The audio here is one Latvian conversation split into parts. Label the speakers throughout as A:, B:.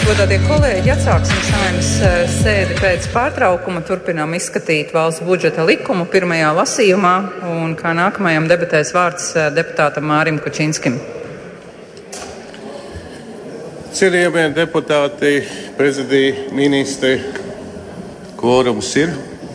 A: Godātie kolēģi, atsāksim Saeimas sēdi pēc pārtraukuma. Turpinām izskatīt valsts budžeta likumu pirmajā lasījumā. Un kā nākamajam debatēs vārds deputātam Mārim Kučinskim.
B: Cienījamie deputāti, prezidija, ministri, kvorums ir.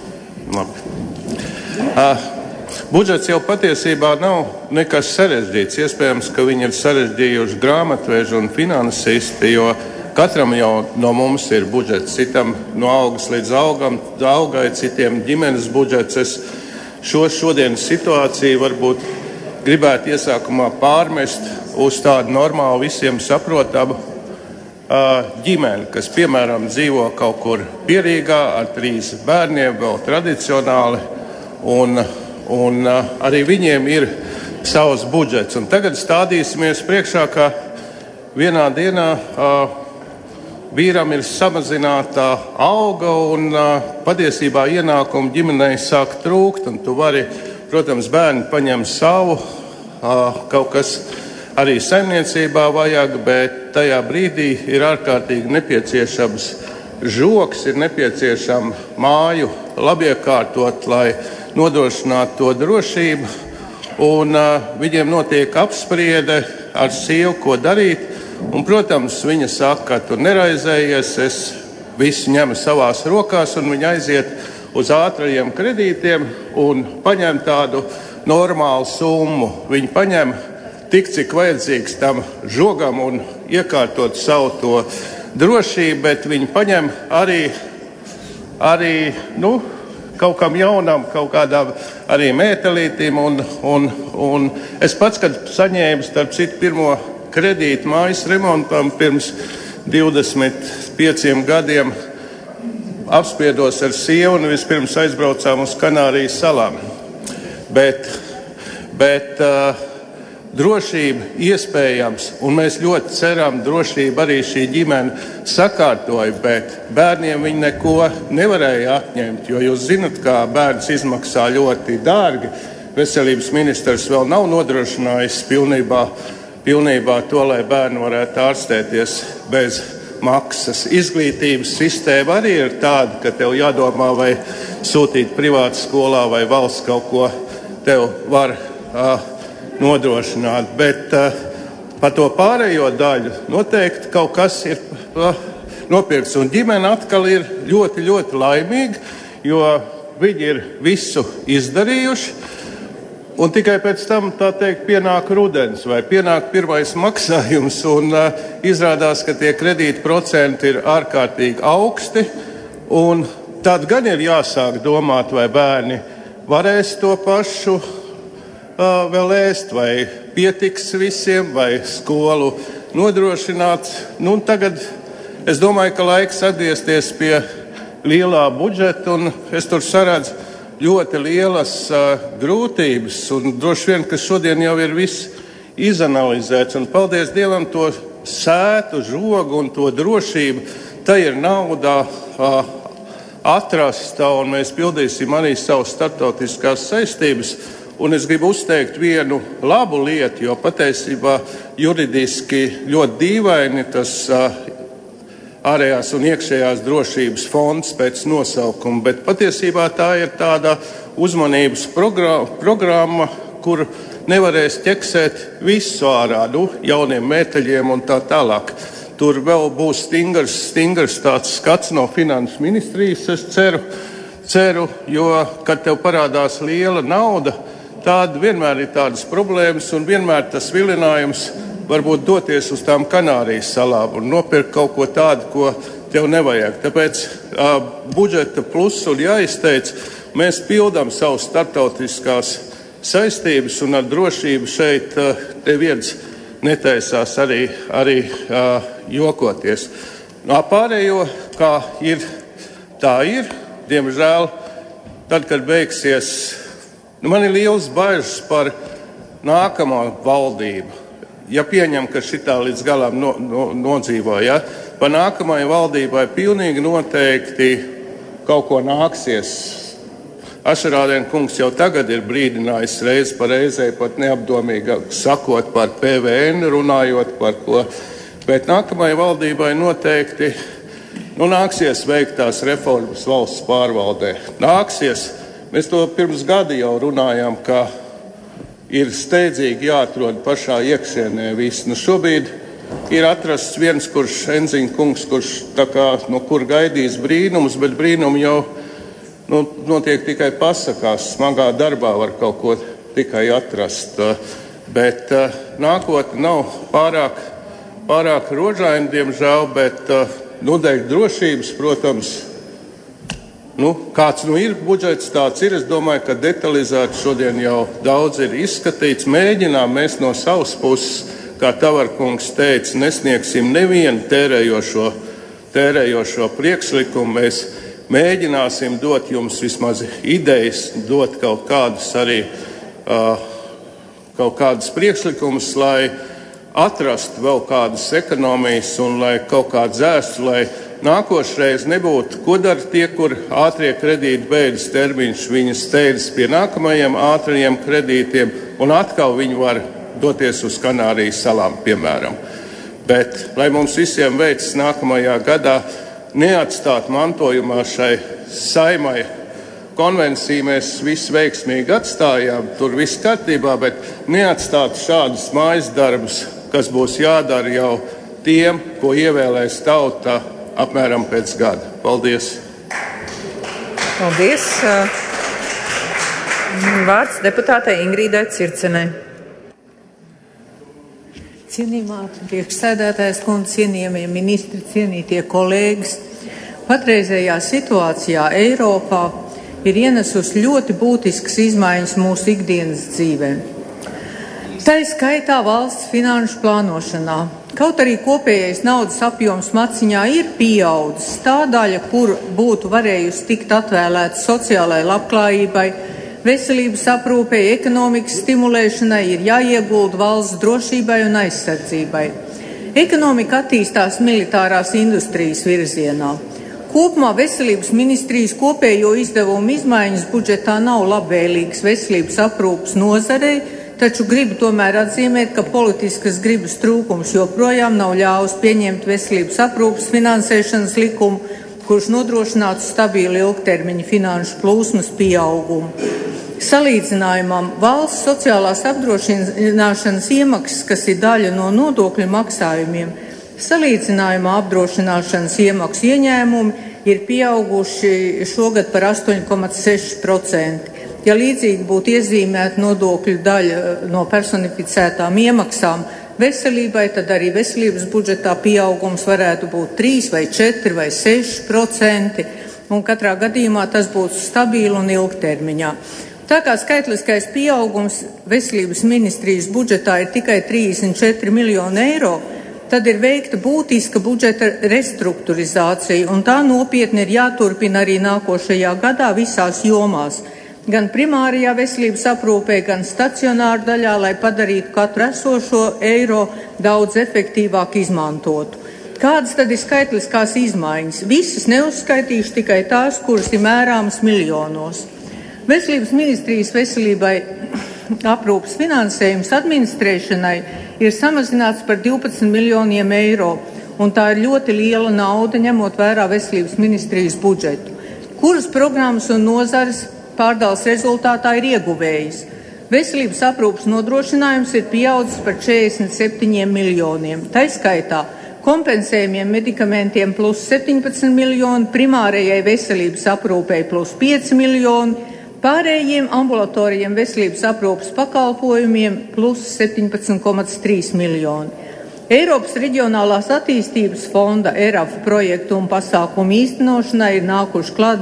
B: Labi. Budžets jau patiesībā nav nekas sarežģīts. Iespējams, ka viņi ir sarežģījuši grāmatveži un finansisti, jo katram jau no mums ir budžets. Citam no algas līdz algai, citiem ģimenes budžets. Es šodienas situāciju varbūt gribētu iesākumā pārmest uz tādu normālu, visiem saprotamu ģimeni, kas, piemēram, dzīvo kaut kur Pierīgā ar 3 bērniem, vēl tradicionāli, un arī viņiem ir savs budžets. Un tagad stādīsimies priekšā, ka vienā dienā vīram ir samazināta alga un patiesībā ienākumu ģimenei sāk trūkt, un tu vari, protams, bērni paņem savu, kaut kas arī saimniecībā vajag, bet tajā brīdī ir ārkārtīgi nepieciešams žoks, ir nepieciešama māju labiekārtot, lai nodrošinātu to drošību, un viņiem notiek apspriede ar sievu, ko darīt. Un, protams, viņa saka, ka tu neraizējies, es visu ņemu savās rokās, un viņa aiziet uz ātrajiem kredītiem un paņem tādu normālu summu. Viņa paņem tik, cik vajadzīgs tam žogam un iekārtot savu to drošību, bet viņa paņem arī kaut kam jaunam, kaut kādām arī mētelītīm, un es pats, kad saņēmu, starp citu, pirmo kredītu mājas remontam pirms 25 gadiem, apspiedos ar sievu un vispirms aizbraucām uz Kanārijas salām. Bet drošība iespējams, un mēs ļoti ceram, drošība arī šī ģimene sakārtoja, bet bērniem viņi neko nevarēja atņemt, jo jūs zinat, kā bērns izmaksā ļoti dārgi. Veselības ministrs vēl nav nodrošinājis pilnībā to, lai bērni varētu ārstēties bez maksas. Izglītības sistēma arī ir tāda, ka tev jādomā, vai sūtīt privātu skolā, vai valsts kaut ko tev var nodrošināt. Bet par to pārējo daļu noteikti kaut kas ir nopirkts. Un ģimene atkal ir ļoti, ļoti laimīga, jo viņi ir visu izdarījuši. Un tikai pēc tam, tā teikt, pienāk rudens vai pienāk pirmais maksājums, un izrādās, ka tie kredīta procenti ir ārkārtīgi augsti, un tad gan ir jāsāk domāt, vai bērni varēs to pašu vēl ēst, vai pietiks visiem, vai skolu nodrošināt. Nu, tagad es domāju, ka laiks atgriezties pie lielā budžeta, un es tur saredzu ļoti lielas grūtības, un droši vien, ka šodien jau ir viss izanalizēts, un paldies Dievam to sētu, žogu un to drošību, tā ir naudā atrasta, un mēs pildīsim arī savas starptautiskās saistības. Un es gribu uzteikt vienu labu lietu, jo patiesībā juridiski ļoti dīvaini tas ārējās un iekšējās drošības fonds pēc nosaukuma, bet patiesībā tā ir tāda uzmanības programma, kur nevarēs ķeksēt visu ārā, jauniem mēteļiem un tā tālāk. Tur vēl būs stingrs tāds skats no finanses ministrijas, es ceru, jo, kad tev parādās liela nauda, tāda vienmēr ir tādas problēmas, un vienmēr tas vilinājums varbūt doties uz tām Kanārijas salām un nopirkt kaut ko tādu, ko tev nevajag. Tāpēc budžeta plusu jāizteic, mēs pildām savus starptautiskās saistības, un ar drošību šeit neviens netaisās arī jokoties. Pārējo, kā ir, tā ir. Diemžēl, tad, kad beigsies, man ir liels bažas par nākamo valdību. Ja pieņem, ka šitā līdz galam nodzīvo, ja, pa nākamajai valdībai pilnīgi noteikti kaut ko nāksies. Ašarādien kungs jau tagad ir brīdinājis reiz pa reizei, pat neapdomīgi sakot par PVN, runājot par ko Bet nākamajai valdībai noteikti nāksies veikt tās reformas valsts pārvaldē. Nāksies. Mēs to pirms gada jau runājām, ka ir steidzīgi jāatrod pašā iekšienē viss. Šobrīd ir atrasts viens, Enziņa kungs, kurš kur gaidīs brīnumus, bet brīnumi jau notiek tikai pasakās. Smagā darbā var kaut ko tikai atrast. Bet nākotne nav pārāk rožaina, diemžēl, bet noteikti drošības, protams, kāds ir budžets, tāds ir. Es domāju, ka detalizēti šodien jau daudz ir izskatīts. Mēģinām mēs no savas puses, kā Tavarkungs teica, nesniegsim nevienu tērējošo priekšlikumu. Mēs mēģināsim dot jums vismaz idejas, dot kaut kādas priekšlikumus, lai atrastu vēl kādas ekonomijas un lai kaut kā dzēstu, lai nākošreiz nebūtu, ko dara tie, kur ātrie kredīti beidzas termiņš, viņi steidzas pie nākamajiem ātrajiem kredītiem un atkal viņi var doties uz Kanārijas salām, piemēram. Bet, lai mums visiem veicas nākamajā gadā, neatstāt mantojumā šai Saimai konvenciju mēs visu veiksmīgi atstājām, tur viss kārtībā, bet neatstāt šādus mājas darbus, kas būs jādara jau tiem, ko ievēlēs tauta apmēram pēc gada. Paldies!
A: Paldies! Vārds deputātei Ingrīdai Circenei.
C: Cienījumā priekšsēdētājas kundze, cienījamie ministri, cienītie kolēģis. Patreizējā situācijā Eiropā ir ienesusi ļoti būtiskas izmaiņas mūsu ikdienas dzīvē. Tā skaitā valsts finanšu plānošanā. Kaut arī kopējais naudas apjoms maciņā ir pieaudzis, tā daļa, kur būtu varējusi tikt atvēlēta sociālai labklājībai, veselības aprūpei, ekonomikas stimulēšanai, ir jāiegulda valsts drošībai un aizsardzībai. Ekonomika attīstās militārās industrijas virzienā. Kopumā veselības ministrijas kopējo izdevumu izmaiņas budžetā nav labvēlīgas veselības aprūpes nozarei, taču gribu tomēr atzīmēt, ka politiskas gribas trūkums joprojām nav ļāvis pieņemt veselības aprūpes finansēšanas likumu, kurš nodrošinātu stabilu ilgtermiņa finanšu plūsmas pieaugumu. Salīdzinājumam valsts sociālās apdrošināšanas iemaksas, kas ir daļa no nodokļu maksājumiem, salīdzinājumā apdrošināšanas iemaksu ieņēmumi ir pieauguši šogad par 8,6%. Ja līdzīgi būtu iezīmēta nodokļu daļa no personificētām iemaksām veselībai, tad arī veselības budžetā pieaugums varētu būt 3 vai 4 vai 6%, un katrā gadījumā tas būtu stabili un ilgtermiņā. Tā kā skaitliskais pieaugums veselības ministrijas budžetā ir tikai 34 miljoni eiro, tad ir veikta būtiska budžeta restruktūrizācija, un tā nopietni ir jāturpina arī nākošajā gadā visās jomās. Gan primārajā veselības aprūpē, gan stacionāru daļā, lai padarītu katru esošo eiro daudz efektīvāk izmantotu. Kādas tad ir skaitliskās izmaiņas? Visas neuzskaitīšu, tikai tās, kuras ir mērāmas miljonos. Veselības ministrijas veselībai aprūpes finansējums administrēšanai ir samazināts par 12 miljoniem eiro, un tā ir ļoti liela nauda, ņemot vērā veselības ministrijas budžetu. Kuras programmas un nozares pārdales rezultātā ir ieguvējis? Veselības aprūpes nodrošinājums ir pieaudzis par 47 miljoniem. Tā skaitā kompensējumiem medikamentiem plus 17 miljoni, primārajai veselības aprūpei plus 5 miljoni, pārējiem ambulatorijiem veselības aprūpes pakalpojumiem plus 17,3 miljoni. Eiropas Reģionālās attīstības fonda ERAF projektu un pasākumu īstenošanai ir nākuši klāt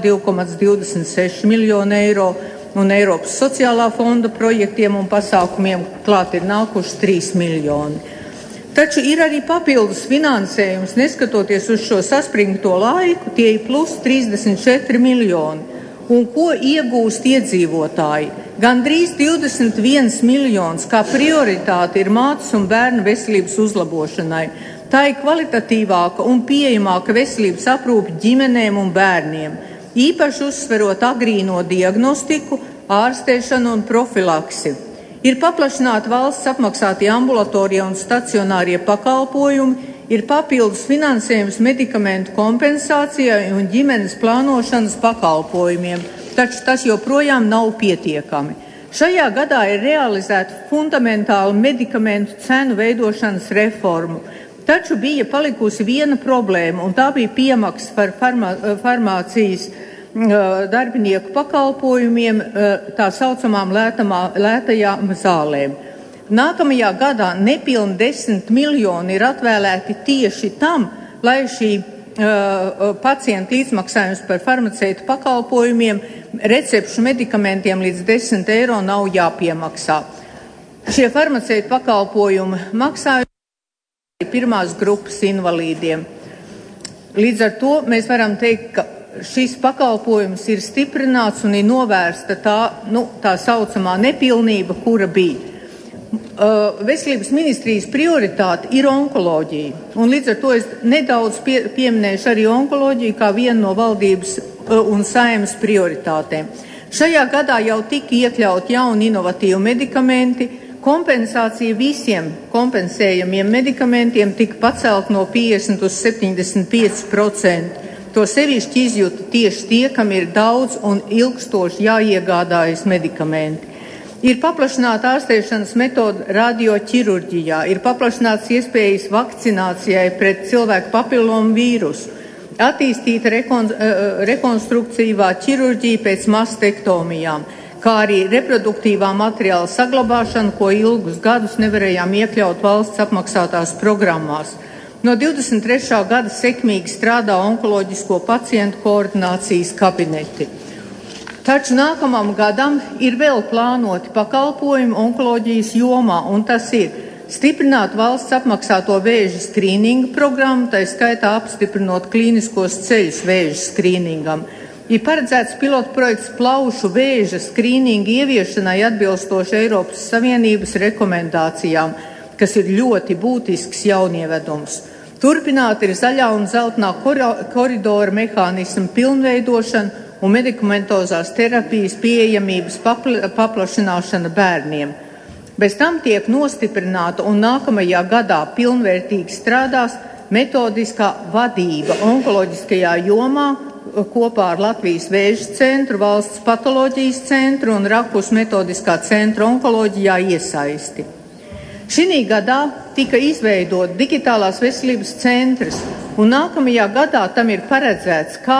C: 2,26 miljonu eiro, un Eiropas sociālā fonda projektiem un pasākumiem klāt ir nākuši 3 miljoni. Taču ir arī papildus finansējums, neskatoties uz šo saspringto laiku, tie ir plus 34 miljoni. Un ko iegūst iedzīvotāji? Gandrīz 21 miljonus kā prioritāte ir mātes un bērnu veselības uzlabošanai. Tā ir kvalitatīvāka un pieejamāka veselības aprūpe ģimenēm un bērniem, īpaši uzsverot agrīno diagnostiku, ārstēšanu un profilaksi. Ir paplašināti valsts apmaksātie ambulatorie un stacionārie pakalpojumi, ir papildus finansējums medikamentu kompensācijai un ģimenes plānošanas pakalpojumiem, taču tas joprojām nav pietiekami. Šajā gadā ir realizēta fundamentāla medikamentu cenu veidošanas reforma, taču bija palikusi viena problēma, un tā bija piemaksa par farmācijas darbinieku pakalpojumiem, tā saucamām lētajām zālēm. Nākamajā gadā nepilni 10 miljoni ir atvēlēti tieši tam, lai šī pacienta līdzmaksājums par farmaceitu pakalpojumiem, recepšu medikamentiem līdz 10 eiro nav jāpiemaksā. Šie farmaceitu pakalpojumi maksājumi pirmās grupas invalīdiem. Līdz ar to mēs varam teikt, ka šis pakalpojums ir stiprināts un ir novērsta tā saucamā nepilnība, kura bija. Veselības ministrijas prioritāte ir onkoloģija, un līdz ar to es nedaudz pieminēšu arī onkoloģiju kā vienu no valdības un Saeimas prioritātēm. Šajā gadā jau tika iekļaut jauni inovatīvi medikamenti, kompensācija visiem kompensējamiem medikamentiem tika pacelt no 50 uz 75%. To sevišķi izjūta tieši tie, kam ir daudz un ilgstoši jāiegādājas medikamenti. Ir paplašināta ārstēšanas metoda radioķirurģijā, ir paplašināts iespējas vakcinācijai pret cilvēku papilomu vīrusu, attīstīta rekonstruktīvā ķirurģija pēc mastektomijām, kā arī reproduktīvā materiāla saglabāšana, ko ilgus gadus nevarējām iekļaut valsts apmaksātās programmās. No 23. gada sekmīgi strādā onkoloģisko pacientu koordinācijas kabineti. Taču nākamam gadam ir vēl plānoti pakalpojumi onkoloģijas jomā, un tas ir stiprināt valsts apmaksāto vēža skrīninga programmu, tā skaitā apstiprinot klīniskos ceļus vēža skrīningam. Ir paredzēts pilotprojekts plaušu vēža skrīninga ieviešanai atbilstoši Eiropas Savienības rekomendācijām, kas ir ļoti būtisks jaunievedums. Turpināt ir zaļā un zeltainā koridora mehānismu pilnveidošana un medikamentozās terapijas pieejamības paplašināšana bērniem. Bez tam tiek nostiprināta un nākamajā gadā pilnvērtīgi strādās metodiskā vadība onkoloģiskajā jomā kopā ar Latvijas vēža centru, valsts patoloģijas centru un Rakus metodiskā centra onkoloģijā iesaisti. Šī gadā tika izveidot digitālās veselības centrs, un nākamajā gadā tam ir paredzēts, kā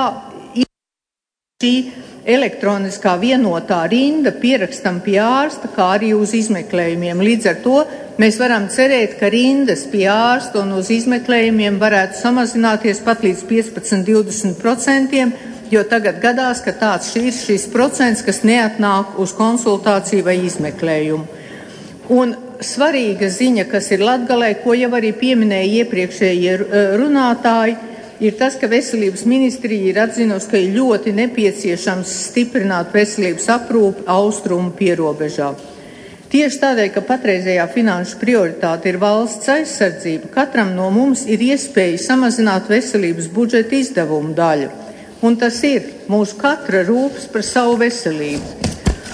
C: šī elektroniskā vienotā rinda pierakstam pie ārsta, kā arī uz izmeklējumiem. Līdz ar to mēs varam cerēt, ka rindas pie ārsta un uz izmeklējumiem varētu samazināties pat līdz 15–20%, jo tagad gadās, ka tāds ir šis procents, kas neatnāk uz konsultāciju vai izmeklējumu. Un svarīga ziņa, kas ir Latgalē, ko jau arī pieminēja iepriekšējie runātāji, ir tas, ka veselības ministrija ir atzinusi, ka ir ļoti nepieciešams stiprināt veselības aprūpi austrumu pierobežā. Tieši tādēļ, ka patreizējā finanšu prioritāte ir valsts aizsardzība, katram no mums ir iespēja samazināt veselības budžeta izdevumu daļu. Un tas ir mūsu katra rūpes par savu veselību.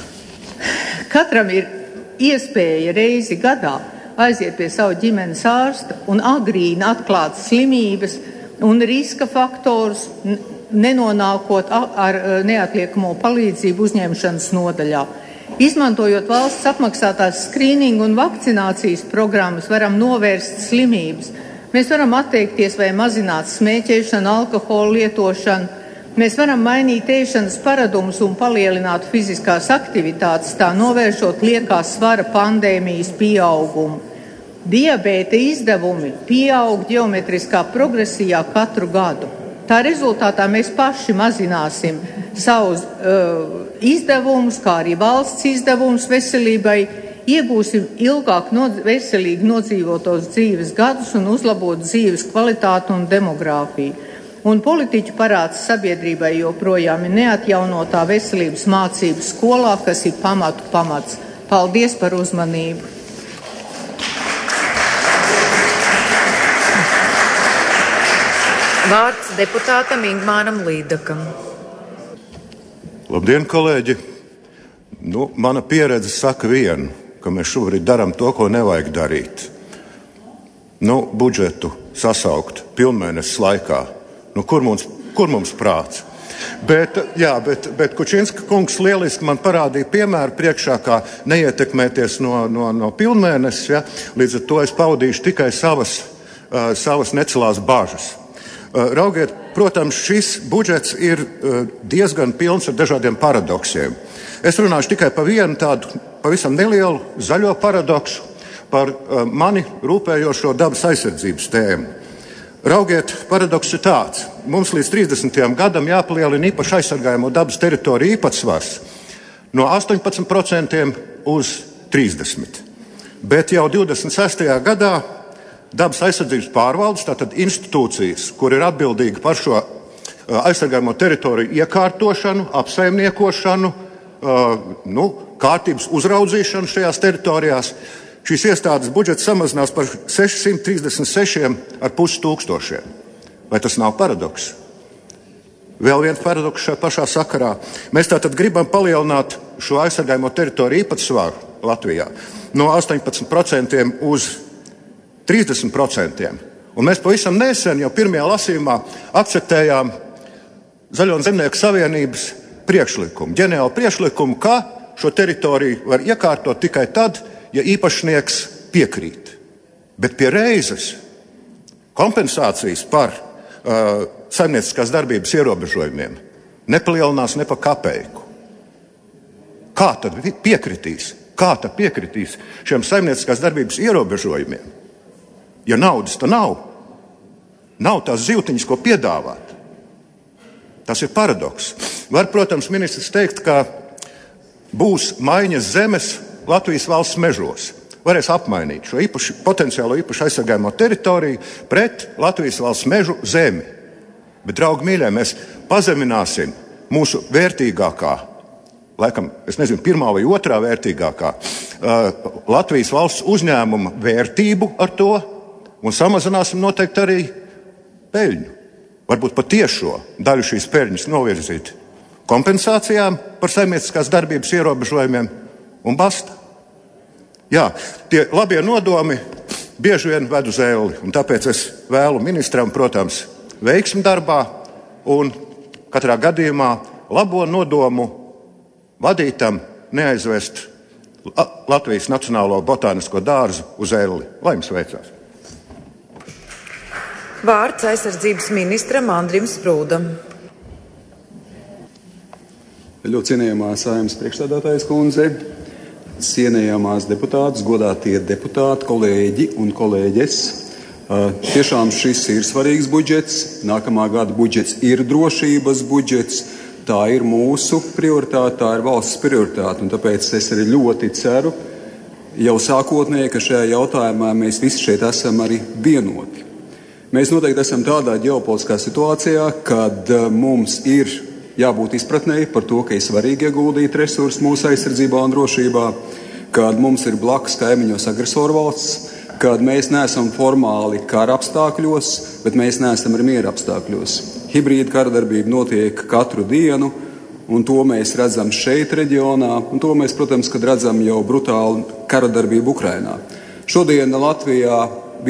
C: Katram ir iespēja reizi gadā aiziet pie savu ģimenes ārsta un agrīni atklāt slimības un riska faktorus, nenonākot ar neatliekamo palīdzību uzņemšanas nodaļā. Izmantojot valsts apmaksātās skrīningu un vakcinācijas programmas, varam novērst slimības. Mēs varam atteikties vai mazināt smēķēšanu, alkohola lietošanu. Mēs varam mainīt ēšanas paradumus un palielināt fiziskās aktivitātes, tā novēršot liekā svara pandēmijas pieaugumu. Diabēta izdevumi pieaug ģeometriskā progresijā katru gadu. Tā rezultātā mēs paši mazināsim savus izdevumus, kā arī valsts izdevumus veselībai, iegūsim ilgāk veselīgi nodzīvotos dzīves gadus un uzlabot dzīves kvalitāti un demogrāfiju. Un politiķu parāds sabiedrībai joprojām ir neatjaunotā veselības mācības skolā, kas ir pamats. Paldies par uzmanību!
A: Vārds deputātam Ingmāram Līdakam.
D: Labdien, kolēģi! Mana pieredze saka vienu, ka mēs šobrīd darām to, ko nevajag darīt. Budžetu sasaukt pilnmēnesis laikā. Nu, kur mums prāts? Bet Kučinska kungs lieliski man parādīja piemēru priekšā, kā neietekmēties no pilnmēnesis. Ja? Līdz ar to es paudīšu tikai savas necelās bāžas. Raugiet, protams, šis budžets ir diezgan pilns ar dažādiem paradoksiem. Es runāšu tikai par vienu tādu pavisam nelielu zaļo paradoksu, par mani rūpējošo dabas aizsardzības tēmu. Raugiet, paradoks ir tāds. Mums līdz 30. gadam jāpalielina īpaši aizsargājamo dabas teritoriju īpatsvars no 18% uz 30%. Bet jau 26. gadā dabas aizsardzības pārvaldes, tātad institūcijas, kur ir atbildīgi par šo aizsargājamo teritoriju iekārtošanu, apsaimniekošanu, kārtības uzraudzīšanu šajās teritorijās, šīs iestādes budžets samazinās par 636,5 tūkstošiem. Vai tas nav paradoks? Vēl viens paradoks šajā pašā sakarā. Mēs tātad gribam palielināt šo aizsargājamo teritoriju īpatsvaru Latvijā no 18% uz 30%. Un mēs pavisam nesen jau pirmajā lasījumā akceptējām Zaļo un Zemnieku savienības priekšlikumu, ģeniālu priekšlikumu, ka šo teritoriju var iekārtot tikai tad, ja īpašnieks piekrīt. Bet pie reizes kompensācijas par saimnieciskās darbības ierobežojumiem nepalielinās ne pa kapeiku. Kā tad piekritīs? Kā tad piekritīs šiem saimnieciskās darbības ierobežojumiem? Ja naudas tā nav tās zivtiņas, ko piedāvāt. Tas ir paradoks. Var, protams, ministrs teikt, ka būs maiņas zemes Latvijas valsts mežos. Varēs apmainīt šo potenciālo īpaši aizsargājamo teritoriju pret Latvijas valsts mežu zemi. Bet, draugi mīļie, mēs pazemināsim mūsu vērtīgākā, laikam, es nezinu, pirmā vai otrā vērtīgākā Latvijas valsts uzņēmuma vērtību ar to un samazināsim noteikti arī peļņu. Varbūt pat tiešo daļu šīs peļņas novirzīt kompensācijām par saimnieciskās darbības ierobežojumiem un basta. Jā, tie labie nodomi bieži vien ved uz elli, un tāpēc es vēlu ministram, protams, veiksmi darbā un katrā gadījumā labo nodomu vadītam neaizvest Latvijas Nacionālo botānisko dārzu uz elli. Lai jums veicās!
E: Vārds aizsardzības ministram Andrim Sprūdam.
F: Ļoti cienījamā Saeimas priekšsēdētājas kundze, cienījamās deputātas, godātie deputāti, kolēģi un kolēģes. Tiešām šis ir svarīgs budžets. Nākamā gada budžets ir drošības budžets. Tā ir mūsu prioritāte, tā ir valsts prioritāte. Un tāpēc es arī ļoti ceru jau sākotnēji, ka šajā jautājumā mēs visi šeit esam arī vienoti. Mēs noteikti esam tādā ģeopolitiskā situācijā, kad mums ir jābūt izpratnei par to, ka ir svarīgi ieguldīt resursus mūsu aizsardzībā un drošībā, kad mums ir blakus kaimiņos agresoru valsts, kad mēs neesam formāli kara apstākļos, bet mēs neesam arī miera apstākļos. Hibrīda karadarbība notiek katru dienu, un to mēs redzam šeit reģionā, un to mēs, protams, kad redzam jau brutālu karadarbību Ukrainā. Šodien Latvijā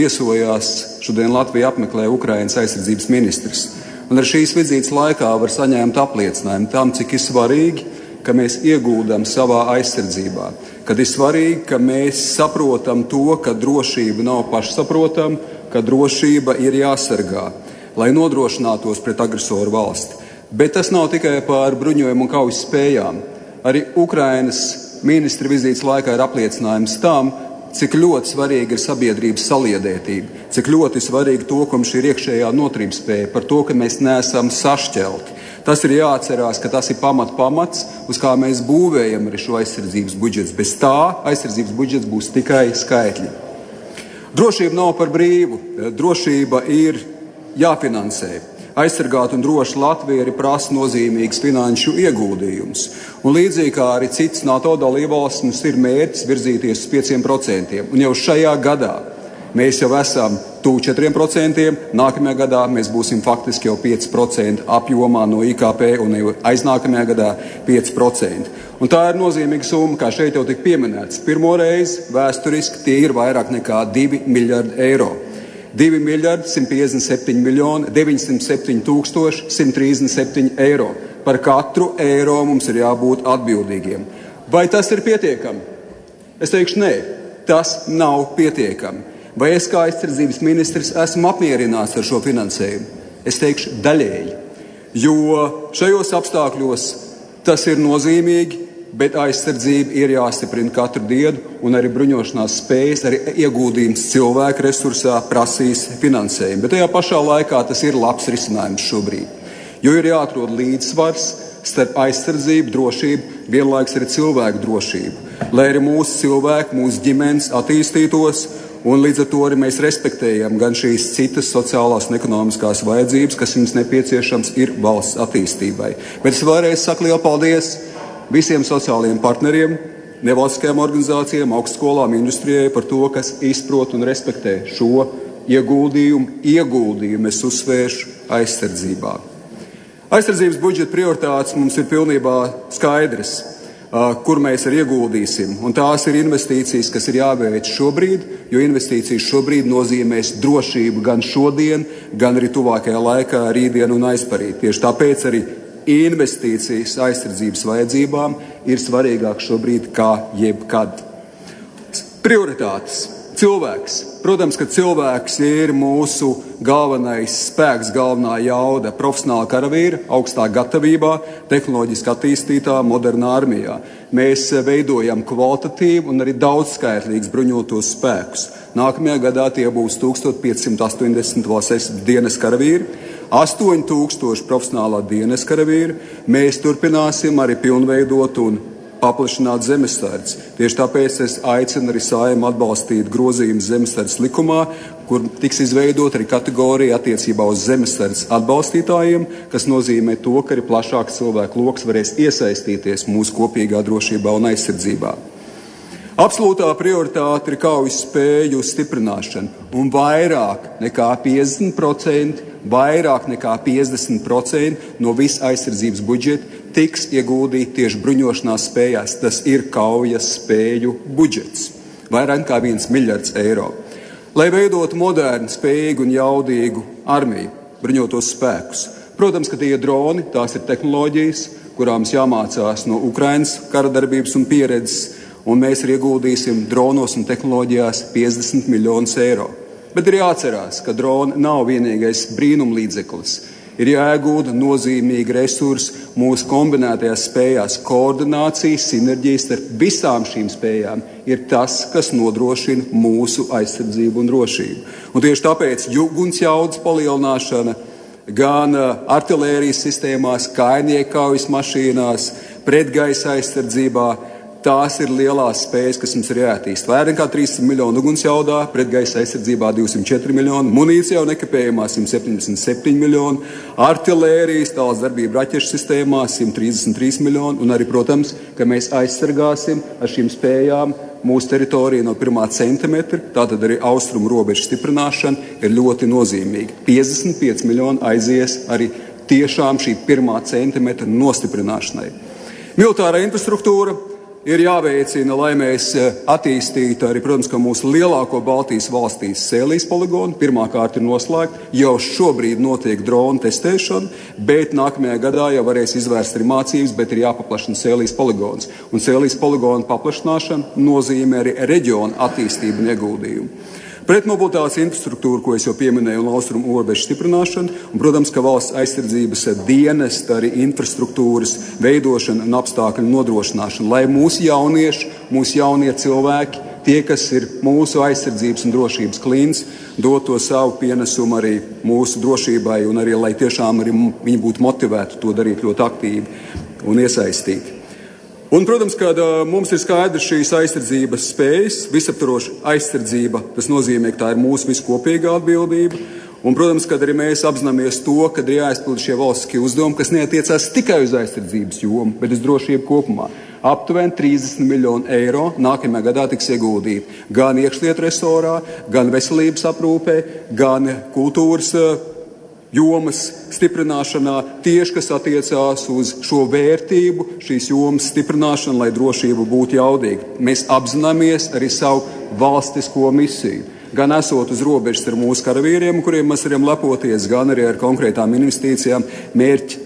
F: apmeklē Ukrainas aizsardzības ministrs. Un ar šīs vizītes laikā var saņemt apliecinājumu tam, cik ir svarīgi, ka mēs ieguldam savā aizsardzībā. Kad ir svarīgi, ka mēs saprotam to, ka drošība nav pašsaprotama, ka drošība ir jāsargā, lai nodrošinātos pret agresoru valsti. Bet tas nav tikai par bruņojumu un kaujas spējām. Arī Ukrainas ministra vizītes laikā ir apliecinājums tam, cik ļoti svarīga ir sabiedrības saliedētība, cik ļoti svarīga to, ka mums ir iekšējā noturības spēja, par to, ka mēs neesam sašķelti. Tas ir jāatcerās, ka tas ir pamats, uz kā mēs būvējam arī šo aizsardzības budžetu. Bez tā aizsardzības budžets būs tikai skaitļi. Drošība nav par brīvu, drošība ir jāfinansē. Aizsargāt un droši Latvija arī prasa nozīmīgs finanšu ieguldījums. Un līdzīgi kā arī citas NATO dalībvalstis, mums ir mērķis virzīties uz 5%. Un jau šajā gadā mēs jau esam tuvu 4%, nākamajā gadā mēs būsim faktiski jau 5% apjomā no IKP un jau aiznākamajā gadā 5%. Un tā ir nozīmīga summa, kā šeit jau tik pieminēts. Pirmo reizi vēsturiski tie ir vairāk nekā 2 miljardi eiro. 2,157,907,137 eiro. Par katru eiro mums ir jābūt atbildīgiem. Vai tas ir pietiekami? Es teikšu, nē, tas nav pietiekami. Vai es kā aizsardzības ministrs esmu apmierināts ar šo finansējumu? Es teikšu daļēji, jo šajos apstākļos tas ir nozīmīgi, bet aizsardzība ir jāstiprina katru dienu, un arī bruņošanās spējas, arī ieguldījums cilvēku resursā prasīs finansējumu. Bet tajā pašā laikā tas ir labs risinājums šobrīd, jo ir jāatrod līdzsvars starp aizsardzību, drošību, vienlaikus arī cilvēku drošību, lai arī mūsu cilvēki, mūsu ģimenes attīstītos, un līdz ar to arī mēs respektējam gan šīs citas sociālās un ekonomiskās vajadzības, kas jums nepieciešams ir valsts attīstībai. Bet es vēlreiz saku lielu paldies visiem sociālajiem partneriem, nevalstiskajām organizācijām, augstskolām, industrijai par to, kas izprot un respektē šo ieguldījumu, es uzsvēršu, aizsardzībā. Aizsardzības budžeta prioritātes mums ir pilnībā skaidrs, kur mēs arī ieguldīsim. Un tās ir investīcijas, kas ir jāveic šobrīd, jo investīcijas šobrīd nozīmēs drošību gan šodien, gan arī tuvākajā laikā, rītdien un aizparīt. Tieši tāpēc arī investīcijas aizsardzības vajadzībām ir svarīgāk šobrīd kā jebkad. Prioritātes. Cilvēks. Protams, ka cilvēks ir mūsu galvenais spēks, galvenā jauda, profesionāla karavīra, augstā gatavībā, tehnoloģiski attīstītā, modernā armijā. Mēs veidojam kvalitatīvu un arī daudzskaitlīgus bruņotos spēkus. Nākamajā gadā tie būs 1580 valsts dienas karavīri, 8000 profesionālā dienas karavīri. Mēs turpināsim arī pilnveidot un paplašināt zemesardzi. Tieši tāpēc es aicinu arī Saeimu atbalstīt grozījumus zemesardzes likumā, kur tiks izveidot arī kategorija attiecībā uz zemesardzes atbalstītājiem, kas nozīmē to, ka arī plašāks cilvēku loks varēs iesaistīties mūsu kopīgā drošībā un aizsardzībā. Absolūtā prioritāte ir kaujas spēju stiprināšana, un vairāk nekā 50%, vairāk nekā 50% no visa aizsardzības budžeta tiks ieguldīti tieši bruņošanās spējās. Tas ir kaujas spēju budžets. Vairāk nekā 1 miljards eiro. Lai veidotu modernu, spējīgu un jaudīgu armiju, bruņotos spēkus. Protams, ka tie ir droni, tās ir tehnoloģijas, kurām jāmācās no Ukrainas kara darbības un pieredzes, un mēs arī ieguldīsim dronos un tehnoloģijās 50 miljonus eiro. Bet ir jāatcerās, ka droni nav vienīgais brīnumlīdzeklis. Ir jāiegūda nozīmīgi resursi mūsu kombinētajās spējās. Koordinācija, sinerģijas starp visām šīm spējām ir tas, kas nodrošina mūsu aizsardzību un drošību. Un tieši tāpēc uguns jaudas palielināšana gan artilērijas sistēmās, kājnieku kaujas mašīnās, pretgaisa aizsardzībā. Tās ir lielās spējas, kas mums ir jāattīst. Vairāk nekā 300 miljonu ugunsjaudā, pretgaisa aizsardzībā 204 miljoni, munīcijā un ekipējumā 177 miljoni, artilērijas, tāls darbība raķešu sistēmā 133 miljoni, un arī, protams, ka mēs aizsargāsim ar šīm spējām mūsu teritoriju no 1 centimetra, tātad arī austrumu robežu stiprināšana ir ļoti nozīmīga. 55 miljoni aizies arī tiešām šī 1 centimetra nostiprināšanai. Militārā infrastruktūra ir jāveicina, lai mēs attīstītu arī, protams, ka mūsu lielāko Baltijas valstīs Sēlijas poligonu. Pirmā kārta ir noslēgta, jau šobrīd notiek dronu testēšana, bet nākamajā gadā jau varēs izvērst arī mācības, bet ir jāpaplašina Sēlijas poligons. Un Sēlijas poligona paplašināšana nozīmē arī reģiona attīstību un ieguldījumu. Pretmobilitātes infrastruktūra, ko es jau pieminēju, un austrumu robežu stiprināšana, un, protams, ka valsts aizsardzības dienesta arī infrastruktūras veidošana un apstākļu nodrošināšana, lai mūsu jaunie cilvēki, tie, kas ir mūsu aizsardzības un drošības klīns, dot to savu pienesumu arī mūsu drošībai, un arī, lai tiešām arī viņi būtu motivēti to darīt ļoti aktīvi un iesaistīti. Un, protams, ka mums ir skaidrs šīs aizsardzības spējas, visaptvaroša aizsardzība, tas nozīmē, ka tā ir mūsu viskopīgā atbildība. Un, protams, kad arī mēs apzināmies to, ka ir jāizpild šie valstiskie uzdevumi, kas neatiecās tikai uz aizsardzības jomu, bet uz drošību kopumā. Aptuveni 30 miljonu eiro nākamajā gadā tiks ieguldīti gan iekšlietu resorā, gan veselības aprūpē, gan kultūras jomas stiprināšanā, tieši kas attiecās uz šo vērtību, šīs jomas stiprināšanu, lai drošība būtu jaudīga. Mēs apzināmies arī savu valstisko misiju. gan esot uz robežas ar mūsu karavīriem, kuriem mēs varam lepoties, gan arī ar konkrētām investīcijām, mērķi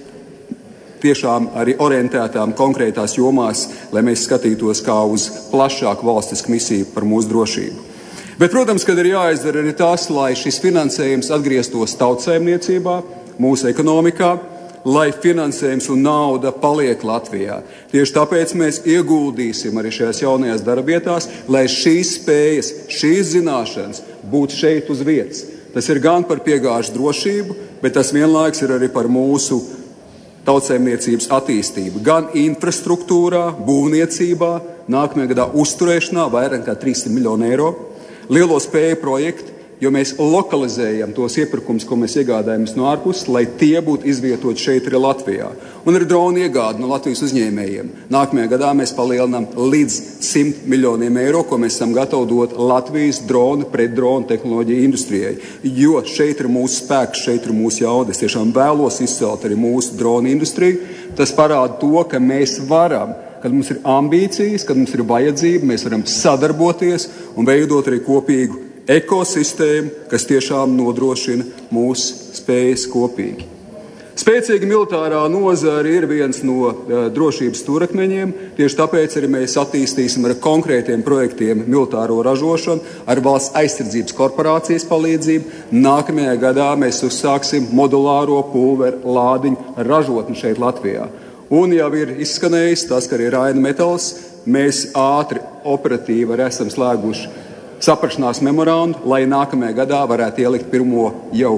F: tiešām arī orientētām konkrētās jomās, lai mēs skatītos kā uz plašāku valstisku misiju par mūsu drošību. Bet, protams, kad ir jāizdara arī tas, lai šis finansējums atgrieztos tautsaimniecībā, mūsu ekonomikā, lai finansējums un nauda paliek Latvijā. Tieši tāpēc mēs ieguldīsim arī šajās jaunajās darbietās, lai šīs spējas, šīs zināšanas būtu šeit uz vietas. Tas ir gan par piegāžu drošību, bet tas vienlaiks ir arī par mūsu tautsaimniecības attīstību. Gan infrastruktūrā, būvniecībā, nākamajā gadā uzturēšanā vairāk kā 300 miljonu eiro. Lielo spēju projekti, jo mēs lokalizējam tos iepirkumus, ko mēs iegādājamies no ārpuses, lai tie būtu izvietoti šeit arī Latvijā. Un ar dronu iegādi no Latvijas uzņēmējiem. Nākamajā gadā mēs palielinām līdz 100 miljoniem eiro, ko mēs esam gatavi dot Latvijas dronu, pretdronu tehnoloģiju industrijai. Jo šeit ir mūsu spēks, šeit ir mūsu jauda. Es tiešām vēlos izcelt arī mūsu dronu industriju. Tas parāda to, ka mēs varam, kad mums ir ambīcijas, kad mums ir vajadzība, mēs varam sadarboties un veidot arī kopīgu ekosistēmu, kas tiešām nodrošina mūsu spējas kopīgi. Spēcīga militārā nozare ir viens no drošības stūrakmeņiem, tieši tāpēc arī mēs attīstīsim ar konkrētiem projektiem militāro ražošanu, ar valsts aizsardzības korporācijas palīdzību. Nākamajā gadā mēs uzsāksim modulāro pulveru lādiņu ražotni šeit Latvijā. Un jau ir izskanējis tas, ka arī Rheinmetals mēs ātri, operatīvi arī esam slēguši saprašanās memorandu, lai nākamajā gadā varētu ielikt pirmo jau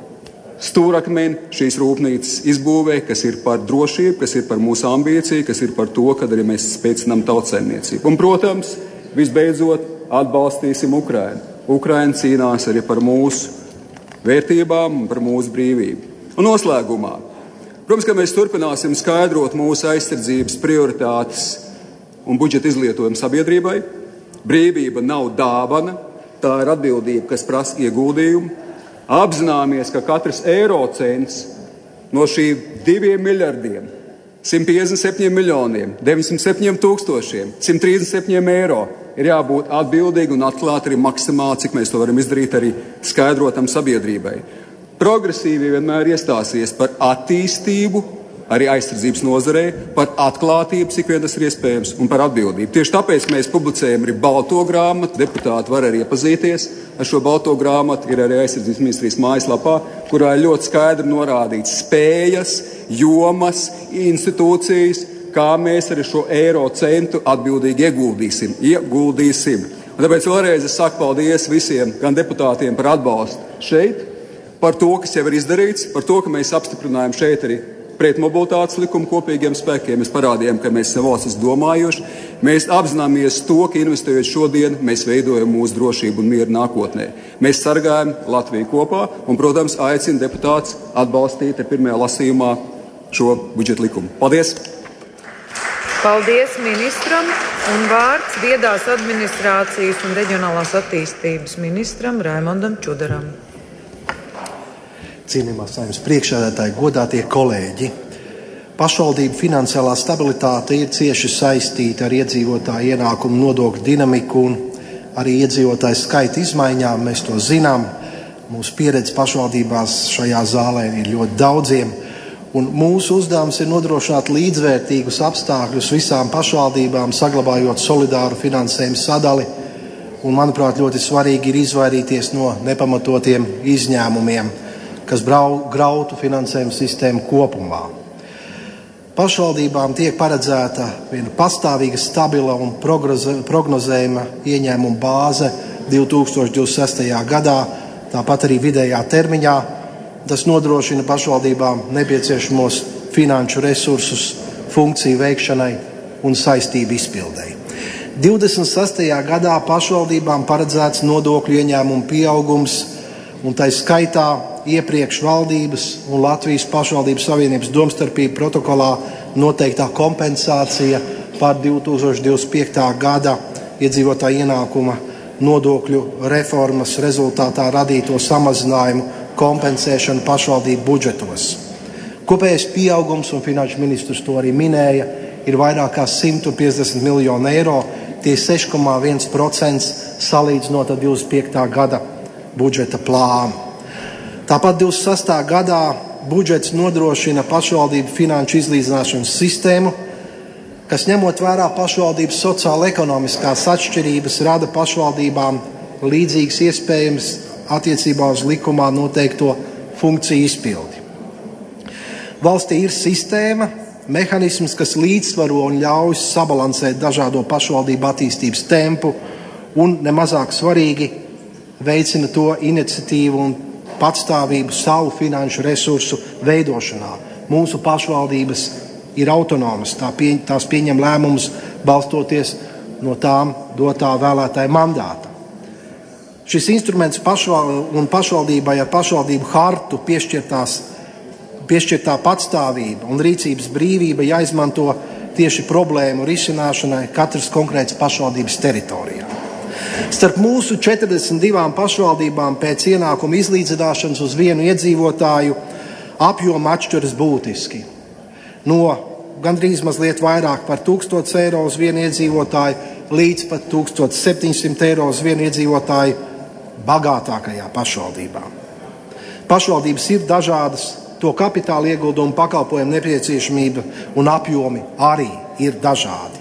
F: stūrakmeni šīs rūpnīcas izbūvē, kas ir par drošību, kas ir par mūsu ambīciju, kas ir par to, kad arī mēs spēcinām tautsaimniecību. Un, protams, visbeidzot, atbalstīsim Ukrainu. Ukraina cīnās arī par mūsu vērtībām un par mūsu brīvību. Un noslēgumā. Protams, ka mēs turpināsim skaidrot mūsu aizsardzības prioritātes un budžeta izlietojumu sabiedrībai. Brīvība nav dāvana, tā ir atbildība, kas prasa ieguldījumu. Apzināmies, ka katrs eiro cents no šī 2 miljardiem, 157 miljoniem, 907 tūkstošiem, 137 eiro ir jābūt atbildīgi un atklāti arī maksimāli, cik mēs to varam izdarīt arī skaidrotam sabiedrībai. Progresīvi vienmēr iestāsies par attīstību, arī aizsardzības nozarē, par atklātību, cik vien tas ir iespējams, un par atbildību. Tieši tāpēc mēs publicējam arī balto grāmatu, deputāti var arī iepazīties ar šo balto grāmatu, ir arī aizsardzības ministrijas mājaslapā, kurā ir ļoti skaidri norādīts spējas, jomas, institūcijas, kā mēs arī šo eiro centu atbildīgi ieguldīsim. Un tāpēc vēlreiz es saku paldies visiem, gan deputātiem par atbalstu šeit, par to, kas jau ir izdarīts, par to, ka mēs apstiprinājām šeit arī pretmobilitātes likumu kopīgiem spēkiem. Mēs parādījām, ka mēs esam valsts domājoši. Mēs apzināmies to, ka investējot šodien, mēs veidojam mūsu drošību un mieru nākotnē. Mēs sargājam Latviju kopā un, protams, aicinu deputātus atbalstīt pirmajā lasījumā šo budžeta likumu. Paldies!
E: Paldies ministram un vārds viedās administrācijas un reģionālās attīstības ministram Raimondam Čudaram.
G: Cienījamās Saeimas priekšsēdētāji, godātie kolēģi. Pašvaldību finansiālā stabilitāte ir cieši saistīta ar iedzīvotāju ienākumu nodokļu dinamiku un arī iedzīvotāju skaita izmaiņām. Mēs to zinām. Mūsu pieredze pašvaldībās šajā zālē ir ļoti daudziem. Un mūsu uzdevums ir nodrošināt līdzvērtīgus apstākļus visām pašvaldībām, saglabājot solidāru finansējumu sadali. Un, manuprāt, ļoti svarīgi ir izvairīties no nepamatotiem izņēmumiem, kas grautu finansējumu sistēmu kopumā. Pašvaldībām tiek paredzēta viena pastāvīga, stabila un prognozējama ieņēmuma bāze 2026. gadā, tāpat arī vidējā termiņā. Tas nodrošina pašvaldībām nepieciešamos finanšu resursus funkciju veikšanai un saistību izpildēji. 26. gadā pašvaldībām paredzēts nodokļu ieņēmumu pieaugums, un tai skaitā iepriekš valdības un Latvijas pašvaldības savienības domstarpību protokolā noteiktā kompensācija par 2025. gada iedzīvotāju ienākuma nodokļu reformas rezultātā radīto samazinājumu kompensēšanu pašvaldību budžetos. Kopējais pieaugums, un finanšu ministrs to arī minēja, ir vairāk kā 150 miljonu eiro tie 6,1% salīdzinot ar 25. gada budžeta plānu. Tāpat 26. gadā budžets nodrošina pašvaldību finanšu izlīdzināšanas sistēmu, kas ņemot vērā pašvaldības sociāla-ekonomiskās atšķirības, rada pašvaldībām līdzīgas iespējas attiecībā uz likumā noteikto funkciju izpildi. Valstī ir sistēma, mehanisms, kas līdzsvaro un ļauj sabalansēt dažādo pašvaldību attīstības tempu un, nemazāk svarīgi, veicina to iniciatīvu un patstāvību savu finanšu resursu veidošanā. Mūsu pašvaldības ir autonomas, tās pieņem lēmumus balstoties no tām dotā vēlētāja mandāta. Šis instruments pašvaldībai ar pašvaldību hartu piešķirtā patstāvība un rīcības brīvība jāizmanto tieši problēmu risināšanai katras konkrētas pašvaldības teritorijā. Starp mūsu 42 pašvaldībām pēc ienākuma izlīdzināšanas uz vienu iedzīvotāju apjoma atšķiras būtiski. No gandrīz mazliet vairāk par 1000 eiro uz vienu iedzīvotāju līdz pat 1700 eiro uz vienu iedzīvotāju bagātākajā pašvaldībā. Pašvaldības ir dažādas, to kapitāla ieguldījumu pakalpojumu nepieciešamība un apjomi arī ir dažādi.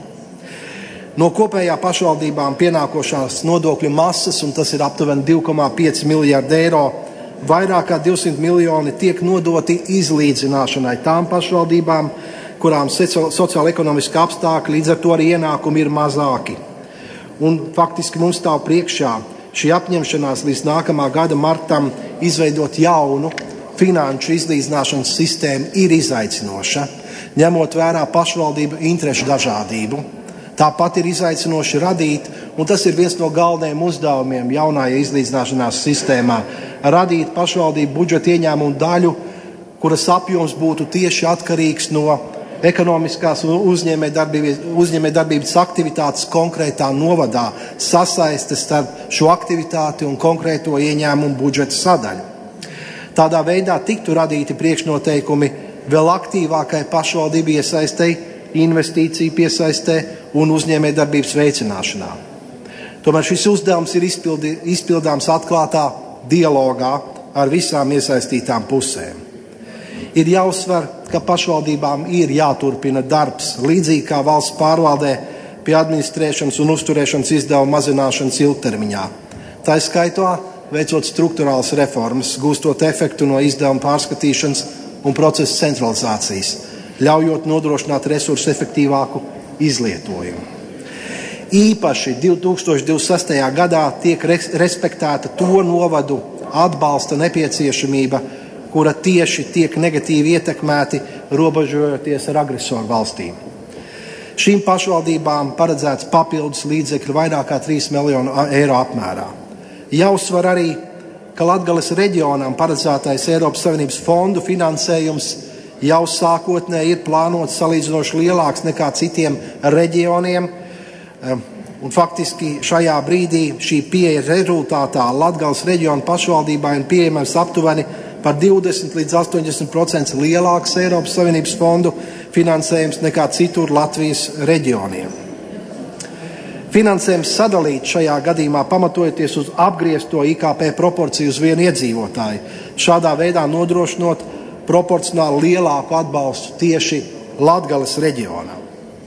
G: No kopējā pašvaldībām pienākošās nodokļu masas, un tas ir aptuveni 2,5 miljardi eiro, vairāk kā 200 miljoni tiek nodoti izlīdzināšanai tām pašvaldībām, kurām sociāla-ekonomiski apstākļi, līdz ar to arī ienākumi ir mazāki. Un faktiski mums stāv priekšā šī apņemšanās līdz nākamā gada martam izveidot jaunu finanšu izlīdzināšanas sistēmu ir izaicinoša, ņemot vērā pašvaldību interešu dažādību. Tāpat ir izaicinoši radīt, un tas ir viens no galvenajiem uzdevumiem jaunajā izlīdzināšanās sistēmā, radīt pašvaldību budžeta ieņēmumu daļu, kuras apjoms būtu tieši atkarīgs no ekonomiskās uzņēmējdarbības aktivitātes konkrētā novadā, sasaistes starp šo aktivitāti un konkrēto ieņēmumu budžeta sadaļu. Tādā veidā tiktu radīti priekšnoteikumi vēl aktīvākai pašvaldību iesaistei, investīciju piesaistē un uzņēmējdarbības veicināšanā. Tomēr šis uzdevums ir izpildāms atklātā dialogā ar visām iesaistītām pusēm. Ir jāuzsver, ka pašvaldībām ir jāturpina darbs, līdzīgi kā valsts pārvaldē, pie administrēšanas un uzturēšanas izdevumu mazināšanas ilgtermiņā. Tā skaitā veicot strukturālas reformas, gūstot efektu no izdevuma pārskatīšanas un procesa centralizācijas, ļaujot nodrošināt resursu efektīvāku izlietojumu. Īpaši 2026. gadā tiek respektēta to novadu atbalsta nepieciešamība, kura tieši tiek negatīvi ietekmēti, robežojoties ar agresoru valstīm. Šīm pašvaldībām paredzēts papildus līdzekļu vairāk kā 3 miljonu eiro apmērā. Jāuzsver arī, ka Latgales reģionam paredzētais Eiropas Savienības fondu finansējums jau sākotnēji ir plānots salīdzinoši lielāks nekā citiem reģioniem, un faktiski šajā brīdī šī pieeja rezultātā Latgales reģiona pašvaldībā ir pieejams aptuveni par 20 līdz 80% lielāks Eiropas Savienības fondu finansējums nekā citur Latvijas reģioniem. Finansējums sadalīts šajā gadījumā pamatojoties uz apgriezto IKP proporciju uz vienu iedzīvotāju, šādā veidā nodrošinot proporcionāli lielāku atbalstu tieši Latgales reģionā.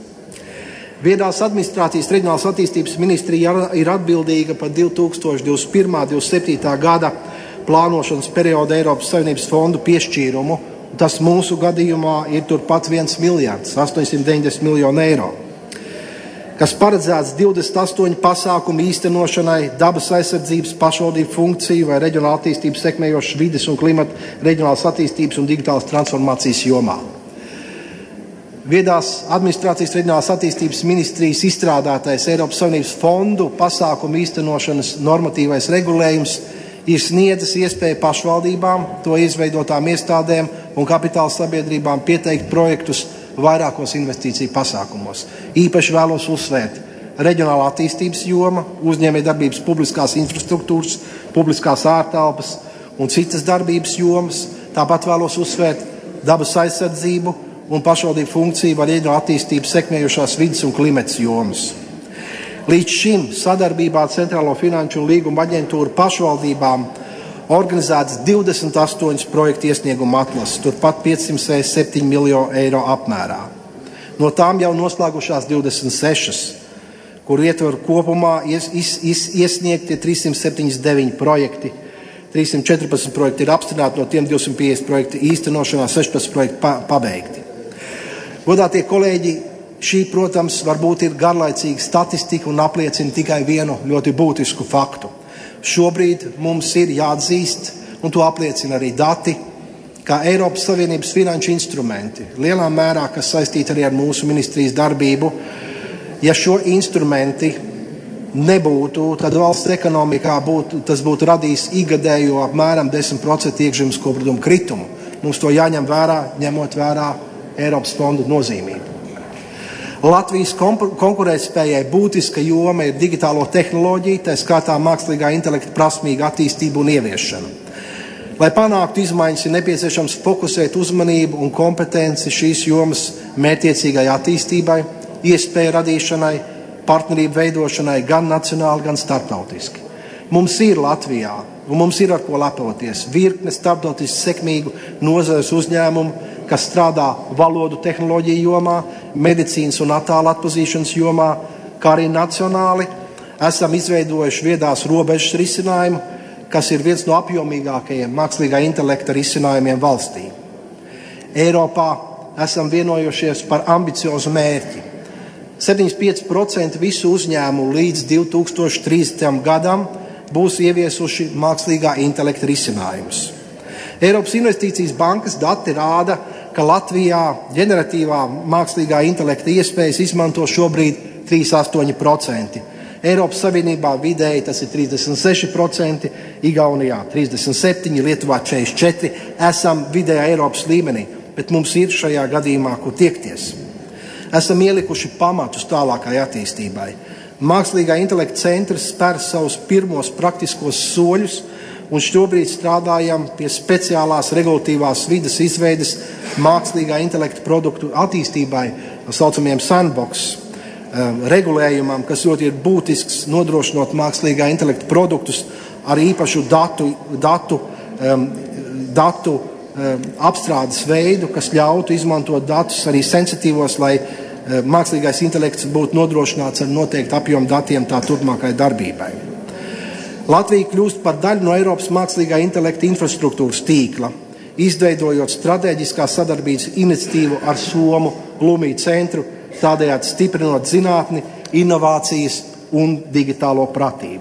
G: Viedās administrācijas reģionālās attīstības ministrija ir atbildīga par 2021.–2027. gada plānošanas perioda Eiropas Savienības fondu piešķīrumu. Tas mūsu gadījumā ir turpat 1 miljards 890 miljonu eiro, kas paredzēts 28 pasākumu īstenošanai dabas aizsardzības, pašvaldību funkciju vai reģionāla attīstības sekmējošas vides un klimata, reģionālas attīstības un digitālas transformācijas jomā. Viedās administrācijas reģionālās attīstības ministrijas izstrādātais Eiropas Savienības fondu pasākumu īstenošanas normatīvais regulējums ir sniedzis iespēju pašvaldībām, to izveidotām iestādēm un kapitāla sabiedrībām pieteikt projektus vairākos investīciju pasākumos. Īpaši vēlos uzsvērt reģionālā attīstības joma, uzņēmējdarbības publiskās infrastruktūras, publiskās ārtelpas un citas darbības jomas. Tāpat vēlos uzsvērt dabas aizsardzību un pašvaldību funkciju vai reģionāla attīstības sekmējošās vidas un klimata jomas. Līdz šim sadarbībā ar Centrālo finanšu un līguma aģentūru pašvaldībām organizētas 28 projektu iesnieguma atlases, turpat 567 miljonu eiro apmērā. No tām jau noslēgušās 26, kur ietver kopumā iesniegti 379 projekti. 314 projekti ir apstiprināti, no tiem 250 projekti īstenošanā, 16 projekti pabeigti. Godātie kolēģi, šī, protams, varbūt ir garlaicīga statistika un apliecina tikai vienu ļoti būtisku faktu. Šobrīd mums ir jāatzīst, un to apliecina arī dati, ka Eiropas Savienības finanšu instrumenti, lielā mērā, kas saistīti arī ar mūsu ministrijas darbību, ja šo instrumenti nebūtu, tad valsts ekonomikā tas būtu radījis ikgadējo apmēram 10% iekšzemes koprodukta kritumu. Mums to jāņem vērā, ņemot vērā Eiropas fondu nozīmību. Latvijas konkurētspējai būtiska joma ir digitālo tehnoloģiju, tā skaitā mākslīgā intelekta prasmīga attīstība un ieviešana. Lai panāktu izmaiņas, ir nepieciešams fokusēt uzmanību un kompetenci šīs jomas mērķiecīgai attīstībai, iespēju radīšanai, partnerību veidošanai gan nacionāli, gan starptautiski. Mums ir Latvijā, un mums ir ar ko lepoties, virkne starptautiski sekmīgu nozares uzņēmumu, kas strādā valodu tehnoloģiju jomā, medicīnas un attāla atpazīšanas jomā, kā arī nacionāli esam izveidojuši viedās robežas risinājumu, kas ir viens no apjomīgākajiem mākslīgā intelekta risinājumiem valstī. Eiropā esam vienojušies par ambiciozu mērķi. 75% visu uzņēmumu līdz 2030. gadam būs ieviesuši mākslīgā intelekta risinājumus. Eiropas Investīcijas bankas dati rāda, ka Latvijā ģeneratīvā mākslīgā intelekta iespējas izmanto šobrīd 38%. Eiropas Savienībā vidēji tas ir 36%, Igaunijā 37%, Lietuvā 44%. Esam vidējā Eiropas līmenī, bet mums ir šajā gadījumā, kur tiekties. Esam ielikuši pamatus tālākai attīstībai. Mākslīgā intelekta centrs spēr savus pirmos praktiskos soļus, un šobrīd strādājam pie speciālās regulatīvās vides izveides mākslīgā intelekta produktu attīstībai, tā saucamajiem sandbox regulējumam, kas ļoti ir būtisks nodrošinot mākslīgā intelekta produktus ar īpašu datu apstrādes veidu, kas ļautu izmantot datus arī sensitīvos, lai mākslīgais intelekts būtu nodrošināts ar noteiktu apjomu datiem tā turpmākai darbībai. Latvija kļūst par daļu no Eiropas mākslīgā intelekta infrastruktūras tīkla, izveidojot strateģiskā sadarbības iniciatīvu ar Somu Lumī centru, tādējādi stiprinot zinātni, inovācijas un digitālo pratību.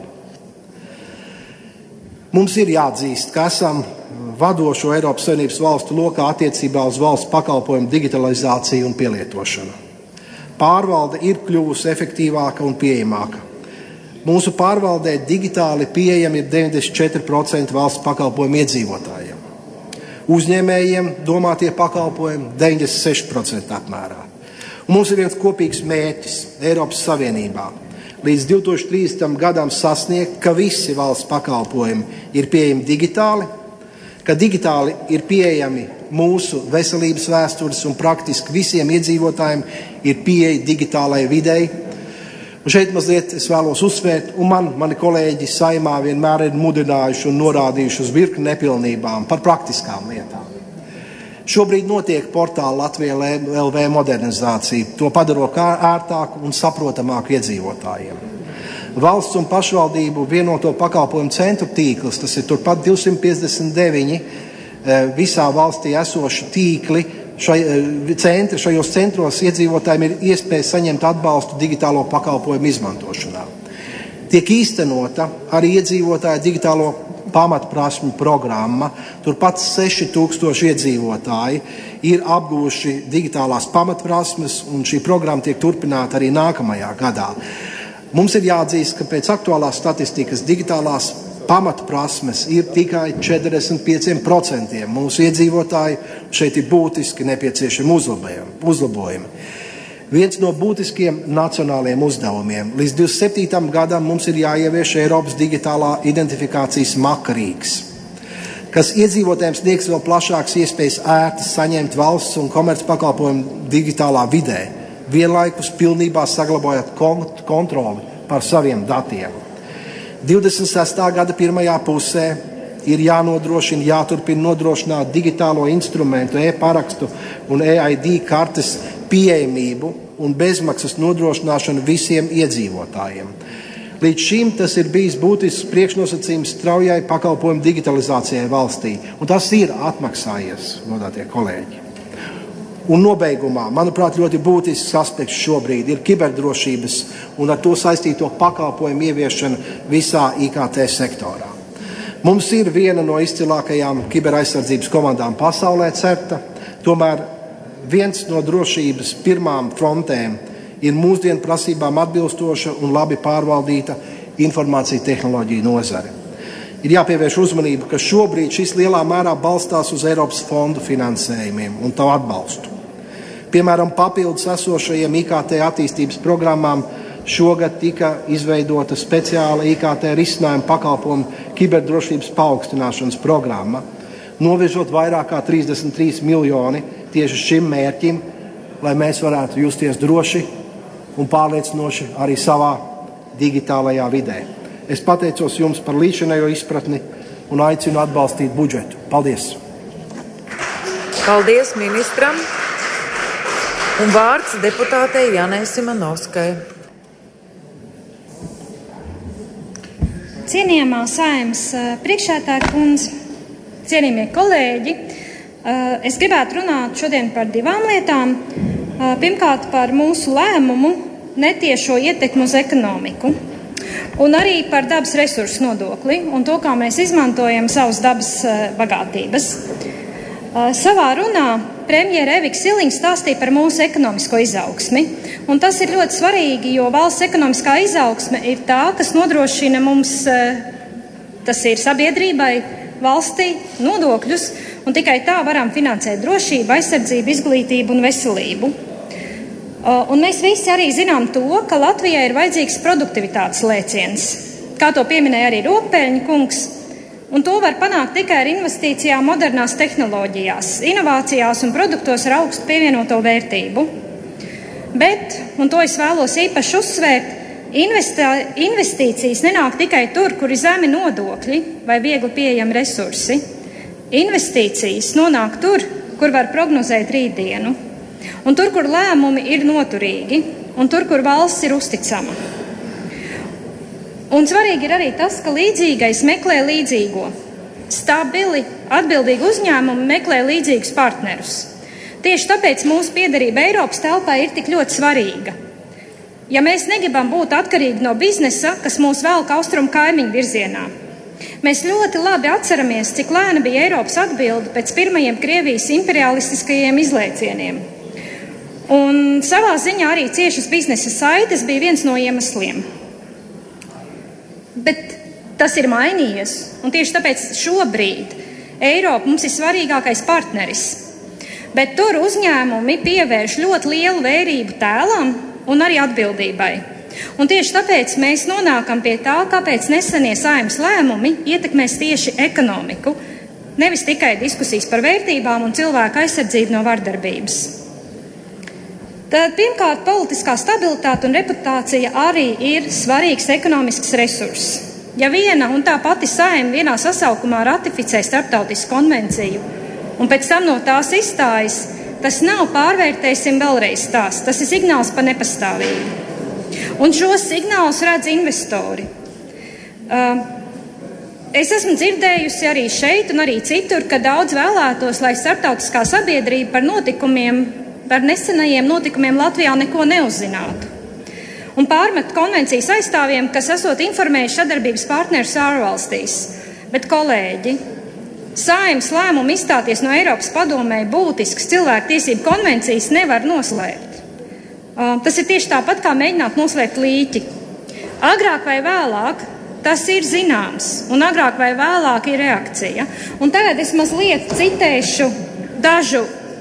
G: Mums ir jāatzīst, ka esam vadošo Eiropas Savienības valstu lokā attiecībā uz valsts pakalpojumu digitalizāciju un pielietošanu. Pārvalde ir kļuvusi efektīvāka un pieejamāka. Mūsu pārvaldē digitāli pieejami ir 94% valsts pakalpojumu iedzīvotājiem. Uzņēmējiem domātie pakalpojumi 96% apmērā. Un mums ir viens kopīgs mērķis Eiropas Savienībā. Līdz 2030. gadam sasniegt, ka visi valsts pakalpojumi ir pieejami digitāli, ka digitāli ir pieejami mūsu veselības vēstures un praktiski visiem iedzīvotājiem ir pieeja digitālai videi. Un šeit mazliet es vēlos uzsvērt, un mani kolēģi Saimā vienmēr ir mudinājuši un norādījuši uz virkni nepilnībām par praktiskām lietām. Šobrīd notiek portāla Latvija LV modernizācija, to padarot ērtāku un saprotamāku iedzīvotājiem. Valsts un pašvaldību vienoto pakalpojumu centru tīkls, tas ir turpat 259 visā valstī esoši tīkli, šajos centros iedzīvotājiem ir iespēja saņemt atbalstu digitālo pakalpojumu izmantošanā. Tiek īstenota arī iedzīvotāju digitālo pamatprasmju programma, turpat 6000 iedzīvotāji ir apguvuši digitālās pamatprasmes, un šī programma tiek turpināta arī nākamajā gadā. Mums ir jāatzīst, ka pēc aktuālās statistikas digitālās pamatprasmes ir tikai 45% mūsu iedzīvotāji. Šeit ir būtiski nepieciešami uzlabojumi. Viens no būtiskiem nacionāliem uzdevumiem. Līdz 27. gadam mums ir jāievieš Eiropas digitālā identifikācijas makarīgs, kas iedzīvotājiem sniegs vēl plašākas iespējas ērti saņemt valsts un komercpakalpojumu digitālā vidē, vienlaikus pilnībā saglabājot kontroli par saviem datiem. 26. gada pirmajā pusē ir jānodrošina, jāturpina nodrošināt digitālo instrumentu, e-parakstu un EID kartes pieejamību un bezmaksas nodrošināšanu visiem iedzīvotājiem. Līdz šim tas ir bijis būtisks priekšnosacījums straujai pakalpojumu digitalizācijai valstī, un tas ir atmaksājies, godātie kolēģi. Un nobeigumā, manuprāt, ļoti būtisks aspekts šobrīd ir kiberdrošības un ar to saistīto pakalpojumu ieviešana visā IKT sektorā. Mums ir viena no izcilākajām kiberaizsardzības komandām pasaulē CERTA, tomēr viens no drošības pirmām frontēm ir mūsdienu prasībām atbilstoša un labi pārvaldīta informācija tehnoloģija nozare. Ir jāpievērš uzmanība, ka šobrīd šis lielā mērā balstās uz Eiropas fondu finansējumiem un to atbalstu. Piemēram, papildus esošajiem IKT attīstības programmām šogad tika izveidota speciāla IKT risinājuma pakalpojumu kiberdrošības paaugstināšanas programma, novirzot vairāk kā 33 miljoni tieši šim mērķim, lai mēs varētu justies droši un pārliecinoši arī savā digitālajā vidē. Es pateicos jums par līdzinējo izpratni un aicinu atbalstīt budžetu. Paldies!
E: Paldies ministram! Un vārds deputātei Janai Simonovskai.
H: Cienījamā Saeimas priekšsēdētāja kundze, cienījamie kolēģi, es gribētu runāt šodien par divām lietām. Pirmkārt, par mūsu lēmumu netiešo ietekmi uz ekonomiku un arī par dabas resursu nodokli un to, kā mēs izmantojam savas dabas bagātības. Savā runā premjere Evika Siliņa stāstīja par mūsu ekonomisko izaugsmi, un tas ir ļoti svarīgi, jo valsts ekonomiskā izaugsme ir tā, kas nodrošina mums, tas ir sabiedrībai, valstī, nodokļus, un tikai tā varam finansēt drošību, aizsardzību, izglītību un veselību. Un mēs visi arī zinām to, ka Latvijai ir vajadzīgs produktivitātes lēciens, kā to pieminēja arī Rokpeļņa kungs. Un to var panākt tikai ar investīcijām modernās tehnoloģijās, inovācijās un produktos ar augstu pievienoto vērtību. Bet, un to es vēlos īpaši uzsvērt, investīcijas nenāk tikai tur, kur ir zemi nodokļi vai viegli pieejami resursi. Investīcijas nonāk tur, kur var prognozēt rītdienu, un tur, kur lēmumi ir noturīgi, un tur, kur valsts ir uzticama. Un svarīgi ir arī tas, ka līdzīgais meklē līdzīgo. Stabili, atbildīgi uzņēmumi meklē līdzīgus partnerus. Tieši tāpēc mūsu piederība Eiropas telpā ir tik ļoti svarīga. Ja mēs negribam būt atkarīgi no biznesa, kas mūs velk austrumu kaimiņu virzienā. Mēs ļoti labi atceramies, cik lēna bija Eiropas atbilde pēc pirmajiem Krievijas imperialistiskajiem izlēcieniem. Un savā ziņā arī ciešas biznesa saites bija viens no iemesliem. Bet tas ir mainījies, un tieši tāpēc šobrīd Eiropa mums ir svarīgākais partneris. Bet tur uzņēmumi pievērš ļoti lielu vērību tēlam un arī atbildībai. Un tieši tāpēc mēs nonākam pie tā, kāpēc nesenie Saeimas lēmumi ietekmēs tieši ekonomiku, nevis tikai diskusijas par vērtībām un cilvēku aizsardzību no vardarbības. Tad pirmkārt, politiskā stabilitāte un reputācija arī ir svarīgs ekonomisks resurss. Ja viena un tā pati Saeima vienā sasaukumā ratificē starptautisku konvenciju un pēc tam no tās izstājas, tas nav pārvērtēsim vēlreiz tās, tas ir signāls par nepastāvību. Un šos signālus redz investori. Es esmu dzirdējusi arī šeit un arī citur, ka daudz vēlētos, lai starptautiskā sabiedrība par nesenajiem notikumiem Latvijā neko neuzzinātu. Un pārmet konvencijas aizstāvjiem, kas esot informējuši sadarbības partnerus ārvalstīs. Bet, kolēģi, Saeimas lēmumu izstāties no Eiropas padomē būtisks cilvēktiesību konvencijas nevar noslēpt. Tas ir tieši tāpat, kā mēģināt noslēpt līķi. Agrāk vai vēlāk tas ir zināms, un agrāk vai vēlāk ir reakcija. Un tagad es mazliet citēšu dažu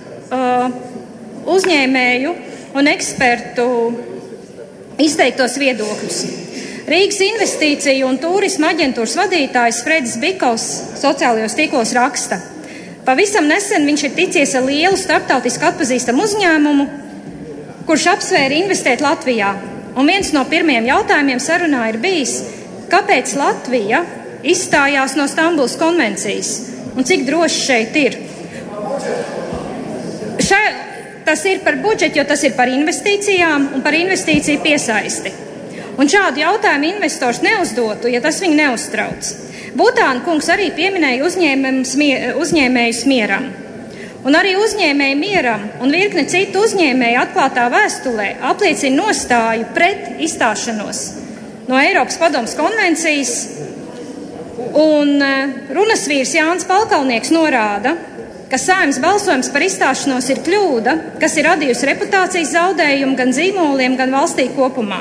H: uzņēmēju un ekspertu izteiktos viedokļus. Rīgas investīciju un turisma aģentūras vadītājs Fredis Bikovs sociālajos tīklos raksta. Pavisam nesen viņš ir ticies ar lielu starptautiski atpazīstamu uzņēmumu, kurš apsvēra investēt Latvijā. Un viens no pirmiem jautājumiem sarunā ir bijis, kāpēc Latvija izstājās no Stambulas konvencijas un cik droši šeit ir. Tas ir par budžetu, jo tas ir par investīcijām un par investīciju piesaisti. Un šādu jautājumu investors neuzdotu, ja tas viņu neuztrauc. Būtāna kungs arī pieminēja uzņēmējus Mieram. Un arī uzņēmēji Mieram un virkne citu uzņēmēju atklātā vēstulē apliecina nostāju pret izstāšanos no Eiropas padomes konvencijas. Un runas vīrs Jānis Palkalnieks norāda, ka Saeimas balsojums par izstāšanos ir kļūda, kas ir radījusi reputācijas zaudējumu gan zīmoliem, gan valstī kopumā.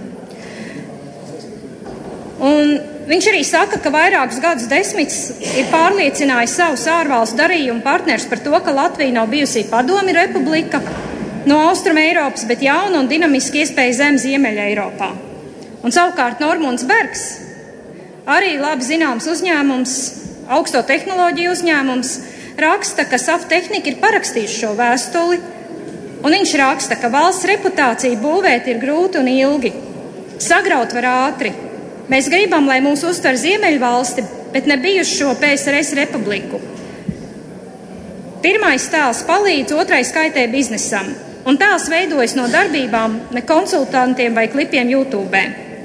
H: Un viņš arī saka, ka vairākus gadus desmitus ir pārliecinājis savus ārvalstu darījumu partnerus par to, ka Latvija nav bijusi padomju republika no Austrum Eiropas, bet jauna un dinamiski iespēja zem Ziemeļa Eiropā. Un savukārt Normunds Bergs, arī labi zināms uzņēmums, augsto tehnoloģiju uzņēmums, raksta, ka SAF Tehnika ir parakstījuši šo vēstuli, un viņš raksta, ka valsts reputāciju būvēt ir grūti un ilgi. Sagraut var ātri. Mēs gribam, lai mūs uztver Ziemeļvalsti, bet ne bijušo PSRS republiku. Pirmais tēls palīdz, otrais kaitē biznesam, un tēls veidojas no darbībām, ne konsultantiem vai klipiem YouTube.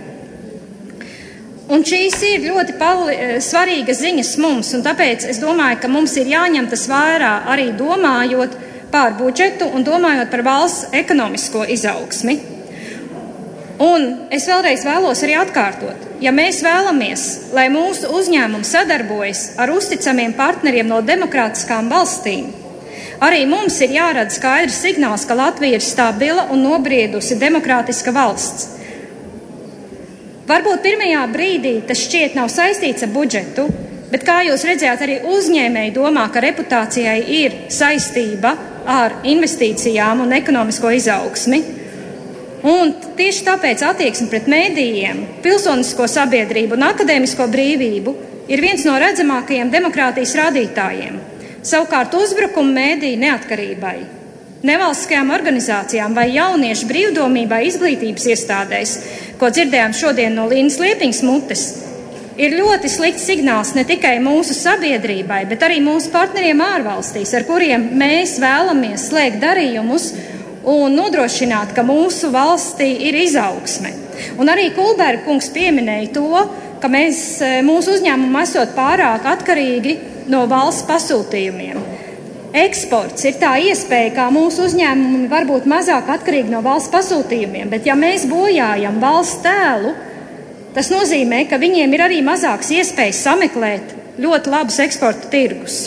H: Un šīs ir ļoti svarīgas ziņas mums, un tāpēc es domāju, ka mums ir jāņem tas vērā arī domājot par budžetu un domājot par valsts ekonomisko izaugsmi. Un es vēlreiz vēlos arī atkārtot, ja mēs vēlamies, lai mūsu uzņēmumi sadarbojas ar uzticamiem partneriem no demokrātiskām valstīm, arī mums ir jārada skaidrs signāls, ka Latvija ir stabila un nobriedusi demokrātiska valsts. Varbūt pirmajā brīdī tas šķiet nav saistīts ar budžetu, bet kā jūs redzējāt, arī uzņēmēji domā, ka reputācijai ir saistība ar investīcijām un ekonomisko izaugsmi. Un tieši tāpēc attieksme pret mēdījiem, pilsonisko sabiedrību un akadēmisko brīvību ir viens no redzamākajiem demokrātijas rādītājiem. Savukārt uzbrukumu mēdīju neatkarībai, nevalstiskajām organizācijām vai jauniešu brīvdomībai izglītības iestādēs, ko dzirdējām šodien no Līnas Liepiņas mutes, ir ļoti slikts signāls ne tikai mūsu sabiedrībai, bet arī mūsu partneriem ārvalstīs, ar kuriem mēs vēlamies slēgt darījumus un nodrošināt, ka mūsu valstī ir izaugsme. Un arī Kulberga kungs pieminēja to, ka mūsu uzņēmumi esot pārāk atkarīgi no valsts pasūtījumiem. Eksports ir tā iespēja, kā mūsu uzņēmumi var būt mazāk atkarīgi no valsts pasūtījumiem, bet ja mēs bojājam valsts tēlu, tas nozīmē, ka viņiem ir arī mazāks iespējas sameklēt ļoti labus eksporta tirgus.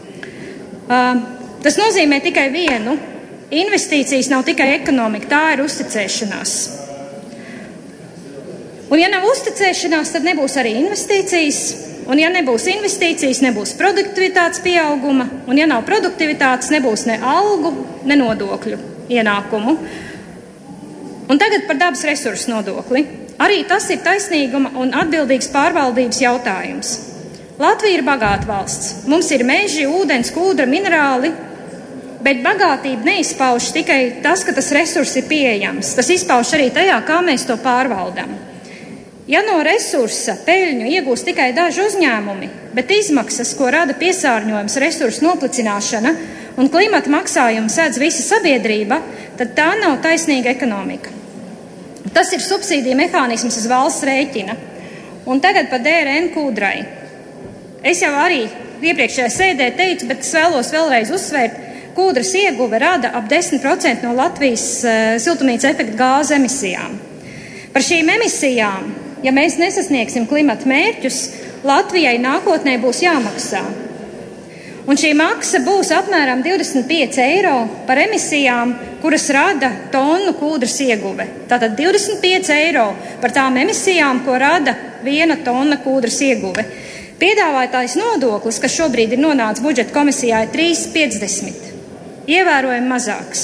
H: Tas nozīmē tikai vienu. Investīcijas nav tikai ekonomika, tā ir uzticēšanās. Un ja nav uzticēšanās, tad nebūs arī investīcijas. Un ja nebūs investīcijas, nebūs produktivitātes pieauguma. Un ja nav produktivitātes, nebūs ne algu, ne nodokļu ienākumu. Un tagad par dabas resursu nodokli. Arī tas ir taisnīguma un atbildīgas pārvaldības jautājums. Latvija ir bagāta valsts. Mums ir meži, ūdens, kūdra, minerāli. Bet bagātība neizpauž tikai tas, ka tas resurs ir pieejams. Tas izpauž arī tajā, kā mēs to pārvaldam. Ja no resursa peļņu iegūst tikai daži uzņēmumi, bet izmaksas, ko rada piesārņojums, resursu noplicināšana un klimata maksājumu sēdz visa sabiedrība, tad tā nav taisnīga ekonomika. Tas ir subsīdija mehānisms uz valsts rēķina. Un tagad par DRN kūdrai. Es jau arī iepriekšējā sēdē teicu, bet es vēlos vēlreiz uzsvērt, kūdras ieguve rada ap 10% no Latvijas siltumnīca efekta gāzu emisijām. Par šīm emisijām, ja mēs nesasniegsim klimata mērķus, Latvijai nākotnē būs jāmaksā. Un šī maksa būs apmēram 25 eiro par emisijām, kuras rada tonu kūdras ieguve. Tātad 25 eiro par tām emisijām, ko rada 1 tonna kūdras ieguve. Piedāvātais nodoklis, kas šobrīd ir nonācis budžeta komisijā, ir 3,50. Ievērojami mazāks.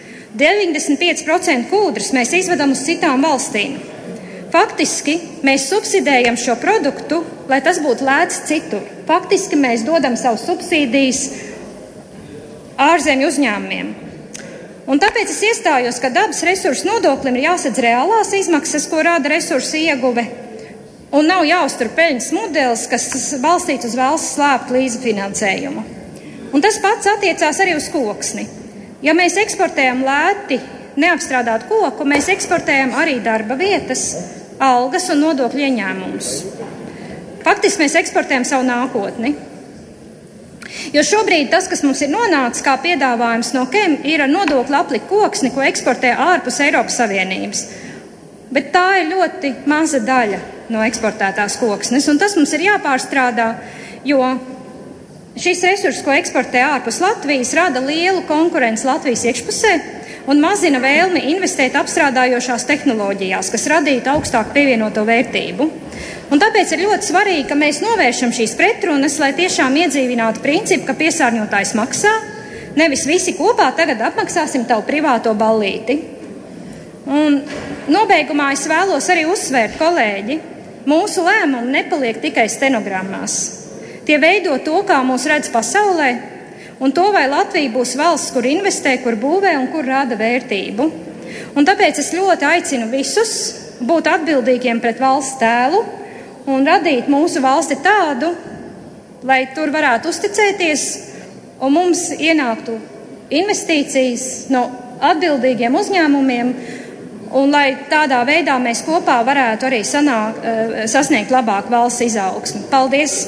H: 95% kūdras mēs izvedam uz citām valstīm. Faktiski mēs subsidējam šo produktu, lai tas būtu lēts citur. Faktiski mēs dodam savu subsīdijas ārzemju uzņēmumiem. Un tāpēc es iestājos, ka dabas resursu nodoklim ir jāsadz reālās izmaksas, ko rada resursu ieguve, un nav jāuztur peļņas modelis, kas balstīts uz valsts slēptu līdzfinansējumu. Un tas pats attiecās arī uz koksni. Ja mēs eksportējam lēti neapstrādātu koku, mēs eksportējam arī darba vietas, algas un nodokļu ieņēmumus. Faktiski mēs eksportējam savu nākotni. Jo šobrīd tas, kas mums ir nonācis kā piedāvājums no KEM, ir ar nodokli aplikt koksni, ko eksportē ārpus Eiropas Savienības. Bet tā ir ļoti maza daļa no eksportētās koksnes, un tas mums ir jāpārstrādā, jo šis resurs, ko eksportē ārpus Latvijas, rada lielu konkurenci Latvijas iekšpusē un mazina vēlmi investēt apstrādājošās tehnoloģijās, kas radītu augstāku pievienoto vērtību. Un tāpēc ir ļoti svarīgi, ka mēs novēršam šīs pretrunas, lai tiešām iedzīvinātu principu, ka piesārņotājs maksā, nevis visi kopā tagad apmaksāsim tavu privāto ballīti. Un nobeigumā es vēlos arī uzsvērt, kolēģi, mūsu lēmumi nepaliek tikai stenogrammās. Tie veido to, kā mūs redz pasaulē, un to, vai Latvija būs valsts, kur investē, kur būvē un kur rada vērtību. Un tāpēc es ļoti aicinu visus būt atbildīgiem pret valsts tēlu un radīt mūsu valsti tādu, lai tur varētu uzticēties un mums ienāktu investīcijas no atbildīgiem uzņēmumiem, un lai tādā veidā mēs kopā varētu arī sasniegt labāku valsts izaugsmi. Paldies!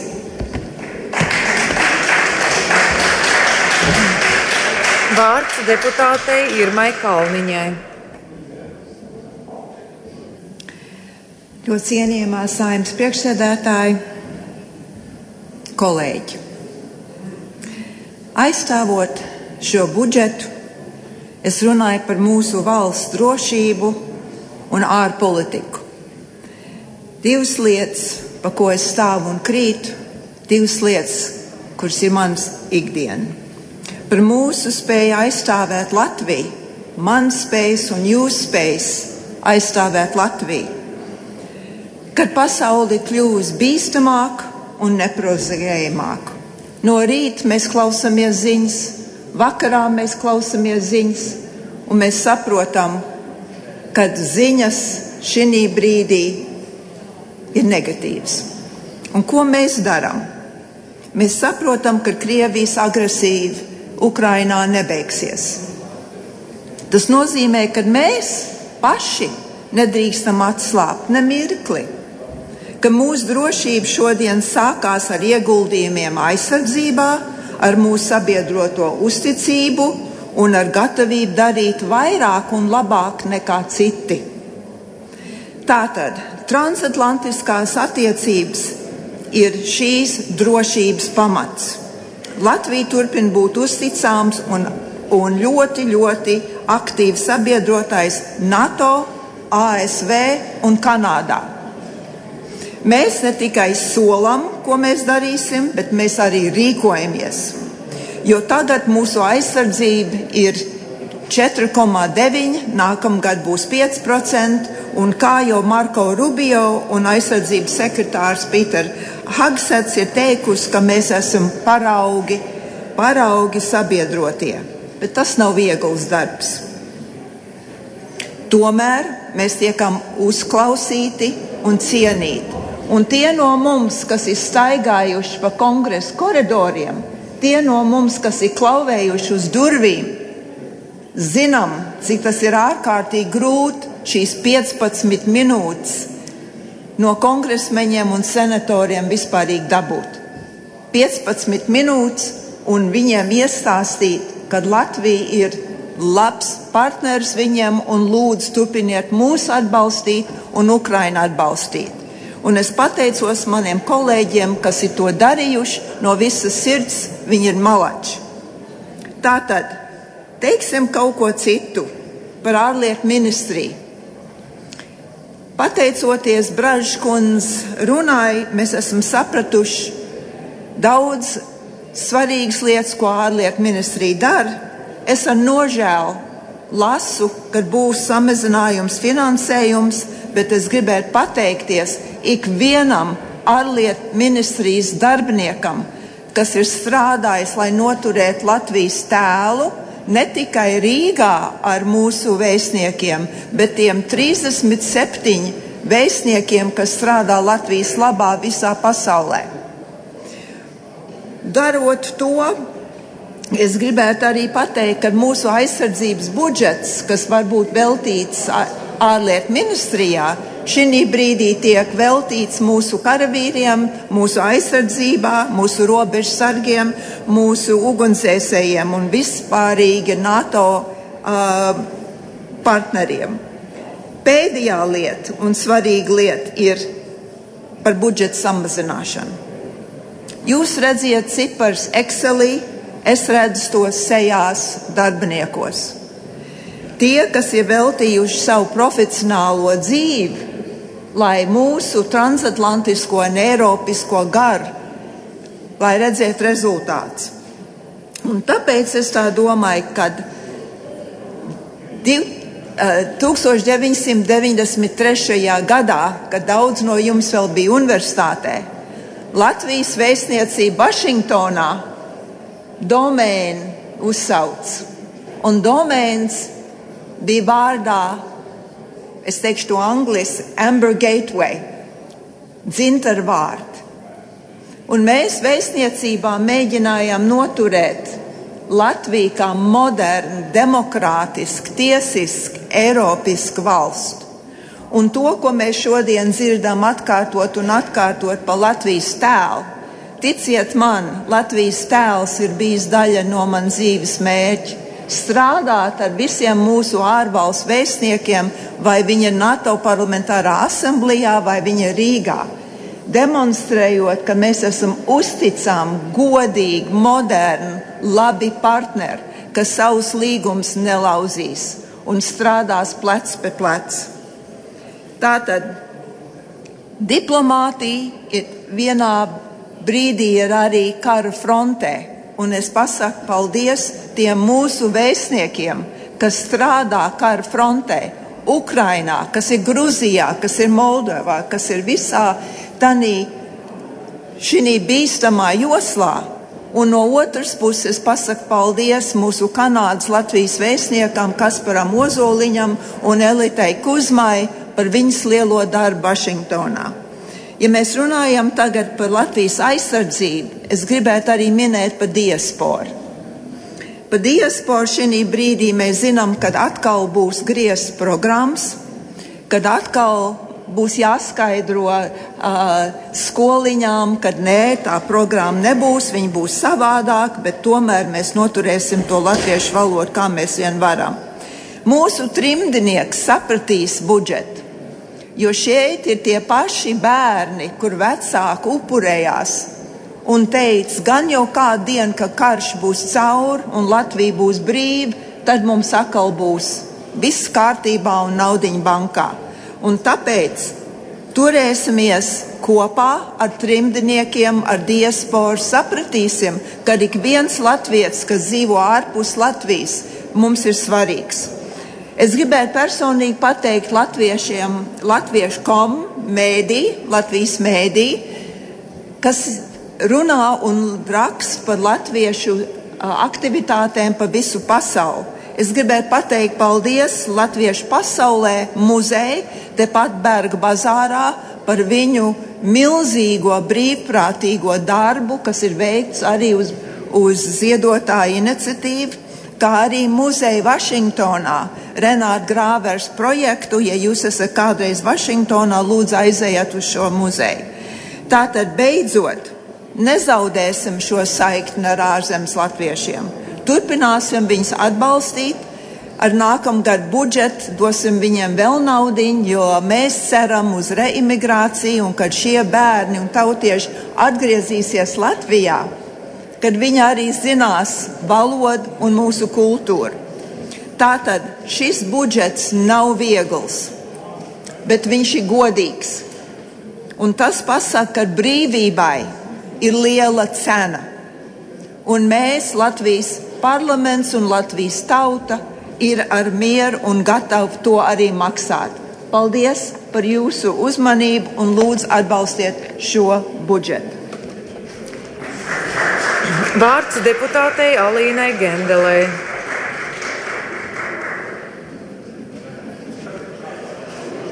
E: Vārds deputātei Irmai Kalniņai.
I: Ļoti cienījamā Saeimas priekšsēdētāji, kolēģi. Aizstāvot šo budžetu, es runāju par mūsu valsts drošību un ārpolitiku. Divas lietas, pa ko es stāvu un krītu, divas lietas, kuras ir manas ikdiena. Par mūsu spēju aizstāvēt Latviju, manas spējas un jūsu spējas aizstāvēt Latviju. Kad pasauli kļūst bīstamāk un neprozējamāk. No rīta mēs klausamies ziņas, vakarā mēs klausamies ziņas, un mēs saprotam, ka ziņas šī brīdī ir negatīvas. Un ko mēs darām? Mēs saprotam, ka Krievijas agresīva Ukrainā nebeigsies. Tas nozīmē, ka mēs paši nedrīkstam atslābt ne mirkli, ka mūsu drošība šodien sākās ar ieguldījumiem aizsardzībā, ar mūsu sabiedroto uzticību un ar gatavību darīt vairāk un labāk nekā citi. Tātad transatlantiskās attiecības ir šīs drošības pamats. Latvija turpina būt uzticāms un ļoti, ļoti aktīvs sabiedrotais NATO, ASV un Kanādā. Mēs ne tikai solam, ko mēs darīsim, bet mēs arī rīkojamies. Jo tagad mūsu aizsardzība ir 4,9%, nākamgad būs 5%, un kā jau Marko Rubio un aizsardzības sekretārs Pīter Hagsets ir teikusi, ka mēs esam paraugi sabiedrotie. Bet tas nav viegls darbs. Tomēr mēs tiekam uzklausīti un cienīti. Un tie no mums, kas ir staigājuši pa kongresa koridoriem, tie no mums, kas ir klauvējuši uz durvīm, zinām, cik tas ir ārkārtīgi grūti šīs 15 minūtes no kongresmeņiem un senatoriem vispārīgi dabūt. 15 minūtes un viņiem iestāstīt, ka Latvija ir labs partners viņiem un lūdzu turpiniet mūs atbalstīt un Ukrainu atbalstīt. Un es pateicos maniem kolēģiem, kas ir to darījuši no visas sirds, viņi ir malači. Tātad, teiksim kaut ko citu par ārlietu ministriju. Pateicoties Bražkundzes runai, mēs esam sapratuši daudz svarīgas lietas, ko ārlietu ministrija dara. Es ar nožēlu lasu, kad būs samazinājums finansējums, bet es gribētu pateikties ikvienam ārlietu ministrijas darbiniekam, kas ir strādājis, lai noturētu Latvijas tēlu, ne tikai Rīgā ar mūsu vēstniekiem, bet tiem 37 vēstniekiem, kas strādā Latvijas labā visā pasaulē. Darot to, es gribētu arī pateikt, ka mūsu aizsardzības budžets, kas var būt veltīts ārlietu ministrijā, šī brīdī tiek veltīts mūsu karavīriem, mūsu aizsardzībā, mūsu robežsargiem, mūsu ugunsdzēsējiem un vispārīgi NATO partneriem. Pēdējā lieta un svarīga lieta ir par budžeta samazināšanu. Jūs redziet cipars Excelī, es redzu tos sejās darbiniekos. Tie, kas ir veltījuši savu profesionālo dzīvi, lai mūsu transatlantisko un eiropisko garu, lai redzētu rezultāts. Un tāpēc es tā domāju, ka 1993. gadā, kad daudz no jums vēl bija universitātē, Latvijas vēstniecība Vašingtonā domēnu uzsauc. Un domēns bija vārdā, es teikšu to angliski, Amber Gateway, dzintara vārdi. Un mēs vēstniecībā mēģinājām noturēt Latviju kā modernu, demokrātisku, tiesisku, eiropisku valstu. Un to, ko mēs šodien dzirdam atkārtot un atkārtot par Latvijas tēlu, ticiet man, Latvijas tēls ir bijis daļa no man dzīves mērķa. Strādāt ar visiem mūsu ārvalstu vēstniekiem, vai viņa NATO parlamentārā asamblējā, vai viņa Rīgā, demonstrējot, ka mēs esam uzticami, godīgi, moderni, labi partneri, kas savus līgumus nelauzīs un strādās plec pie plec. Tātad diplomātija vienā brīdī ir arī kara frontē, un es pasaku paldies tiem mūsu vēstniekiem, kas strādā kara frontē, Ukrainā, kas ir Gruzijā, kas ir Moldovā, kas ir visā šī bīstamā joslā. Un no otras puses pasaku paldies mūsu Kanādas Latvijas vēstniekam Kasparam Ozoliņam un Elitei Kuzmai par viņas lielo darbu Vašingtonā. Ja mēs runājam tagad par Latvijas aizsardzību, es gribētu arī minēt par diasporu. Par diasporu šī brīdī mēs zinām, kad atkal būs griezts programmas, kad atkal būs jāskaidro skoliņām, kad nē, tā programma nebūs, viņa būs savādāk, bet tomēr mēs noturēsim to latviešu valodu, kā mēs vien varam. Mūsu trimdnieki sapratīs budžetu, jo šeit ir tie paši bērni, kur vecāki upurējās un teica, gan jau kādu dienu, ka karš būs cauri un Latvija būs brīva, tad mums atkal būs viss kārtībā un naudiņa bankā. Un tāpēc turēsimies kopā ar trimdniekiem, ar diasporu, sapratīsim, ka ik viens latvietis, kas dzīvo ārpus Latvijas, mums ir svarīgs. Es gribētu personīgi pateikt latviešiem, latviešu.com mēdī, Latvijas mēdī, kas runā un raksta par latviešu aktivitātēm pa visu pasauli. Es gribētu pateikt paldies Latviešu pasaulē muzeju, tepat Berga bazārā, par viņu milzīgo brīvprātīgo darbu, kas ir veikts arī uz ziedotāju iniciatīvu, kā arī muzeja Vašingtonā, Renāta Grāvers projektu. Ja jūs esat kādreiz Vašingtonā, lūdzu aizejiet uz šo muzeju. Tātad beidzot, nezaudēsim šo saikni ar ārzemes latviešiem. Turpināsim viņus atbalstīt, ar nākamgad budžetu dosim viņiem vēl naudiņu, jo mēs ceram uz reimigrāciju, un kad šie bērni un tautieši atgriezīsies Latvijā, kad viņi arī zinās valodu un mūsu kultūru. Tātad šis budžets nav viegls, bet viņš ir godīgs. Un tas pasaka, ka brīvībai ir liela cena. Un mēs, Latvijas parlaments un Latvijas tauta, ir ar mieru un gatavi to arī maksāt. Paldies par jūsu uzmanību un lūdzu atbalstiet šo budžetu.
E: Vārds deputātei Alīnai Gendelei.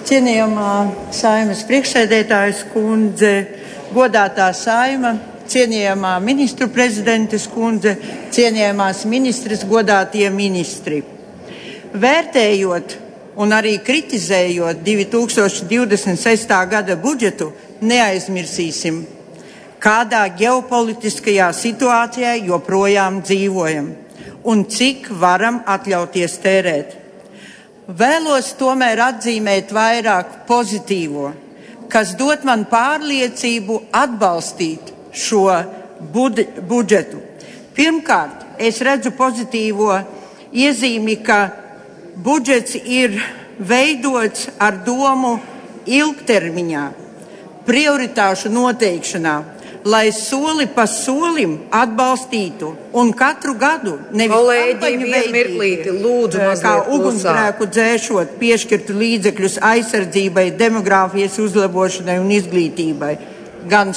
I: Cienījamā Saeimas priekšsēdētājas kundze, godātā Saima, cienījamā ministru prezidentes kundze, cienījamās ministres, godātie ministri. Vērtējot un arī kritizējot 2026. gada budžetu, neaizmirsīsim, kādā ģeopolitiskajā situācijā joprojām dzīvojam un cik varam atļauties tērēt. Vēlos tomēr atzīmēt vairāk pozitīvo, kas dod man pārliecību atbalstīt šo budžetu. Pirmkārt, es redzu pozitīvo iezīmi, ka budžets ir veidots ar domu ilgtermiņā, prioritāšu noteikšanā, lai soli pa solim atbalstītu un katru gadu nevis
E: mirklīti, lūdzu,
I: kā ugunsgrēku dzēšot, piešķirtu līdzekļus aizsardzībai, demogrāfijas uzlabošanai un izglītībai, gan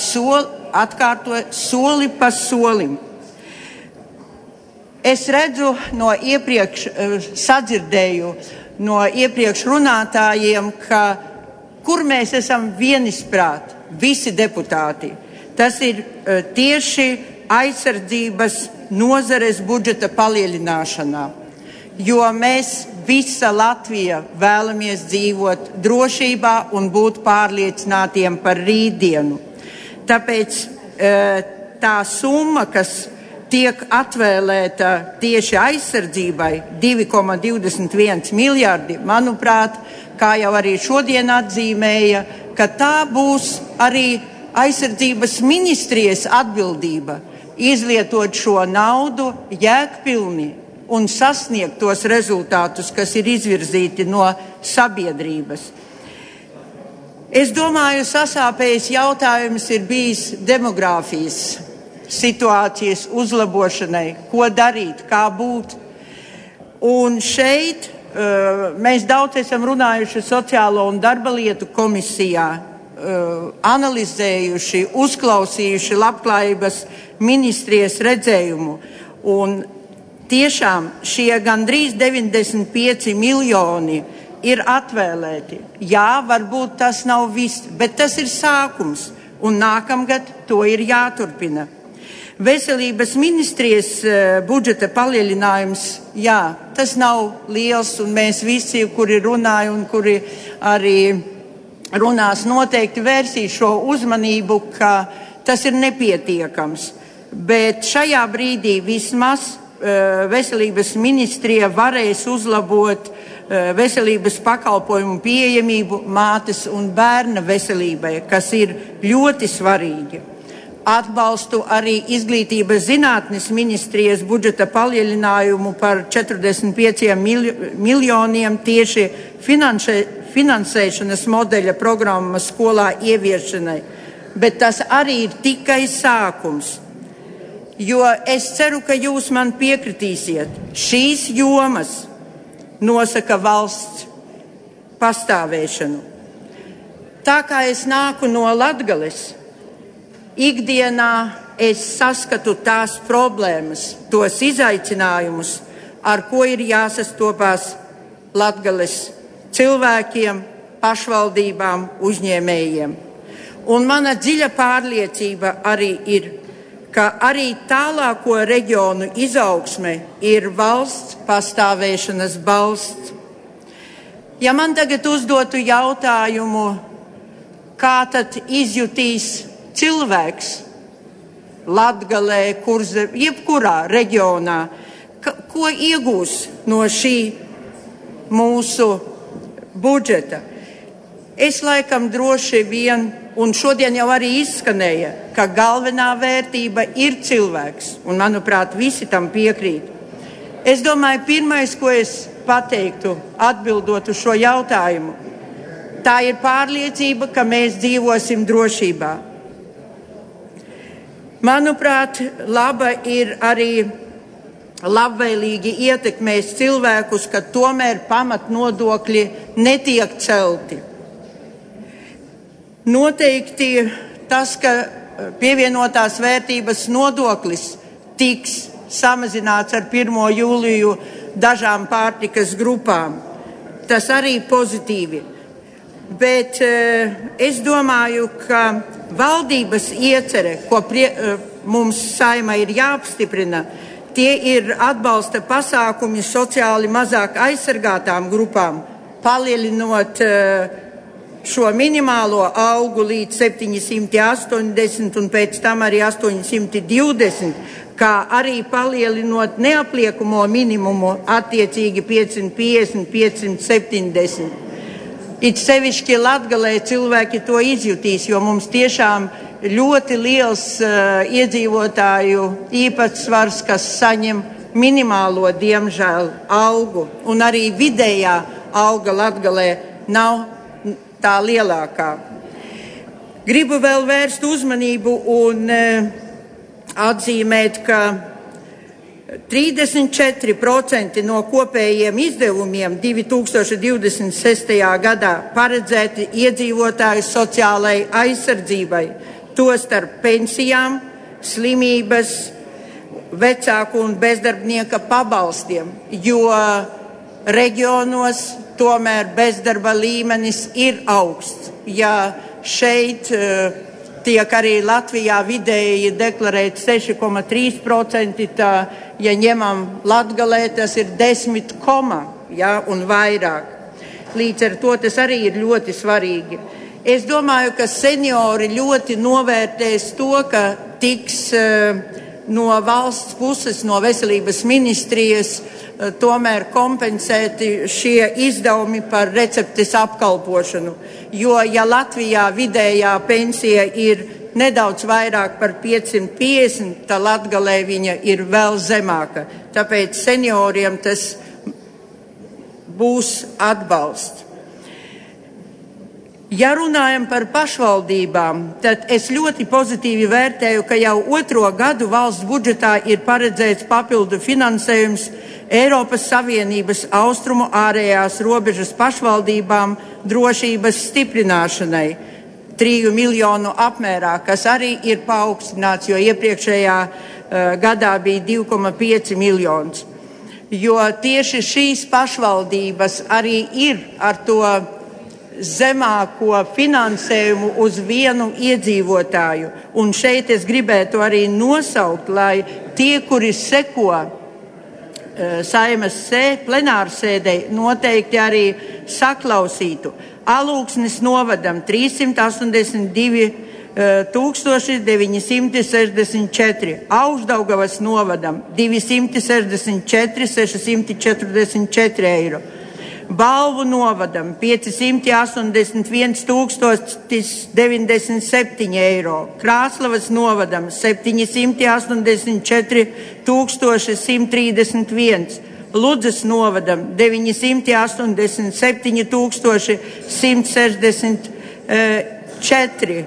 I: soli pa solim. Es redzu sadzirdēju no iepriekš runātājiem, ka kur mēs esam vienisprāt, visi deputāti. Tas ir tieši aizsardzības nozares budžeta palielināšanā, jo mēs visa Latvija vēlamies dzīvot drošībā un būt pārliecinātiem par rītdienu. Tāpēc tā summa, kas tiek atvēlēta tieši aizsardzībai, 2,21 miljardi, manuprāt, kā jau arī šodien atzīmēja, ka tā būs arī aizsardzības ministrijas atbildība izlietot šo naudu jēgpilni un sasniegt tos rezultātus, kas ir izvirzīti no sabiedrības. Es domāju, sasāpējis jautājums ir bijis demogrāfijas situācijas uzlabošanai, ko darīt, kā būt. Un šeit mēs daudz esam runājuši Sociālo un darba lietu komisijā, analizējuši, uzklausījuši labklājības ministrijas redzējumu. Un tiešām šie gandrīz 95 miljoni ir atvēlēti. Jā, varbūt tas nav viss, bet tas ir sākums. Un nākamgad to ir jāturpina. Veselības ministrijas budžeta palielinājums, jā, tas nav liels, un mēs visi, kuri runāja un kuri arī runās, noteikti vērsīs šo uzmanību, ka tas ir nepietiekams. Bet šajā brīdī vismaz veselības ministrija varēs uzlabot veselības pakalpojumu pieejamību mātes un bērna veselībai, kas ir ļoti svarīgi. Atbalstu arī izglītības zinātnes ministrijas budžeta palielinājumu par 45 miljoniem tieši finansēšanas modeļa programmas skolā ieviešanai. Bet tas arī ir tikai sākums. Jo es ceru, ka jūs man piekritīsiet. Šīs jomas nosaka valsts pastāvēšanu. Tā kā es nāku no Latgales, ikdienā es saskatu tās problēmas, tos izaicinājumus, ar ko ir jāsastopās Latgales cilvēkiem, pašvaldībām, uzņēmējiem. Un mana dziļa pārliecība arī ir, ka arī tālāko reģionu izaugsme ir valsts pastāvēšanas balsts. Ja man tagad uzdotu jautājumu, kā tad izjutīs cilvēks Latgalē, jebkurā reģionā, ko iegūs no šī mūsu budžeta? Es laikam droši vien, un šodien jau arī izskanēja, ka galvenā vērtība ir cilvēks, un manuprāt, visi tam piekrīt. Es domāju, pirmais, ko es pateiktu, atbildot uz šo jautājumu, tā ir pārliecība, ka mēs dzīvosim drošībā. Manuprāt, laba ir arī labvēlīgi ietekmēs cilvēkus, ka tomēr pamatnodokļi netiek celti. Noteikti tas, ka pievienotās vērtības nodoklis tiks samazināts ar 1. jūliju dažām pārtikas grupām, tas arī pozitīvi.
J: Bet es domāju, ka valdības iecere, ko mums Saeimai ir jāapstiprina, tie ir atbalsta pasākumi sociāli mazāk aizsargātām grupām, palielinot šo minimālo algu līdz 780 un pēc tam arī 820, kā arī palielinot neapliekamo minimumu attiecīgi 550, 570. It sevišķi Latgalē cilvēki to izjutīs, jo mums tiešām ļoti liels iedzīvotāju īpatsvars, kas saņem minimālo, diemžēl, algu, un arī vidējā alga Latgalē nav tā lielākā. Gribu vēl vērst uzmanību un atzīmēt, ka 34% no kopējiem izdevumiem 2026. gadā paredzēti iedzīvotāju sociālai aizsardzībai, tostarp pensijām, slimības, vecāku un bezdarbnieka pabalstiem, jo reģionos tomēr bezdarba līmenis ir augsts. Ja šeit tiek arī Latvijā vidēji deklarēt 6,3%, tā, ja ņemam Latgalē, tas ir 10, un vairāk. Līdz ar to tas arī ir ļoti svarīgi. Es domāju, ka seniori ļoti novērtēs to, ka tiks no valsts puses, no veselības ministrijas tomēr kompensēti šie izdevumi par receptes apkalpošanu. Jo, ja Latvijā vidējā pensija ir nedaudz vairāk par 550, tad Latgalē viņa ir vēl zemāka. Tāpēc senioriem tas būs atbalsts. Ja runājam par pašvaldībām, tad es ļoti pozitīvi vērtēju, ka jau 2. gadu valsts budžetā ir paredzēts papildu finansējums Eiropas Savienības austrumu ārējās robežas pašvaldībām drošības stiprināšanai 3 miljonu apmērā, kas arī ir paaugstināts, jo iepriekšējā gadā bija 2,5 miljonus. Jo tieši šīs pašvaldības arī ir ar to zemāko finansējumu uz vienu iedzīvotāju. Un šeit es gribētu arī nosaukt, lai tie, kuri seko Saeimas plenārsēdei, noteikti arī saklausītu. Alūksnes novadam 382 964, Augšdaugavas novadam 264 644 eiro. Balvu novadam 581 097 eiro, Krāslavas novadam 784 131, Ludzas novadam 987 164.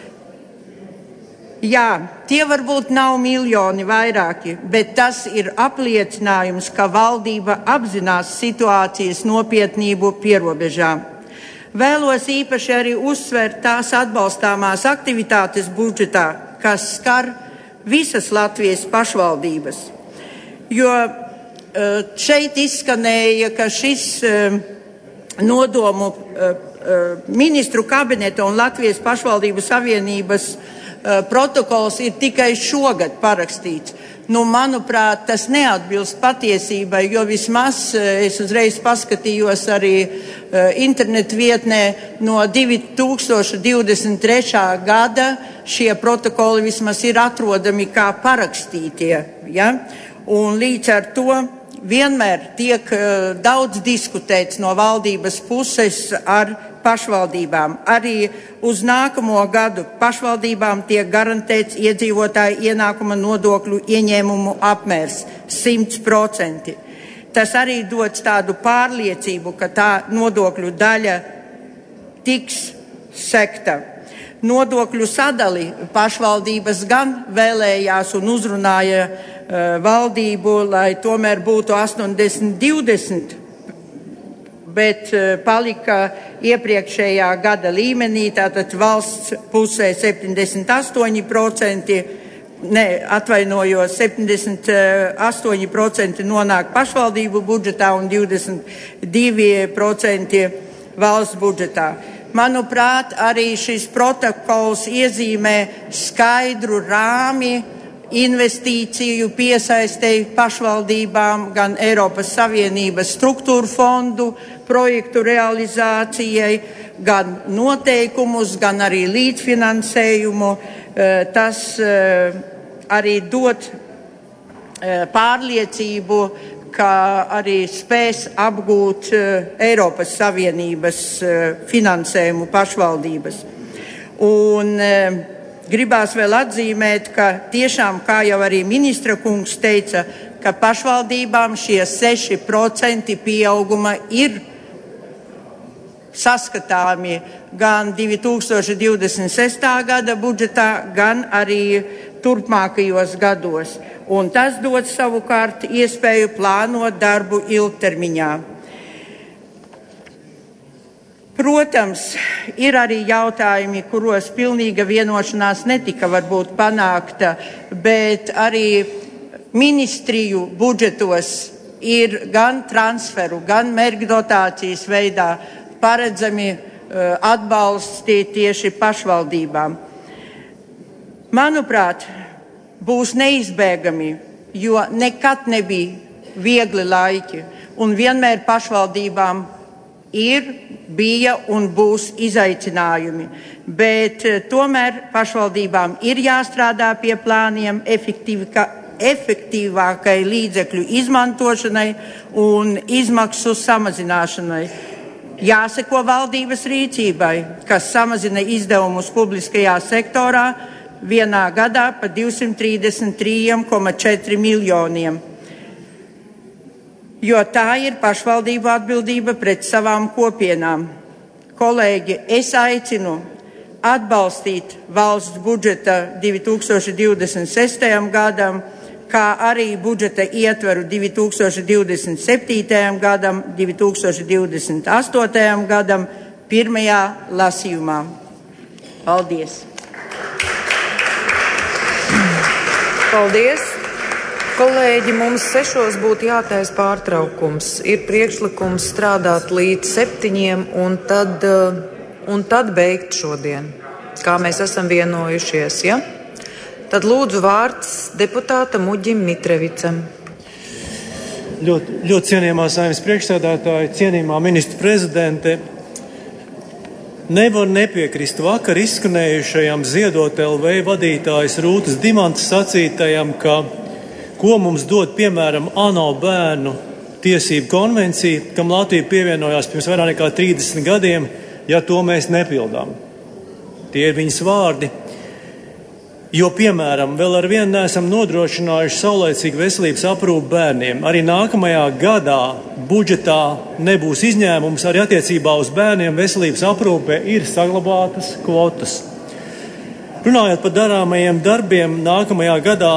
J: Jā, tie varbūt nav miljoni vairāki, bet tas ir apliecinājums, ka valdība apzinās situācijas nopietnību pierobežā. Vēlos īpaši arī uzsvērt tās atbalstāmās aktivitātes budžetā, kas skar visas Latvijas pašvaldības. Jo šeit izskanēja, ka šis nodomu ministru kabineta un Latvijas pašvaldību savienības protokols ir tikai šogad parakstīts. Manuprāt, tas neatbilst patiesībai, jo vismaz es uzreiz paskatījos arī internetu vietnē no 2023. gada šie protokoli vismaz ir atrodami kā parakstītie. Ja? Un līdz ar to vienmēr tiek daudz diskutēts no valdības puses ar pašvaldībām. Arī uz nākamo gadu pašvaldībām tiek garantēts iedzīvotāju ienākuma nodokļu ieņēmumu apmērs 100%. Tas arī dots tādu pārliecību, ka tā nodokļu daļa tiks sekta. Nodokļu sadali pašvaldības gan vēlējās un uzrunāja valdību, lai tomēr būtu 80-20, bet palika iepriekšējā gada līmenī, tātad valsts pusē 78%, 78% nonāk pašvaldību budžetā un 22% valsts budžetā. Manuprāt, arī šis protokols iezīmē skaidru rāmi investīciju piesaistei pašvaldībām, gan Eiropas Savienības struktūru fondu projektu realizācijai, gan noteikumus, gan arī līdzfinansējumu. Tas arī dod pārliecību, ka arī spēs apgūt Eiropas Savienības finansējumu pašvaldības. Un gribās vēl atzīmēt, ka tiešām, kā jau arī ministra kungs teica, ka pašvaldībām šie 6% pieauguma ir saskatāmi gan 2026. gada budžetā, gan arī turpmākajos gados. Un tas dod savukārt iespēju plānot darbu ilgtermiņā. Protams, ir arī jautājumi, kuros pilnīga vienošanās netika varbūt panākta, bet arī ministriju budžetos ir gan transferu, gan mergdotācijas veidā paredzami atbalsti tieši pašvaldībām. Manuprāt, būs neizbēgami, jo nekad nebija viegli laiki, un vienmēr pašvaldībām bija un būs izaicinājumi, bet tomēr pašvaldībām ir jāstrādā pie plāniem efektīvākai līdzekļu izmantošanai un izmaksu samazināšanai. Jāseko valdības rīcībai, kas samazina izdevumus publiskajā sektorā vienā gadā pa 233,4 miljoniem. Jo tā ir pašvaldību atbildība pret savām kopienām. Kolēģi, es aicinu atbalstīt valsts budžeta 2026. gadam, kā arī budžeta ietveru 2027. gadam, 2028. gadam pirmajā lasījumā. Paldies!
E: Paldies! Kolēģi, mums 6 būtu jātaisa pārtraukums. Ir priekšlikums strādāt līdz 7 un tad beigt šodien, kā mēs esam vienojušies, ja? Tad lūdzu vārds deputātam Uģim Mitrevicam.
K: Ļoti cienījamā Saeimas priekšsēdētāja, cienījamā ministra prezidente. Nevar nepiekrist vakar izskanējušajam Ziedot LV vadītājas Rūtas Dimantas sacītajam, ka ko mums dod, piemēram, ANO bērnu tiesību konvencija, kam Latvija pievienojās pirms vairāk nekā 30 gadiem, ja to mēs nepildām. Tie ir viņas vārdi. Jo, piemēram, vēl ar vienu neesam nodrošinājuši saulaicīgu veselības aprūpu bērniem. Arī nākamajā gadā budžetā nebūs izņēmums, arī attiecībā uz bērniem veselības aprūpē ir saglabātas kvotas. Runājot par darāmajiem darbiem nākamajā gadā,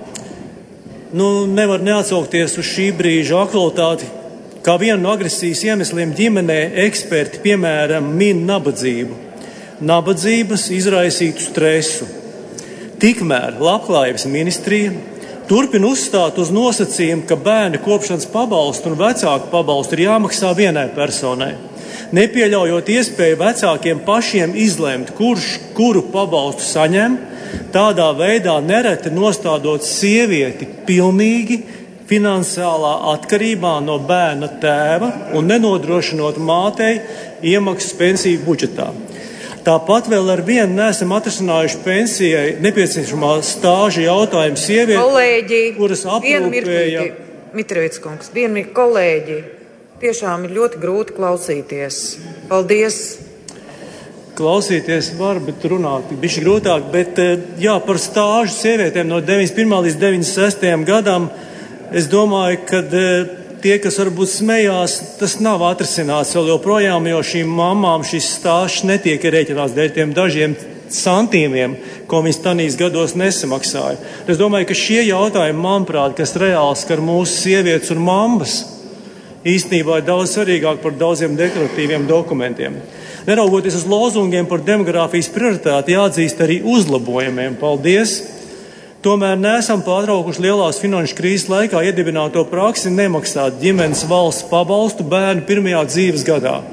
K: nevar neatsaukties uz šī brīža aktualitāti, kā vienu no agresijas iemesliem ģimenē eksperti, piemēram, min nabadzību. Nabadzības izraisītu stresu. Tikmēr Labklājības ministrija turpina uzstāt uz nosacījumu, ka bērnu kopšanas pabalstu un vecāku pabalstu ir jāmaksā vienai personai, nepieļaujot iespēju vecākiem pašiem izlemt, kurš kuru pabalstu saņem, tādā veidā nereti nostādot sievieti pilnīgi finansiālā atkarībā no bērna tēva un nenodrošinot mātei iemaksas pensiju budžetā. Tāpat vēl ar vienu neesam atrisinājuši pensijai nepieciešamā stāža jautājumu sievieti, kuras aprūpēja.
E: Mitrevits kungs, kolēģi, tiešām ir ļoti grūti klausīties. Paldies!
K: Klausīties var, bet runāt bišķi grūtāk, bet jā, par stāžu sievietēm no 91. līdz 96. gadam, es domāju, ka tie, kas varbūt smējās, tas nav atrisināts vēl joprojām, jo šīm mamām šis stāžs netiek rēķināts dēļ tiem dažiem santīmiem, ko viņas tanīs gados nesamaksāja. Es domāju, ka šie jautājumi, manuprāt, kas reāli skar mūsu sievietes un mammas, īstenībā ir daudz svarīgāk par daudziem deklaratīviem dokumentiem. Neraugoties uz lozungiem par demogrāfijas prioritāti, jāatzīst arī uzlabojumiem. Paldies! Tomēr neesam pārtraukuši lielās finanšu krīzes laikā iedibināto praksi nemaksāt ģimenes valsts pabalstu bērnu pirmajā dzīves gadā.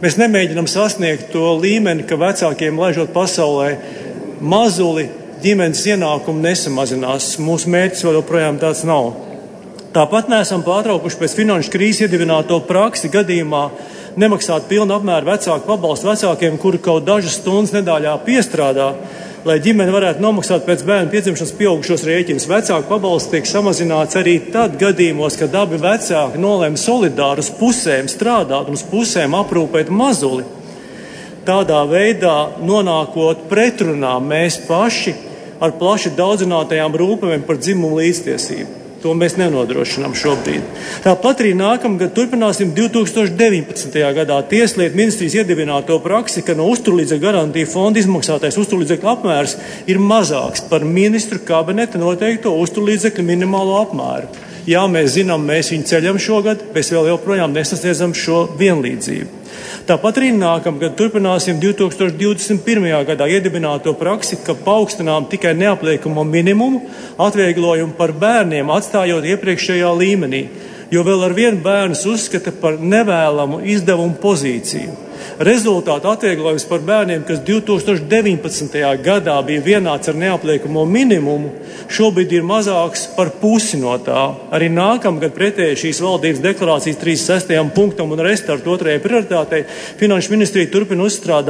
K: Mēs nemēģinām sasniegt to līmeni, ka vecākiem laižot pasaulē mazuli ģimenes ienākumu nesamazinās. Mūsu mērķis vēl joprojām tāds nav. Tāpat neesam pārtraukuši pēc finanšu krīzes iedibināto praksi gadījumā nemaksāt pilnu apmēru vecāku pabalstu vecākiem, kuri kaut dažas stundas nedēļā piestrādā, lai ģimene varētu nomaksāt pēc bērnu piedzimšanas pieaugušos rēķinus. Vecāku pabalsts tiek samazināts arī tad gadījumos, kad abi vecāki nolēma solidāri uz pusēm strādāt un uz pusēm aprūpēt mazuli. Tādā veidā nonākot pretrunā mēs paši ar plaši daudzinātajām rūpēm par dzimumu līdztiesību. To mēs nenodrošinām šobrīd. Tāpat arī nākamgad turpināsim 2019. gadā Tieslietu ministrijas iedibināto praksi, ka no uzturlīdzekļu garantija fonda izmaksātais uzturlīdzekļu apmērs ir mazāks par ministru kabineta noteikto uzturlīdzekļu minimālo apmēru. Jā, mēs zinām, mēs viņu ceļam šogad, mēs vēl joprojām nesasniedzam šo vienlīdzību. Tāpat arī nākamgad turpināsim 2021. gadā iedibināto praksi, ka paaugstinām tikai neapliekamo minimumu atvieglojumu par bērniem, atstājot iepriekšējā līmenī, jo vēl ar vienu bērnus uzskata par nevēlamu izdevumu pozīciju. Rezultātu atvieglojums par bērniem, kas 2019. gadā bija vienāds ar neapliekamo minimumu, šobrīd ir mazāks par pusi no tā. Arī nākamgad pretēji šīs valdības deklarācijas 36. punktam un restartu 2. prioritātei Finanšu ministrija turpina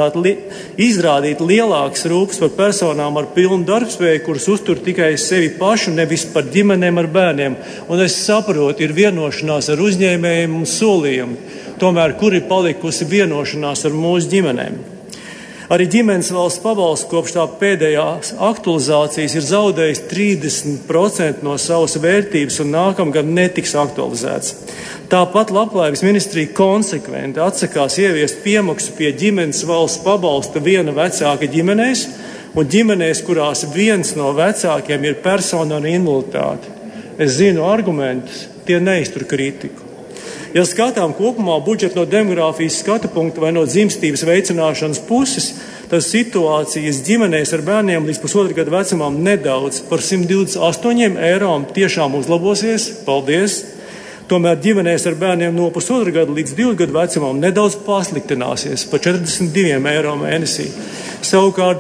K: izrādīt lielākas rūpes par personām ar pilnu darbspēju, kuras uztur tikai sevi pašu, nevis par ģimenēm ar bērniem. Un es saprotu, ir vienošanās ar uzņēmējiem un solījumi. Tomēr, kur ir palikusi vienošanās ar mūsu ģimenēm? Arī ģimenes valsts pabalsts kopš tā pēdējās aktualizācijas ir zaudējis 30% no savas vērtības un nākamgad netiks aktualizēts. Tāpat Labklājības ministrija konsekventi atsakās ieviest piemaksu pie ģimenes valsts pabalsta viena vecāka ģimenēs un ģimenēs, kurās viens no vecākiem ir persona ar invaliditāti. Es zinu argumentus, tie neiztur kritiku. Ja skatām kopumā budžetu no demogrāfijas skatu punkta vai no dzimstības veicināšanas puses, tad situācijas ģimenēs ar bērniem līdz 1,5 gadu vecumam nedaudz par 128 eiro tiešām uzlabosies. Paldies! Tomēr ģimenēs ar bērniem no 1,5 gadu līdz 2 gadu vecumam nedaudz pasliktināsies par 42 eiro mēnesī. Savukārt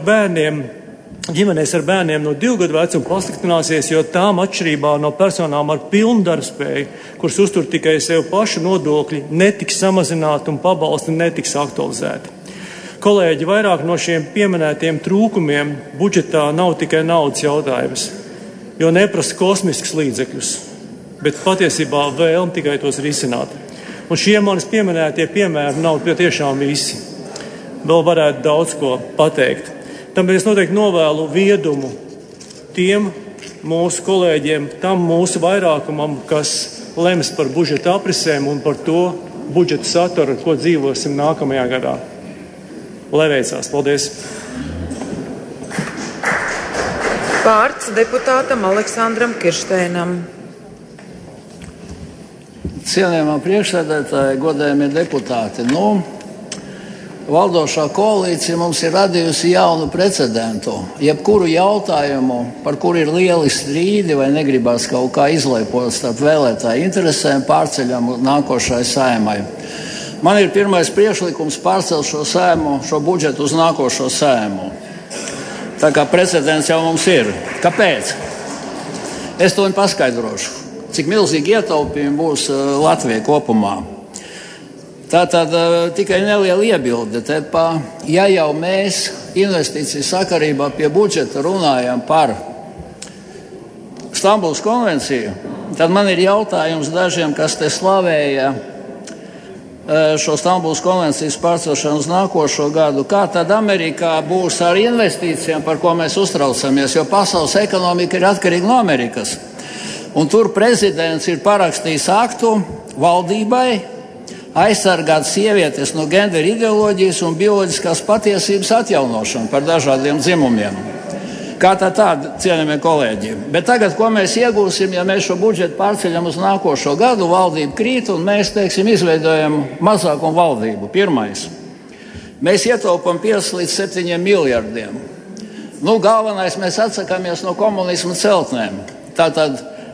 K: ģimenēs ar bērniem no 2 gadu vecuma pasliktināsies, jo tām atšķirībā no personām ar pilnu darbspēju, kuras uztur tikai sev pašu nodokļi, netiks samazināti un pabalsti netiks aktualizēti. Kolēģi, vairāk no šiem pieminētiem trūkumiem budžetā nav tikai naudas jautājums, jo neprasa kosmiskus līdzekļus, bet patiesībā vēlme tikai tos risināt. Un šie manis pieminētie piemēri nav tiešām visi. Vēl varētu daudz ko pateikt. Tāpēc es noteikti novēlu viedumu tiem mūsu kolēģiem, tam mūsu vairākumam, kas lems par budžeta aprisēm un par to budžeta saturu, ko dzīvosim nākamajā gadā. Lai veicās. Paldies!
E: Vārds deputātam Aleksandram Kiršteinam.
L: Cienījamā priekšsēdētāja, godējamie deputāti, valdošā koalīcija mums ir radījusi jaunu precedentu. Jebkuru jautājumu, par kuru ir lieli strīdi vai negribas kaut kā izlaipot starp vēlētāju interesēm, pārceļam nākošai saimai. Man ir pirmais priekšlikums pārcelt šo budžetu uz nākošo saimu. Tā kā precedents jau mums ir. Kāpēc? Es to paskaidrošu, cik milzīgi ietaupījumi būs Latvijai kopumā. Tātad tikai neliela iebilde. Ja jau mēs investīciju sakarībā pie budžeta runājam par Stambulas konvenciju, tad man ir jautājums dažiem, kas te slavēja šo Stambulas konvencijas pārcelšanu uz nākošo gadu. Kā tad Amerikā būs ar investīcijām, par ko mēs uztraucamies, jo pasaules ekonomika ir atkarīga no Amerikas. Un tur prezidents ir parakstījis aktu valdībai aizsargāt sievietes no gendera ideoloģijas un bioloģiskās patiesības atjaunošanu par dažādiem dzimumiem. Kā tāda, cienījamie kolēģi. Bet tagad, ko mēs iegūsim, ja mēs šo budžetu pārceļam uz nākošo gadu, valdība krīt un mēs, izveidojam mazākumu valdību. Pirmais. Mēs ietaupam 5 līdz 7 miljardiem. Galvenais, mēs atsakāmies no komunisma celtnēm. Tātad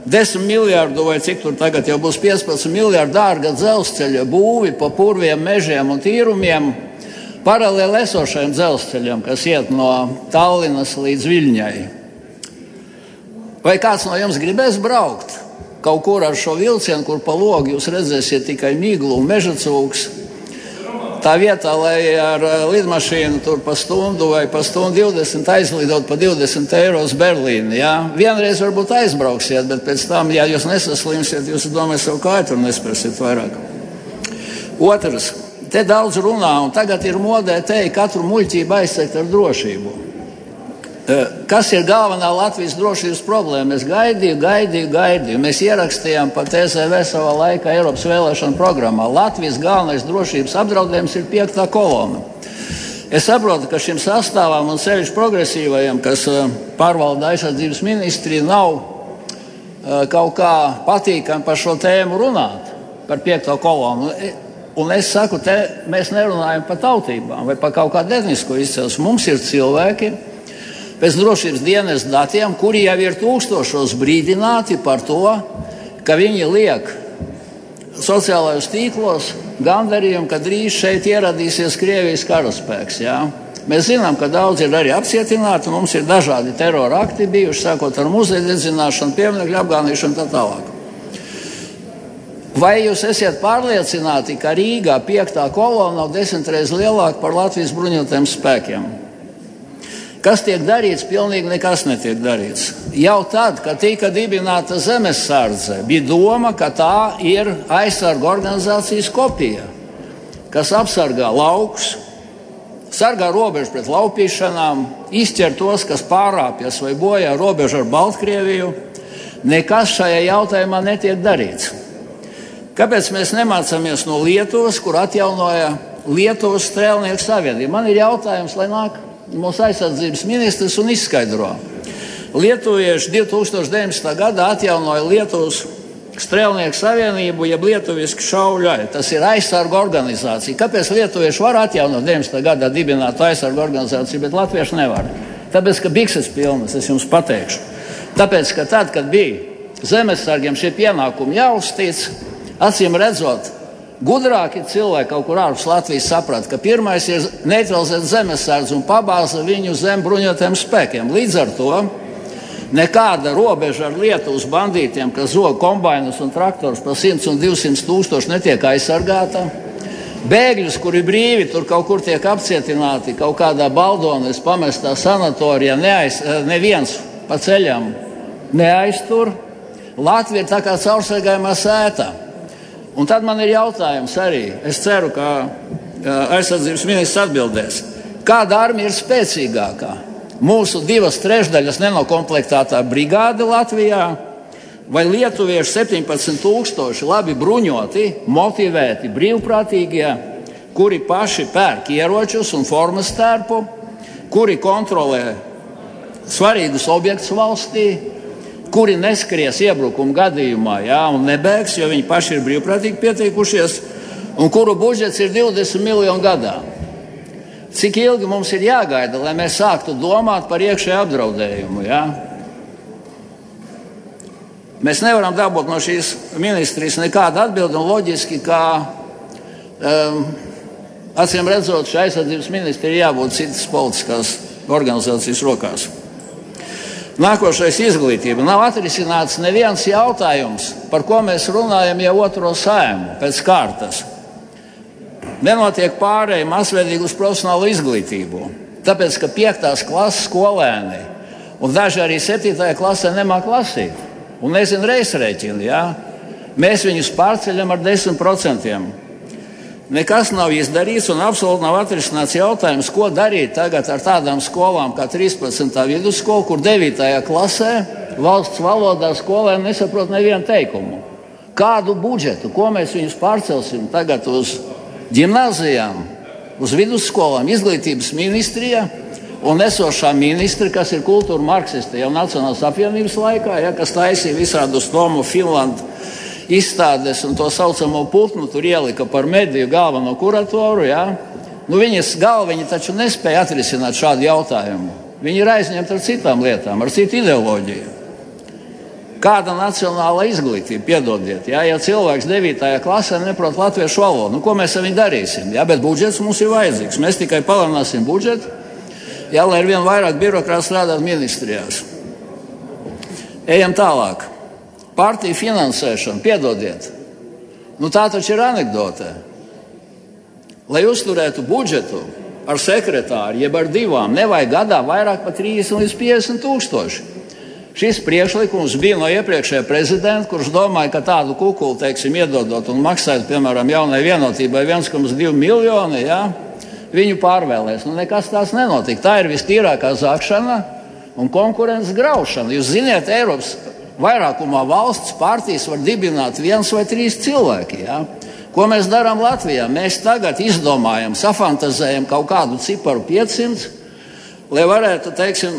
L: 10 miljardu vai cik tur tagad jau būs 15 miljardu dārga dzelzceļa būvi pa purviem mežiem un tīrumiem paralēli esošajiem dzelzceļiem, kas iet no Tallinas līdz Viļņai. Vai kāds no jums gribēs braukt kaut kur ar šo vilcienu, kur pa logu jūs redzēsiet tikai miglu un meža cūks? Tā vietā, lai ar lidmašīnu tur pa stundu vai pa stundu 20 aizlidot pa 20 eiro uz Berlīni, jā? Vienreiz varbūt aizbrauksiet, bet pēc tam, ja jūs nesaslimsiet, jūs domājat, savu kāju tur nespērsiet vairāk. Otrs, te daudz runā, un tagad ir modē teikt katru muļķību aizsegt ar drošību. Kas ir galvenā Latvijas drošības problēma? Es gaidīju. Mēs ierakstījām pa TZV savā laikā Eiropas vēlēšanu programmā. Latvijas galvenais drošības apdraudējums ir 5. kolona. Es saprotu, ka šim sastāvam un sevišķi progresīvajiem, kas pārvalda aizsardzības ministriju, nav kaut kā patīkami par šo tēmu runāt, par 5. kolonu. Un es saku, te mēs nerunājam par tautībām vai par kaut kādu etnisko izcelsmi. Mums ir cilvēki pēc drošības dienas datiem, kuri jau ir tūkstošos brīdināti par to, ka viņi liek sociālajos tīklos gandarījumu, ka drīz šeit ieradīsies Krievijas karaspēks. Jā. Mēs zinām, ka daudz ir arī apcietināti, un mums ir dažādi terora akti bijuši, sākot ar muzeju dedzināšanu, pieminekļu apgānīšanu tā tālāk. Vai jūs esiet pārliecināti, ka Rīgā 5. kolona nav 10 reizes lielāka par Latvijas bruņotajiem spēkiem? Kas tiek darīts? Pilnīgi nekas netiek darīts. Jau tad, kad tika dibināta Zemesardze, bija doma, ka tā ir aizsargu organizācijas kopija, kas apsargā laukus, sargā robežu pret laupīšanām, izķer tos, kas pārāpjas vai bojā robežu ar Baltkrieviju. Nekas šajā jautājumā netiek darīts. Kāpēc mēs nemācāmies no Lietuvas, kur atjaunoja Lietuvas strēlnieku savienību? Man ir jautājums, lai nāk mūsu aizsardzības ministrs un izskaidro. Lietuvieši 2019. gadā atjaunoja Lietuvas strēlnieku savienību, jeb lietuviski šauļai. Tas ir aizsargu organizācija. Kāpēc lietuvieši var atjaunot 19. gadā dibinātu aizsargu organizāciju, bet latvieši nevar? Tāpēc, ka bikses pilnas, es jums pateikšu. Tāpēc, ka tad, kad bija zemesargiem šie pienākumi jāuztic, acīm redzot, gudrāki cilvēki kaut kur ārpus Latvijas saprata, ka pirmais ir neutralizēt zemesardzi un pabāza viņu zem bruņotajiem spēkiem. Līdz ar to nekāda robeža ar Lietuvas bandītiem, kas zog kombainus un traktorus par 100 un 200 tūkstoši, netiek aizsargāta. Bēgļus, kuri brīvi tur kaut kur tiek apcietināti, kaut kādā Baldones pamestā sanatorijā, neviens pa ceļam neaiztur. Latvija ir tā kā caursargājumā sēta. Un tad man ir jautājums arī, es ceru, ka aizsardzības ministrs atbildēs, kāda armija ir spēcīgākā? Mūsu 2/3 nenokomplektētā brigāde Latvijā vai lietuvieši 17,000 labi bruņoti, motivēti, brīvprātīgie, kuri paši pērk ieročus un formas tērpu, kuri kontrolē svarīgus objektus valstī, kuri neskries iebrukuma gadījumā, un nebēgs, jo viņi paši ir brīvprātīgi pieteikušies, un kuru budžets ir 20 miljoni gadā. Cik ilgi mums ir jāgaida, lai mēs sāktu domāt par iekšēju apdraudējumu? Mēs nevaram dabūt no šīs ministrijas nekādu atbildi, un loģiski, ka acīm redzot, šai aizsardzības ministri ir jābūt citas politiskās organizācijas rokās. Nākošais izglītība. Nav atrisināts neviens jautājums, par ko mēs runājam jau otro saimu pēc kārtas. Nenotiek pārēja masveidīgi uz profesionālu izglītību, tāpēc, ka 5. klases skolēni un daži arī 7. klasē nemāk lasīt un nezin reizrēķinu, Mēs viņus pārceļam ar 10%. Nekas nav izdarīts un absolūti nav atrisināts jautājums, ko darīt tagad ar tādām skolām kā 13. vidusskola, kur 9. klasē valsts valodā skolēni nesaprot nevienu teikumu. Kādu budžetu, ko mēs viņus pārcelsim tagad uz ģimnāzijām, uz vidusskolām, izglītības ministrija un esošā ministra, kas ir kultūra marksista jau Nacionālās apvienības laikā, kas taisīja visādus Tomu Finlandu izstādes un to saucamo putnu tur ielika par mediju galveno kuratoru, Viņas galviņi taču nespēja atrisināt šādu jautājumu. Viņi ir aizņemti ar citām lietām, ar citu ideoloģiju. Kāda nacionāla izglītība, piedodiet, ja cilvēks 9. klasē neprot latviešu valodu, ko mēs ar viņu darīsim? Bet budžets mums ir vajadzīgs. Mēs tikai palielināsim budžetu, lai ar vien vairāk birokrāti strādātu ministrijās. Ejam tālāk. Partiju finansēšana, piedodiet. Tā taču ir anekdotē. Lai uzturētu budžetu ar sekretāru, jeb ar divām, nevajag gadā vairāk par 30 līdz 50 tūkstoši. Šis priekšlikums bija no iepriekšējā prezidenta, kurš domāja, ka tādu kukulu, iedodot un maksājot, piemēram, jaunai vienotībai 1,2 miljoni, viņu pārvēlēs. Nekas tās nenotika. Tā ir vistīrākā zakšana un konkurences graušana. Jūs ziniet, Eiropas vairākumā valsts partijas var dibināt 1 vai 3 cilvēki. Ko mēs darām Latvijā? Mēs tagad izdomājam, safantazējam kaut kādu ciparu 500, lai varētu,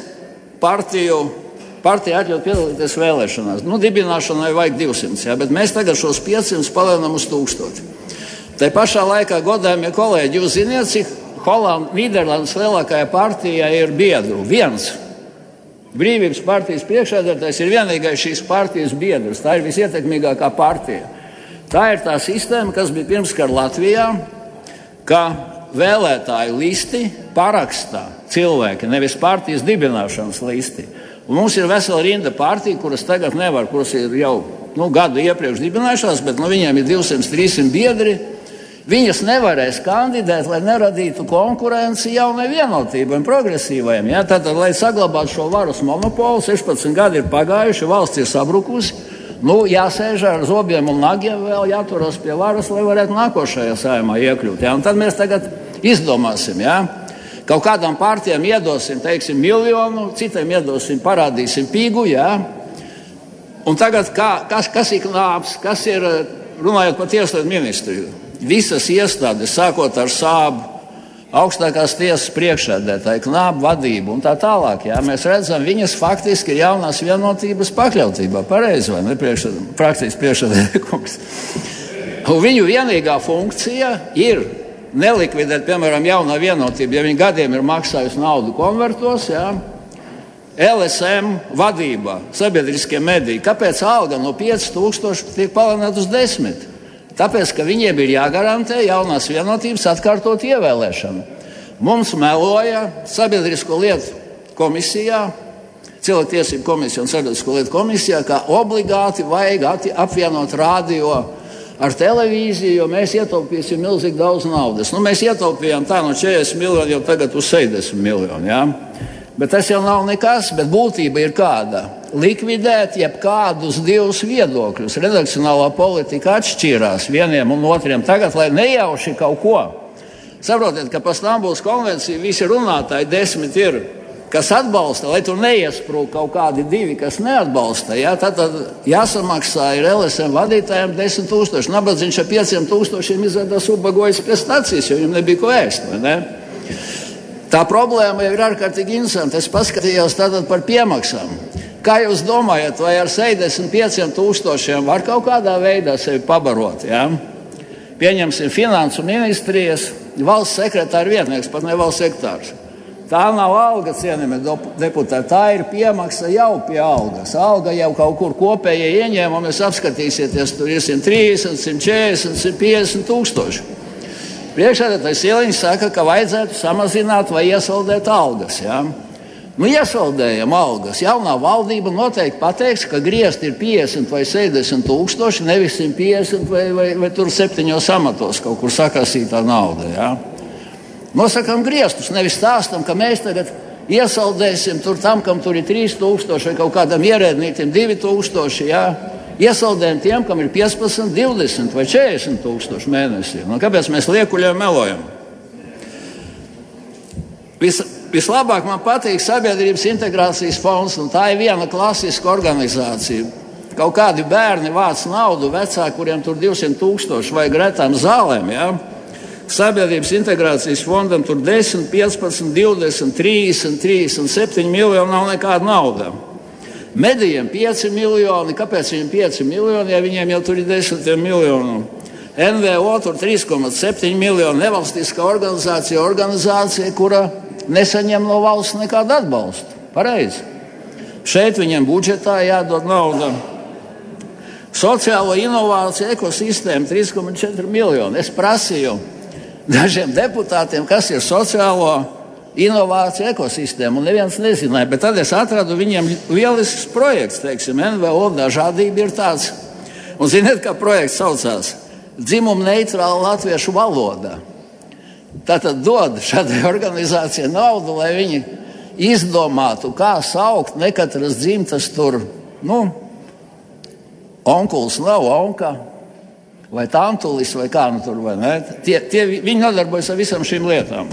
L: partija atļaut piedalīties vēlēšanās. Dibināšanai vajag 200, bet mēs tagad šos 500 palielinām uz 1000. Tai pašā laikā, godājumie kolēģi, jūs ziniet, cik Nīderlandes lielākajā partijā ir biedru? 1. Brīvības partijas priekšsēdētājs ir vienīgais šīs partijas biedrs. Tā ir visietekmīgākā partija. Tā ir tā sistēma, kas bija pirmskar Latvijā, ka vēlētāju listi parakstā cilvēki, nevis partijas dibināšanas listi. Un mums ir vesela rinda partija, kuras tagad nevar, kuras ir jau gadu iepriekš dibinājušās, bet viņiem ir 200-300 biedri. Viņas nevarēs kandidēt, lai neradītu konkurenci jaunai vienotībai un progresīvajiem. Tātad, lai saglabātu šo varas monopolu, 16 gadi ir pagājuši, valsts ir sabrukusi, jāsēž ar zobiem un nagiem, vēl jāturas pie varas, lai varētu nākošajā saimā iekļūt. Un tad mēs tagad izdomāsim, kaut kādām partijām iedosim, miljonu, citiem iedosim, parādīsim pīgu, Un tagad, kas ir knāps, kas ir, runājot par tieslietu ministriju? Visas iestādes, sākot ar Sābu, augstākās tiesas priekšsēdētāju, knābu vadību un tā tālāk, mēs redzam, viņas faktiski ir jaunās vienotības pakļautībā. Pareizi, vai ne, frakcijas priekšsēdētājs? Un viņu vienīgā funkcija ir nelikvidēt, piemēram, jaunā vienotība, ja viņi gadiem ir maksājusi naudu konvertos, LSM vadībā, sabiedriskie mediji. Kāpēc alga no 5000 tiek palielināta uz 10? Tāpēc, ka viņiem ir jāgarantē jaunās vienotības atkārtot ievēlēšanu. Mums meloja sabiedrisko lietu komisijā, cilvēktiesību komisija un sabiedrisko lietu komisijā, ka obligāti vajag apvienot radio ar televīziju, jo mēs ietaupīsim milzīgi daudz naudas. Mēs ietaupījām tā no 40 miljoni jau tagad uz 60 miljoni, Bet tas jau nav nekas, bet būtība ir kāda. Likvidēt jebkādus divus viedokļus. Redakcionālā politika atšķīrās vieniem un otriem tagad, lai nejauši kaut ko. Saprotiet, ka par Stambulas konvenciju visi runātāji 10 ir, kas atbalsta, lai tur neiesprūk kaut kādi 2, kas neatbalsta. Tad jāsamaksā ir LSM vadītājiem 10 000. Nabadzīgs ar 5 000 izvedās ubagojas pie stacijas, jo viņam nebija ko ēst, vai ne? Tā problēma jau ir ārkārtīgi interesanta. Es paskatījos tātad par piemaksām. Kā jūs domājat, vai ar 65 000 var kaut kādā veidā sevi pabarot? Pieņemsim finansu ministrijas, valsts sekretāra vietnieks, pat ne valsts sekretārs. Tā nav alga, cienījamie deputāti, tā ir piemaksa jau pie algas. Alga jau kaut kur kopējie ieņēmumi, jūs apskatīsieties, tur ir 130, 140, 150 000. Priekšsēdētājs Ieliņš saka, ka vajadzētu samazināt vai iesaldēt algas. Iesaldējam algas. Jaunā valdība noteikti pateiks, ka griezti ir 50 vai 60 000, nevis 150 vai tur 7 amatos kaut kur sakasītā nauda. Nosakam griestus, nevis stāstam, ka mēs tagad iesaldēsim tur tam, kam tur ir 3000 vai kaut kādam ierēdnītim 2000, Iesaldējam tiem, kam ir 15, 20 vai 40 000 mēnesī. Kāpēc mēs liekuļiem melojam? Vislabāk man patīk Sabiedrības integrācijas fonds, un tā ir viena klasiska organizācija. Kaut kādi bērni vāc naudu, vecāki, kuriem tur 200 000 vai retām zālēm, Sabiedrības integrācijas fondam tur 10, 15, 20, 30, 37 miljoni nav nekāda nauda. Medijiem 5 miljoni, kāpēc viņiem 5 miljoni, ja viņiem jau tur ir 10 miljonu? NVO tur 3,7 miljoni, nevalstiskā organizācija, kura nesaņem no valsts nekādu atbalstu. Pareizi. Šeit viņiem budžetā jādod nauda Sociālo inovāciju ekosistēmu 3,4 miljoni. Es prasīju dažiem deputātiem, kas ir sociālo inovāciju ekosistēmu, un neviens nezināja, bet tad es atradu viņiem lielisks projekts, teiksim, NVO dažādība ir tāds. Un ziniet, kā projekts saucās? Dzimuma neitrāla latviešu valoda. Tātad dod šādai organizācijai naudu, lai viņi izdomātu, kā saukt nekatras dzimtas tur, onkulis nav onka, vai tantulis, vai kā tur, vai ne? Viņi nodarbojas ar visam šīm lietām.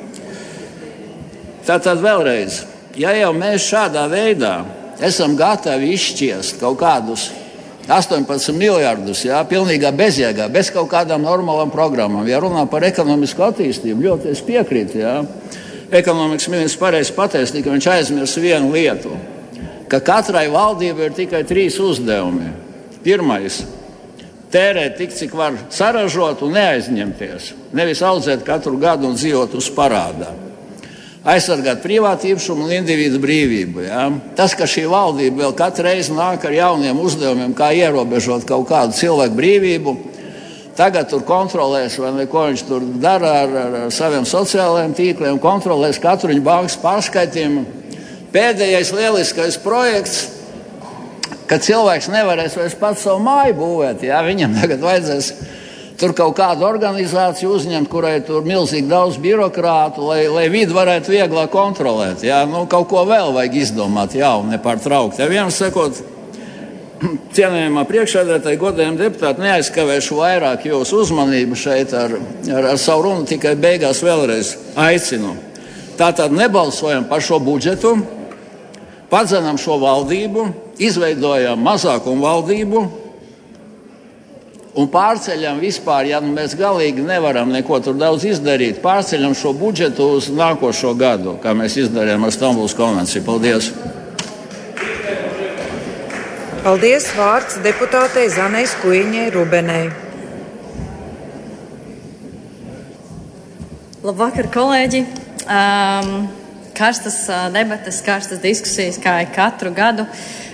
L: Tātad vēlreiz, ja jau mēs šādā veidā esam gatavi izšķiest kaut kādus 18 miljardus, pilnīgā bezjēgā, bez kaut kādām normālām programmām, ja runā par ekonomisku attīstību, ļoti es piekrītu, Ekonomikas ministrs pareizi pateica, ka viņš aizmirs vienu lietu, ka katrai valdībai ir tikai 3 uzdevumi. Pirmais – tērēt tik, cik var saražot un neaizņemties. Nevis audzēt katru gadu un dzīvot uz parādā. Aizsargāt privātu īpašumu un individu brīvību. Tas, ka šī valdība vēl katru reizi nāk ar jauniem uzdevumiem, kā ierobežot kaut kādu cilvēku brīvību, tagad tur kontrolēs, vai ne, ko viņš tur dara ar saviem sociālajiem tīkliem, kontrolēs katru viņa bankas pārskaitījumu. Pēdējais lieliskais projekts, kad cilvēks nevarēs vairs pats savu māju būvēt, viņam tagad vajadzēs tur kaut kādu organizāciju uzņemt, kurai tur milzīgi daudz birokrātu, lai vidi varētu vieglāk kontrolēt. Kaut ko vēl vajag izdomāt jaunu, nepārtraukt. Vienam sakot, cienējamā priekšsēdētāja, godējami deputāti, neaizkavēšu vairāk jūsu uzmanību šeit ar savu runu, tikai beigās vēlreiz aicinu. Tātad nebalsojam par šo budžetu, padzenam šo valdību, izveidojam mazākumu valdību un pārceļam vispār, ja mēs galīgi nevaram neko tur daudz izdarīt, pārceļam šo budžetu uz nākošo gadu, kā mēs izdarījām ar Stambulas konvenciju. Paldies!
E: Paldies, vārds deputātei Zanei Skuiņai Rubenei.
M: Labvakar, kolēģi! Karstas debates, karstas diskusijas, kā katru gadu.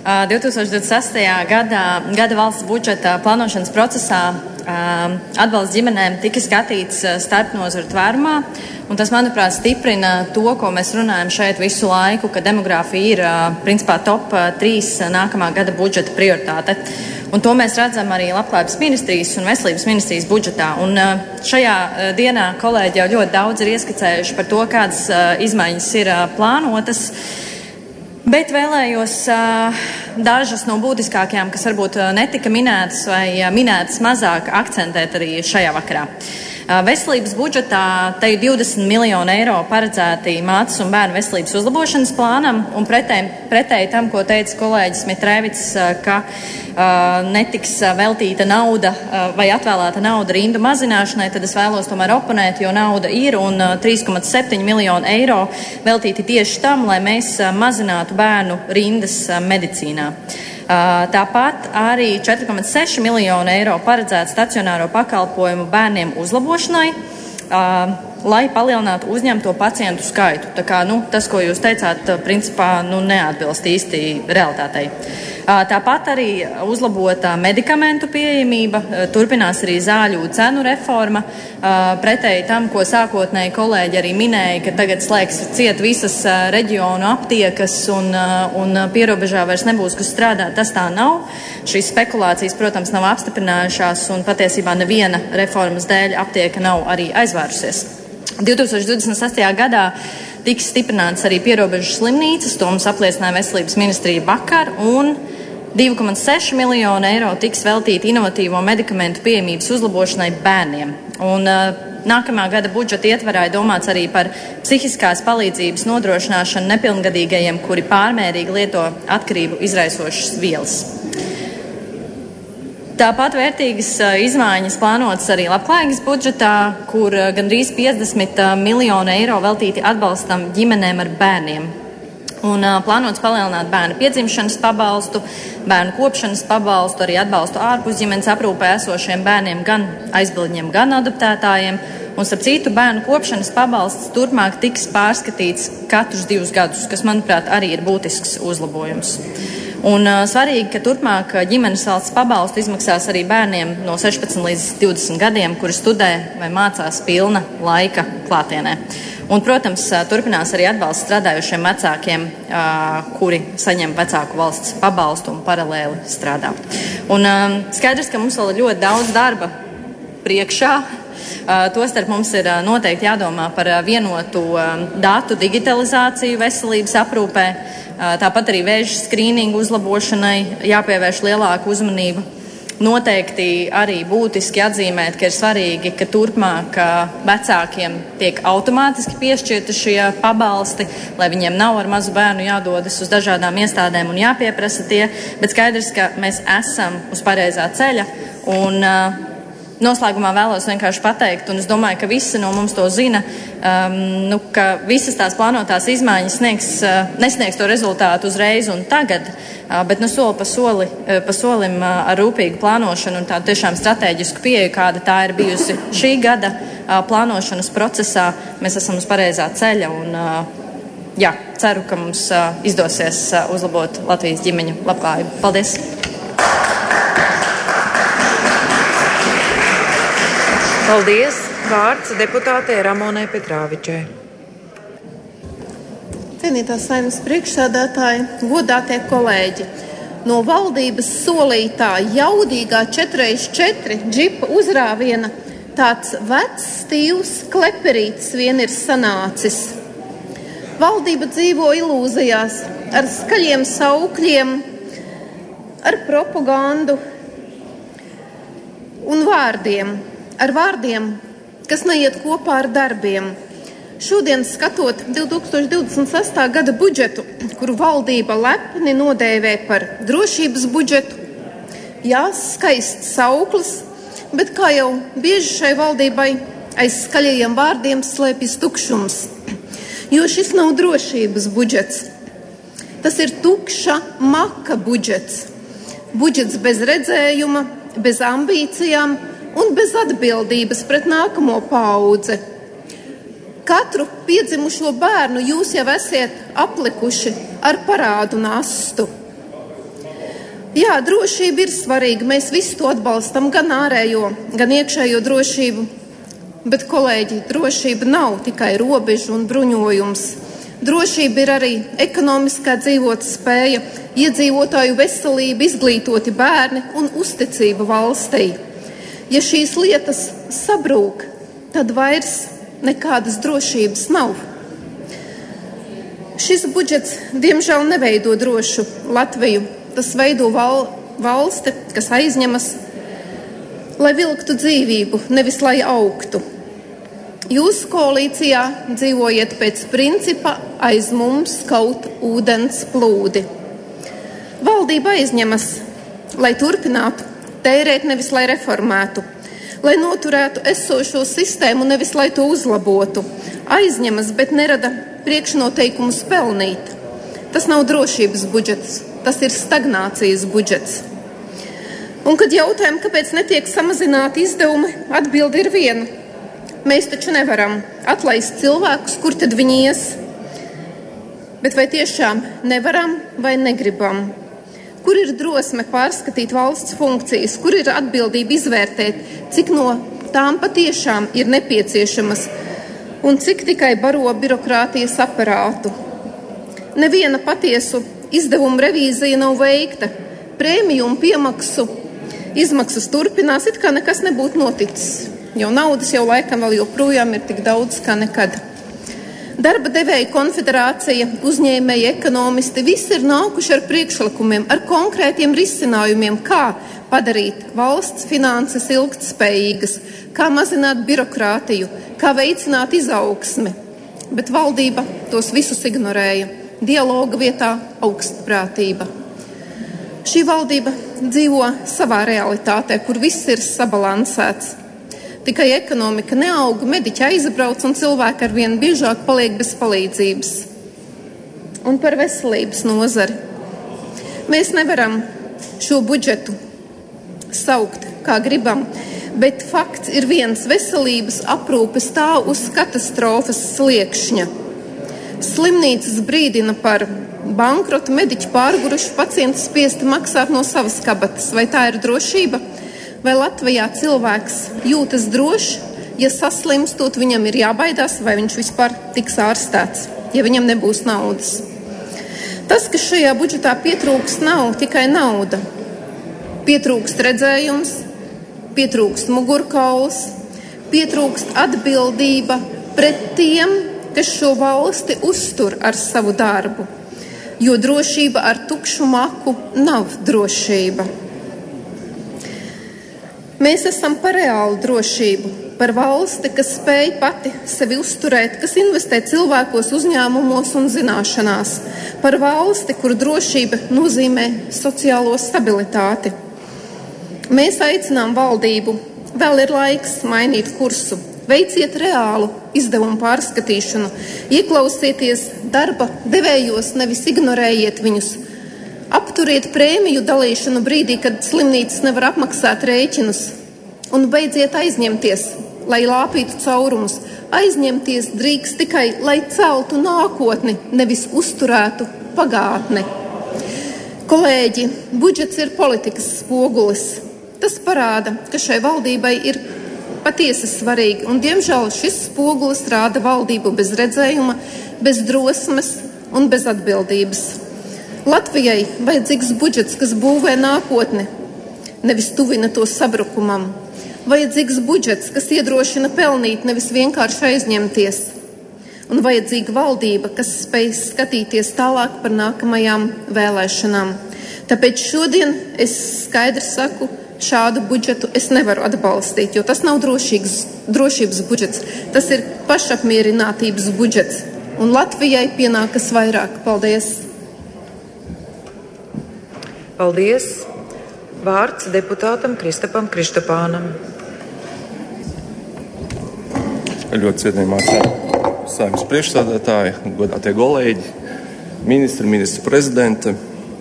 M: 2026. gada valsts budžeta plānošanas procesā atbalsts ģimenēm tika skatīts starpnozaru tvērumā, un tas, manuprāt, stiprina to, ko mēs runājam šeit visu laiku, ka demogrāfija ir principā top 3 nākamā gada budžeta prioritāte. Un to mēs redzam arī Labklājības ministrijas un Veselības ministrijas budžetā. Un šajā dienā kolēģi jau ļoti daudz ir ieskicējuši par to, kādas izmaiņas ir plānotas. Bet vēlējos dažas no būtiskākajām, kas varbūt netika minētas vai minētas mazāk, akcentēt arī šajā vakarā. Veselības budžetā te ir 20 miljoni eiro paredzēti mātes un bērnu veselības uzlabošanas plānam, un pretēji tam, ko teica kolēģis Mitrēvits, ka netiks veltīta nauda vai atvēlēta nauda rindu mazināšanai, tad es vēlos tomēr oponēt, jo nauda ir, un 3,7 miljonu eiro veltīti tieši tam, lai mēs mazinātu bērnu rindas medicīnā. Tāpat arī 4,6 miljonu eiro paredzēta stacionāro pakalpojumu bērniem uzlabošanai, lai palielinātu uzņemto pacientu skaitu. Tā kā, tas, ko jūs teicāt, principā, neatbilst īsti realitātei. Tāpat arī uzlabota medikamentu pieejamība, turpinās arī zāļu cenu reforma, pretēji tam, ko sākotnēji kolēģi arī minēja, ka tagad slēgs ciet visas reģionu aptiekas un pierobežā vairs nebūs, kas strādā, tas tā nav. Šīs spekulācijas, protams, nav apstiprinājušās, un patiesībā neviena reformas dēļ aptieka nav arī aizvērusies. 2026. gadā tiks stiprināts arī pierobežu slimnīcas, to mums apliecināja Veselības ministrija vakar, un 2,6 miljonu eiro tiks veltīti inovatīvo medikamentu pieejamības uzlabošanai bērniem. Un nākamā gada budžeta ietvarā ir domāts arī par psihiskās palīdzības nodrošināšanu nepilngadīgajiem, kuri pārmērīgi lieto atkarību izraisošas vielas. Tāpat vērtīgas izmaiņas plānotas arī Labklājības budžetā, kur gandrīz 50 miljonu eiro veltīti atbalstam ģimenēm ar bērniem. Un plānots palielināt bērnu piedzimšanas pabalstu, bērnu kopšanas pabalstu, arī atbalstu ārpus ģimenes aprūpē esošiem bērniem, gan aizbildņiem, gan adoptētājiem. Un, starp citu, bērnu kopšanas pabalsts turpmāk tiks pārskatīts katrus 2 gadus, kas, manuprāt, arī ir būtisks uzlabojums. Un svarīgi, ka turpmāk ģimenes valsts pabalstu izmaksās arī bērniem no 16 līdz 20 gadiem, kuri studē vai mācās pilna laika klātienē. Un, protams, turpinās arī atbalsts strādājušiem vecākiem, kuri saņem vecāku valsts pabalstu un paralēli strādā. Un skaidrs, ka mums vēl ir ļoti daudz darba priekšā. Tostarp mums ir noteikti jādomā par vienotu datu digitalizāciju veselības aprūpē, tāpat arī vēža skrīningu uzlabošanai jāpievērš lielāka uzmanība. Noteikti arī būtiski atzīmēt, ka ir svarīgi, ka turpmāk vecākiem tiek automātiski piešķirti šie pabalsti, lai viņiem nav ar mazu bērnu jādodas uz dažādām iestādēm un jāpieprasa tie, bet skaidrs, ka mēs esam uz pareizā ceļa un noslēgumā vēlos vienkārši pateikt, un es domāju, ka visi no mums to zina, ka visas tās plānotās izmaiņas nesniegs to rezultātu uzreiz un tagad, bet soli pa solim ar rūpīgu plānošanu un tādu tiešām strateģisku pieeju, kāda tā ir bijusi šī gada plānošanas procesā, mēs esam uz pareizā ceļa un ceru, ka mums izdosies uzlabot Latvijas ģimeņu labklājību. Paldies!
E: Paldies! Vārds deputātei Ramonai Petrāvičai.
N: Cienītās Saeimas priekšsēdētāji, godātie kolēģi, no valdības solītā jaudīgā 4x4 džipa uzrāviena tāds vecs stīvs kleperītis vien ir sanācis. Valdība dzīvo ilūzijās ar skaļiem saukļiem, ar propagandu un vārdiem. Ar vārdiem, kas neiet kopā ar darbiem. Šodien skatot 2026. gada budžetu, kuru valdība lepni nodēvē par drošības budžetu, skaists sauklis, bet kā jau bieži šai valdībai aiz skaļajiem vārdiem slēpjas tukšums, jo šis nav drošības budžets. Tas ir tukša maka budžets. Budžets bez redzējuma, bez ambīcijām, un bez atbildības pret nākamo paudzi. Katru piedzimušo bērnu jūs jau esat aplikuši ar parādu nastu. Jā, drošība ir svarīga, mēs visi to atbalstam, gan ārējo, gan iekšējo drošību. Bet, kolēģi, drošība nav tikai robežu un bruņojums. Drošība ir arī ekonomiskā dzīvotspēja, iedzīvotāju veselība, izglītoti bērni un uzticība valstī. Ja šīs lietas sabrūk, tad vairs nekādas drošības nav. Šis budžets, diemžēl, neveido drošu Latviju. Tas veido valsti, kas aizņemas, lai vilktu dzīvību, nevis lai augtu. Jūs koalīcijā dzīvojiet pēc principa aiz mums kaut ūdens plūdi. Valdība aizņemas, lai turpinātu tērēt, nevis lai reformētu, lai noturētu esošo sistēmu, nevis lai to uzlabotu. Aizņemas, bet nerada priekšnoteikumus pelnīt. Tas nav drošības budžets, tas ir stagnācijas budžets. Un, kad jautājam, kāpēc netiek samazināti izdevumi, atbilde ir viena. Mēs taču nevaram atlaist cilvēkus, kur tad viņi ies. Bet vai tiešām nevaram vai negribam? Kur ir drosme pārskatīt valsts funkcijas, kur ir atbildība izvērtēt, cik no tām patiešām ir nepieciešamas un cik tikai baro birokrātijas aparātu. Neviena patiesu izdevumu revīzija nav veikta. Prēmiju un piemaksu izmaksas turpinās, it kā nekas nebūtu noticis, jo naudas jau laikam vēl joprojām ir tik daudz kā nekad. Darba devēja konfederācija, uzņēmēji, ekonomisti, visi ir nākuši ar priekšlikumiem, ar konkrētiem risinājumiem, kā padarīt valsts finanses ilgtspējīgas, kā mazināt birokrātiju, kā veicināt izaugsmi. Bet valdība tos visus ignorēja. Dialoga vietā augstprātība. Šī valdība dzīvo savā realitātē, kur viss ir sabalansēts. Tikai ekonomika neaug, mediķi aizbrauc un cilvēki arvien biežāk paliek bez palīdzības. Un par veselības nozari. Mēs nevaram šo budžetu saukt, kā gribam, bet fakts ir viens: veselības aprūpe stāv uz katastrofas sliekšņa. Slimnīcas brīdina par bankrotu, mediķi pārguruši, pacienti spiesti maksāt no savas kabatas. Vai tā ir drošība? Vai Latvijā cilvēks jūtas droši, ja saslimstot viņam ir jābaidās, vai viņš vispār tiks ārstēts, ja viņam nebūs naudas? Tas, kas šajā budžetā pietrūkst, nav tikai nauda. Pietrūkst redzējums, pietrūkst mugurkauls, pietrūkst atbildība pret tiem, kas šo valsti uztur ar savu darbu. Jo drošība ar tukšu maku nav drošība. Mēs esam par reālu drošību, par valsti, kas spēj pati sevi uzturēt, kas investē cilvēkos, uzņēmumos un zināšanās, par valsti, kur drošība nozīmē sociālo stabilitāti. Mēs aicinām valdību, vēl ir laiks mainīt kursu, veiciet reālu izdevumu pārskatīšanu, ieklausieties darba devējos, nevis ignorējiet viņus. Apturiet prēmiju dalīšanu brīdī, kad slimnīcas nevar apmaksāt rēķinus. Un beidziet aizņemties, lai lāpītu caurumus. Aizņemties drīkst tikai, lai celtu nākotni, nevis uzturētu pagātni. Kolēģi, budžets ir politikas spogulis. Tas parāda, ka šai valdībai ir patiesi svarīgi, un diemžēl šis spogulis rāda valdību bez redzējuma, bez drosmes un bez atbildības. Latvijai vajadzīgs budžets, kas būvē nākotni, nevis tuvina to sabrukumam. Vajadzīgs budžets, kas iedrošina pelnīt, nevis vienkārši aizņemties. Un vajadzīga valdība, kas spēj skatīties tālāk par nākamajām vēlēšanām. Tāpēc šodien es skaidri saku, šādu budžetu es nevaru atbalstīt, jo tas nav drošības budžets, tas ir pašapmierinātības budžets. Un Latvijai pienākas vairāk. Paldies!
E: Paldies! Vārds deputātam Kristapam Kristapānam.
B: Ļoti cienījamā Saeimas priekšsēdētāja, godātie kolēģi, ministra prezidente.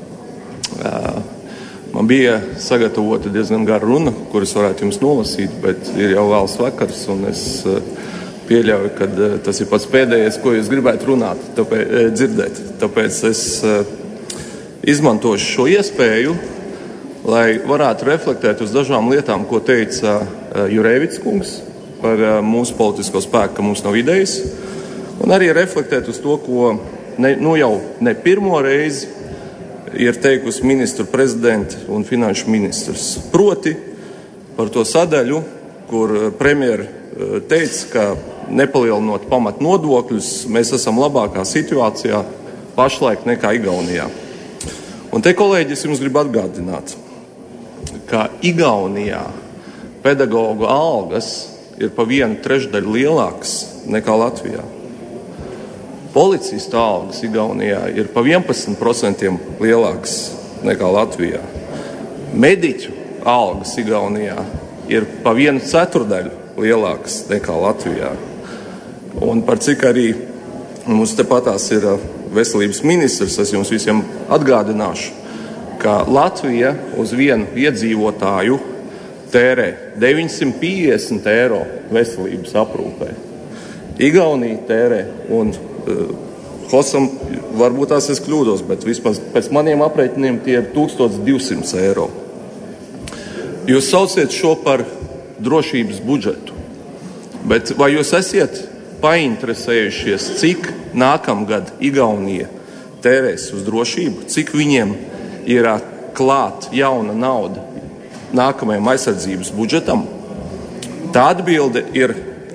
B: Man bija sagatavota diezgan gara runa, kuras varētu jums nolasīt, bet ir jau vēls vakars, un es pieļauju, ka tas ir pats pēdējais, ko jūs gribētu dzirdēt. Tāpēc es izmantošu šo iespēju, lai varētu reflektēt uz dažām lietām, ko teica Jurēvits kungs par mūsu politisko spēku, ka mums nav idejas, un arī reflektēt uz to, ko jau ne pirmo reizi ir teikusi ministru prezidente un finanšu ministrs. Proti par to sadaļu, kur premjera teica, ka nepalielinot pamat nodokļus, mēs esam labākā situācijā pašlaik nekā Igaunijā. Un te, kolēģi, es jums gribu atgādināt, ka Igaunijā pedagogu algas ir pa 1/3 lielākas nekā Latvijā. Policista algas Igaunijā ir pa 11% lielākas nekā Latvijā. Mediķu algas Igaunijā ir pa 1/4 lielākas nekā Latvijā. Un par cik arī mums tepatās ir veselības ministrs, es jums visiem atgādināšu, ka Latvija uz vienu iedzīvotāju tērē 950 eiro veselības aprūpē. Igaunija tērē, un Hosam, varbūt tās es kļūdos, bet vismaz pēc maniem aprēķiniem tie ir 1200 eiro. Jūs sauciet šo par drošības budžetu, bet vai jūs esiet painteresējušies, cik nākamgad Igaunija tērēs uz drošību, cik viņiem ir klāt jauna nauda nākamajam aizsardzības budžetam? Tā atbilde ir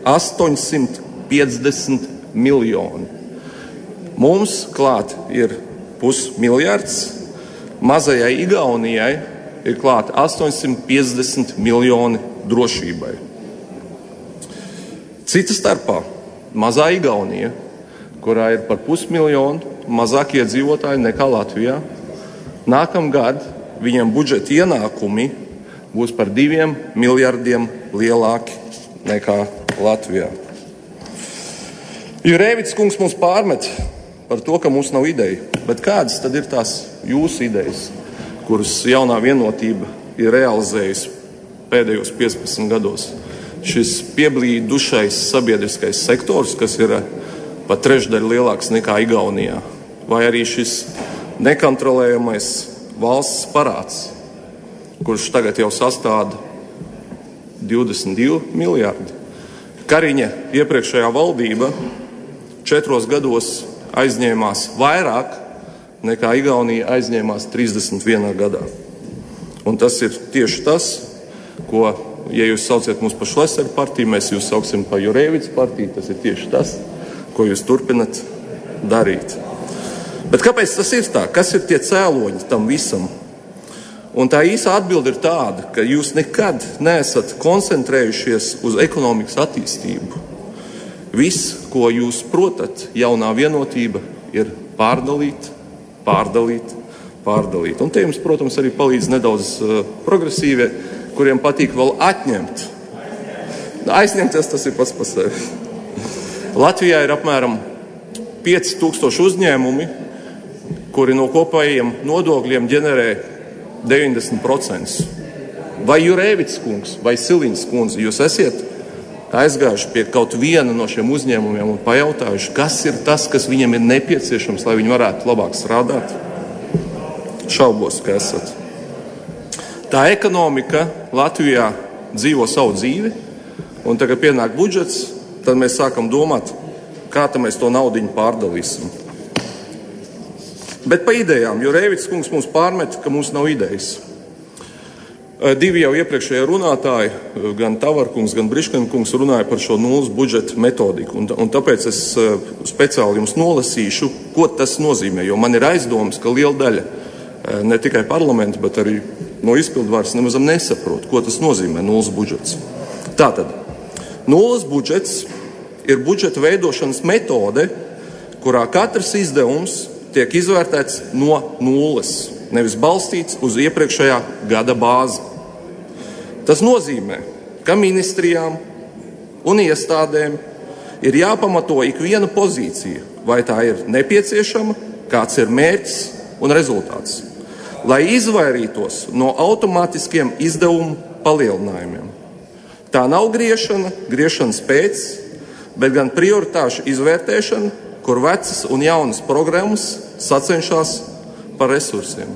B: 850 miljoni. Mums klāt ir 500 miljards, mazajai Igaunijai ir klāt 850 miljoni drošībai. Cita starpā mazā Igaunija, kurā ir par 500 miljonu mazāk iedzīvotāji nekā Latvijā, nākamgad viņam budžeta ienākumi būs par 2 miljardiem lielāki nekā Latvijā. Jurēvits kungs mums pārmet par to, ka mums nav ideja, bet kādas tad ir tās jūsu idejas, kuras jaunā vienotība ir realizējusi pēdējos 15 gados? Šis pieblīdušais sabiedriskais sektors, kas ir pat 1/3 lielāks nekā Igaunijā.
O: vai arī šis nekontrolējamais valsts parāds, kurš tagad jau sastāda 22 miljārdi. Kariņa iepriekšējā valdība 4 gados aizņēmās vairāk nekā Igaunija aizņēmās 31 gadā. Un tas ir tieši tas, ko, ja jūs sauciet mūs par Šleseru partiju, mēs jūs sauksim par Jurēvics partiju, tas ir tieši tas, ko jūs turpinat darīt. Bet kāpēc tas ir tā? Kas ir tie cēloņi tam visam? Un tā īsa atbilde ir tāda, ka jūs nekad neesat koncentrējušies uz ekonomikas attīstību. Viss, ko jūs protat, jaunā vienotība, ir pārdalīt. Un te jums, protams, arī palīdz nedaudz progresīvie, kuriem patīk vēl atņemt. Aizņemties tas ir pats par sevi. Latvijā ir apmēram 5000 uzņēmumi, kuri no kopējiem nodokļiem ģenerē 90%. Vai Jurēvics kungs, vai Siliņas kundze, jūs esiet aizgājuši pie kaut viena no šiem uzņēmumiem un pajautājuši, kas ir tas, kas viņam ir nepieciešams, lai viņi varētu labāk strādāt? Šaubos, ka esat. Tā ekonomika Latvijā dzīvo savu dzīvi, un tagad pienāk budžets, tad mēs sākam domāt, kā mēs to naudiņu pārdalīsim. Bet pa idejām, jo Jurēvics kungs mums pārmet, ka mums nav idejas. 2 jau iepriekšējie runātāji, gan Tavarkungs, gan Briškenkungs runāja par šo nulles budžeta metodiku. Un tāpēc es speciāli jums nolasīšu, ko tas nozīmē, jo man ir aizdomas, ka liela daļa ne tikai parlamenta, bet arī no izpildvaras nemazam nesaprot, ko tas nozīmē nulles budžets. Tātad, nulles budžets ir budžeta veidošanas metode, kurā katrs izdevums tiek izvērtēts no nulles, nevis balstīts uz iepriekšējā gada bāzi. Tas nozīmē, ka ministrijām un iestādēm ir jāpamato ikviena pozīcija, vai tā ir nepieciešama, kāds ir mērķis un rezultāts, lai izvairītos no automātiskiem izdevumu palielinājumiem. Tā nav griešanas pēc, bet gan prioritāšu izvērtēšana, kur vecas un jaunas programmas sacenšas par resursiem.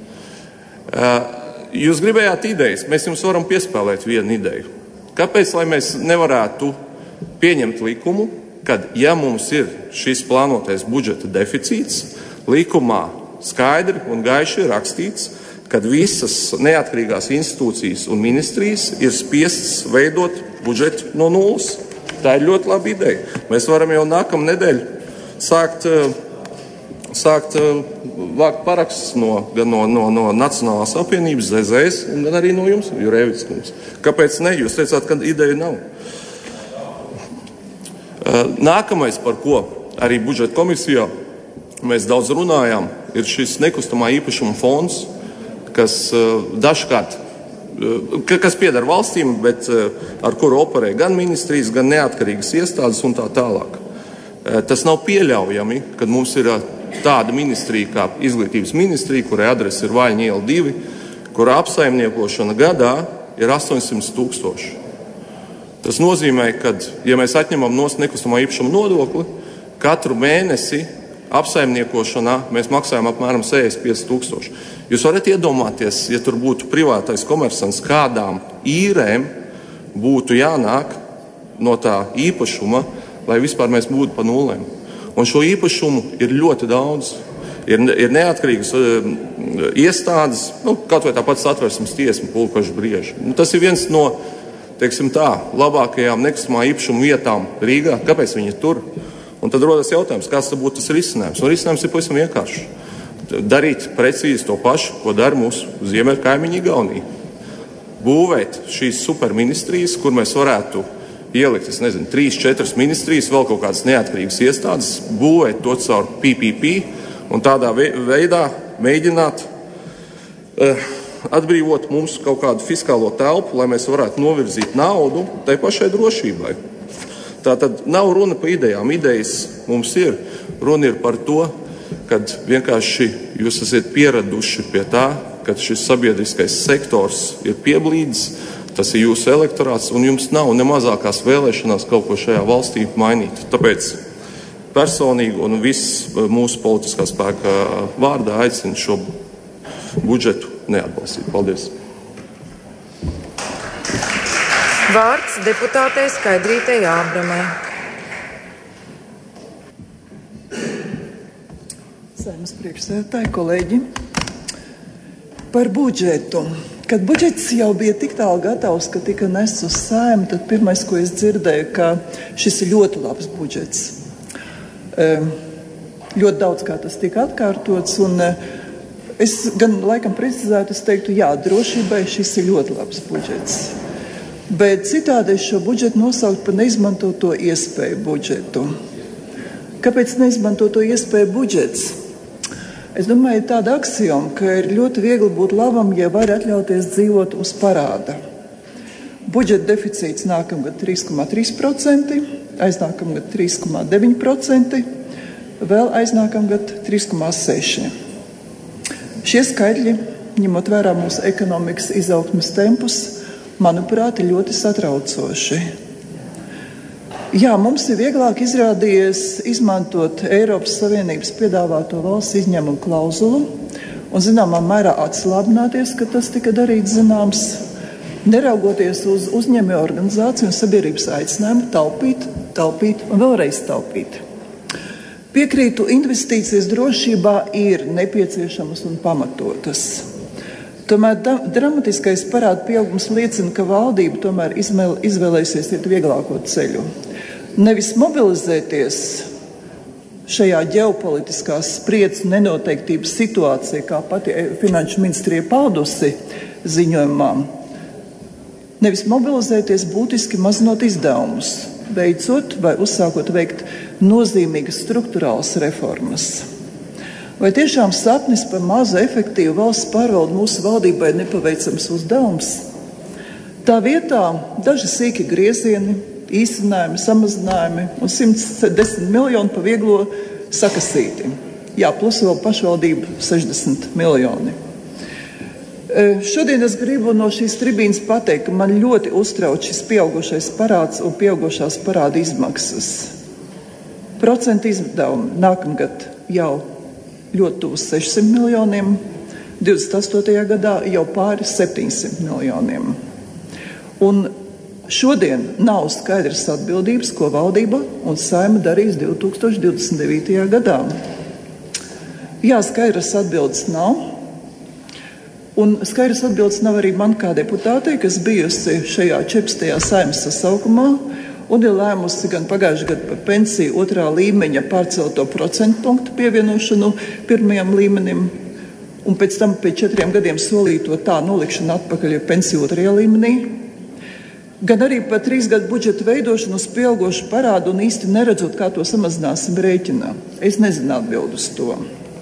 O: Jūs gribējāt idejas, mēs jums varam piespēlēt vienu ideju. Kāpēc, lai mēs nevarētu pieņemt likumu, kad, ja mums ir šis plānotais budžeta deficīts, likumā skaidri un gaiši ir rakstīts, kad visas neatkarīgās institūcijas un ministrijas ir spiestas veidot budžetu no nulles. Tā ir ļoti laba ideja. Mēs varam jau nākamā nedēļa sākt vākt parakstus gan no Nacionālās apvienības, ZZS, un gan arī no jums, Jurēvics kungs. Kāpēc ne? Jūs teicāt, ka ideja nav. Nākamais, par ko arī budžeta komisijā mēs daudz runājām, ir šis nekustamā īpašuma fonds, kas dažkārt kas pieder valstīm, bet ar kuru operē gan ministrijas, gan neatkarīgas iestādes un tā tālāk. Tas nav pieļaujami, kad mums ir tāda ministrija kā izglītības ministrija, kurai adrese ir Vaļņa iela 2, kura apsaimniekošana gadā ir 800 000. Tas nozīmē, ka, ja mēs atņemam nost nekustamā īpašuma nodokli, katru mēnesi apsaimniekošanā mēs maksājam apmēram 65 000. Jūs varat iedomāties, ja tur būtu privātais komersants, kādām īrēm būtu jānāk no tā īpašuma, lai vispār mēs būtu pa nulēm. Un šo īpašumu ir ļoti daudz. Ir neatkarīgas iestādes, kaut vai tāpat Satversmes tiesma Pulkažu brieži. Tas ir viens no, teiksim tā, labākajām nekustamā īpašuma vietām Rīgā. Kāpēc viņi ir tur? Un tad rodas jautājums, kāds tad būtu tas risinājums? Un risinājums ir pavisam vienkārši. Darīt precīzi to pašu, ko dara mūsu ziemeļkaimiņi Igaunija. Būvēt šīs superministrijas, kur mēs varētu ielikt, 3-4 ministrijas, vēl kaut kādas neatkarīgas iestādes, būvēt to caur PPP un tādā veidā mēģināt atbrīvot mums kaut kādu fiskālo telpu, lai mēs varētu novirzīt naudu tai pašai drošībai. Tātad nav runa par idejām. Idejas mums ir. Runa ir par to, kad vienkārši jūs esat pieraduši pie tā, ka šis sabiedriskais sektors ir pieblīdis, tas ir jūsu elektorāts, un jums nav ne mazākās vēlēšanās kaut ko šajā valstī mainīt. Tāpēc personīgi un viss mūsu politiskā spēka vārdā aicinu šo budžetu neatbalstīt. Paldies!
E: Vārds deputātei Skaidrītei Ābramai.
P: Saeimas priekšsēdētāji, kolēģi, par budžetu. Kad budžets jau bija tik tālu gatavs, ka tika nests uz Saeimu, tad pirmais, ko es dzirdēju, ka šis ir ļoti labs budžets. Ļoti daudz kā tas tika atkārtots, un es gan laikam precizētu, es teiktu, jā, drošībai šis ir ļoti labs budžets. Bet citādi es šo budžetu nosaukt par neizmantoto iespēju budžetu. Kāpēc neizmantoto iespēju budžets? Es domāju, ir tāda aksioma, ka ir ļoti viegli būt labam, ja var atļauties dzīvot uz parāda. Budžeta deficīts nākamgad 3,3%, aiznākamgad 3,9%, vēl aiznākamgad 3,6%. Šie skaitļi, ņemot vērā mūsu ekonomikas izaugsmes tempus, manuprāt, ir ļoti satraucoši. Jā, mums ir vieglāk izrādījies izmantot Eiropas Savienības piedāvāto valsts izņēmumu klauzulu un zināmā mērā atslābināties, ka tas tika darīts zināms, neraugoties uz uzņēmēju organizāciju un sabiedrības aicinājumu taupīt un vēlreiz taupīt. Piekrītu, investīcijas drošībā ir nepieciešamas un pamatotas. Tomēr dramatiskais parāda pieaugums liecina, ka valdība tomēr izvēlēsies iet vieglāko ceļu. Nevis mobilizēties šajā ģeopolitiskās spriedzes nenoteiktības situācijā, kā pati finanšu ministrija paudusi ziņojumā, nevis mobilizēties būtiski mazinot izdevumus, beidzot vai uzsākot veikt nozīmīgas strukturālas reformas. Vai tiešām sapnis par mazu efektīvu valsts pārvaldu mūsu valdībai nepaveicams uzdevums? Tā vietā daži sīki griezieni, īsinājumi, samazinājumi un 110 miljoni pa vieglo sakasīti. Jā, plus vēl pašvaldību 60 miljoni. Šodien es gribu no šīs tribīnas pateikt, ka man ļoti uztrauc šis pieaugušais parāds un pieaugušās parāda izmaksas. Procentu izdevumi nākamgad jau ļoti tuvu 600 miljoniem, 28. gadā jau pāri 700 miljoniem. Un šodien nav skaidras atbildības, ko valdība un Saeima darīs 2029. gadā. Jā, skaidras atbildes nav. Un skaidras atbildes nav arī man kā deputātei, kas bijusi šajā 14. Saeimas sasaukumā un ir lēmusi gan pagājušajā gadā par pensiju 2. līmeņa pārcelto procentu punktu pievienošanu 1. līmenim, un pēc tam pēc 4 gadiem solīto tā nolikšanu atpakaļ pensiju 2. līmenī, gan arī par 3 gadu budžeta veidošanu uz pieaugošu parādu un īsti neredzot, kā to samazināsim rēķinā. Es nezinu atbildu uz to.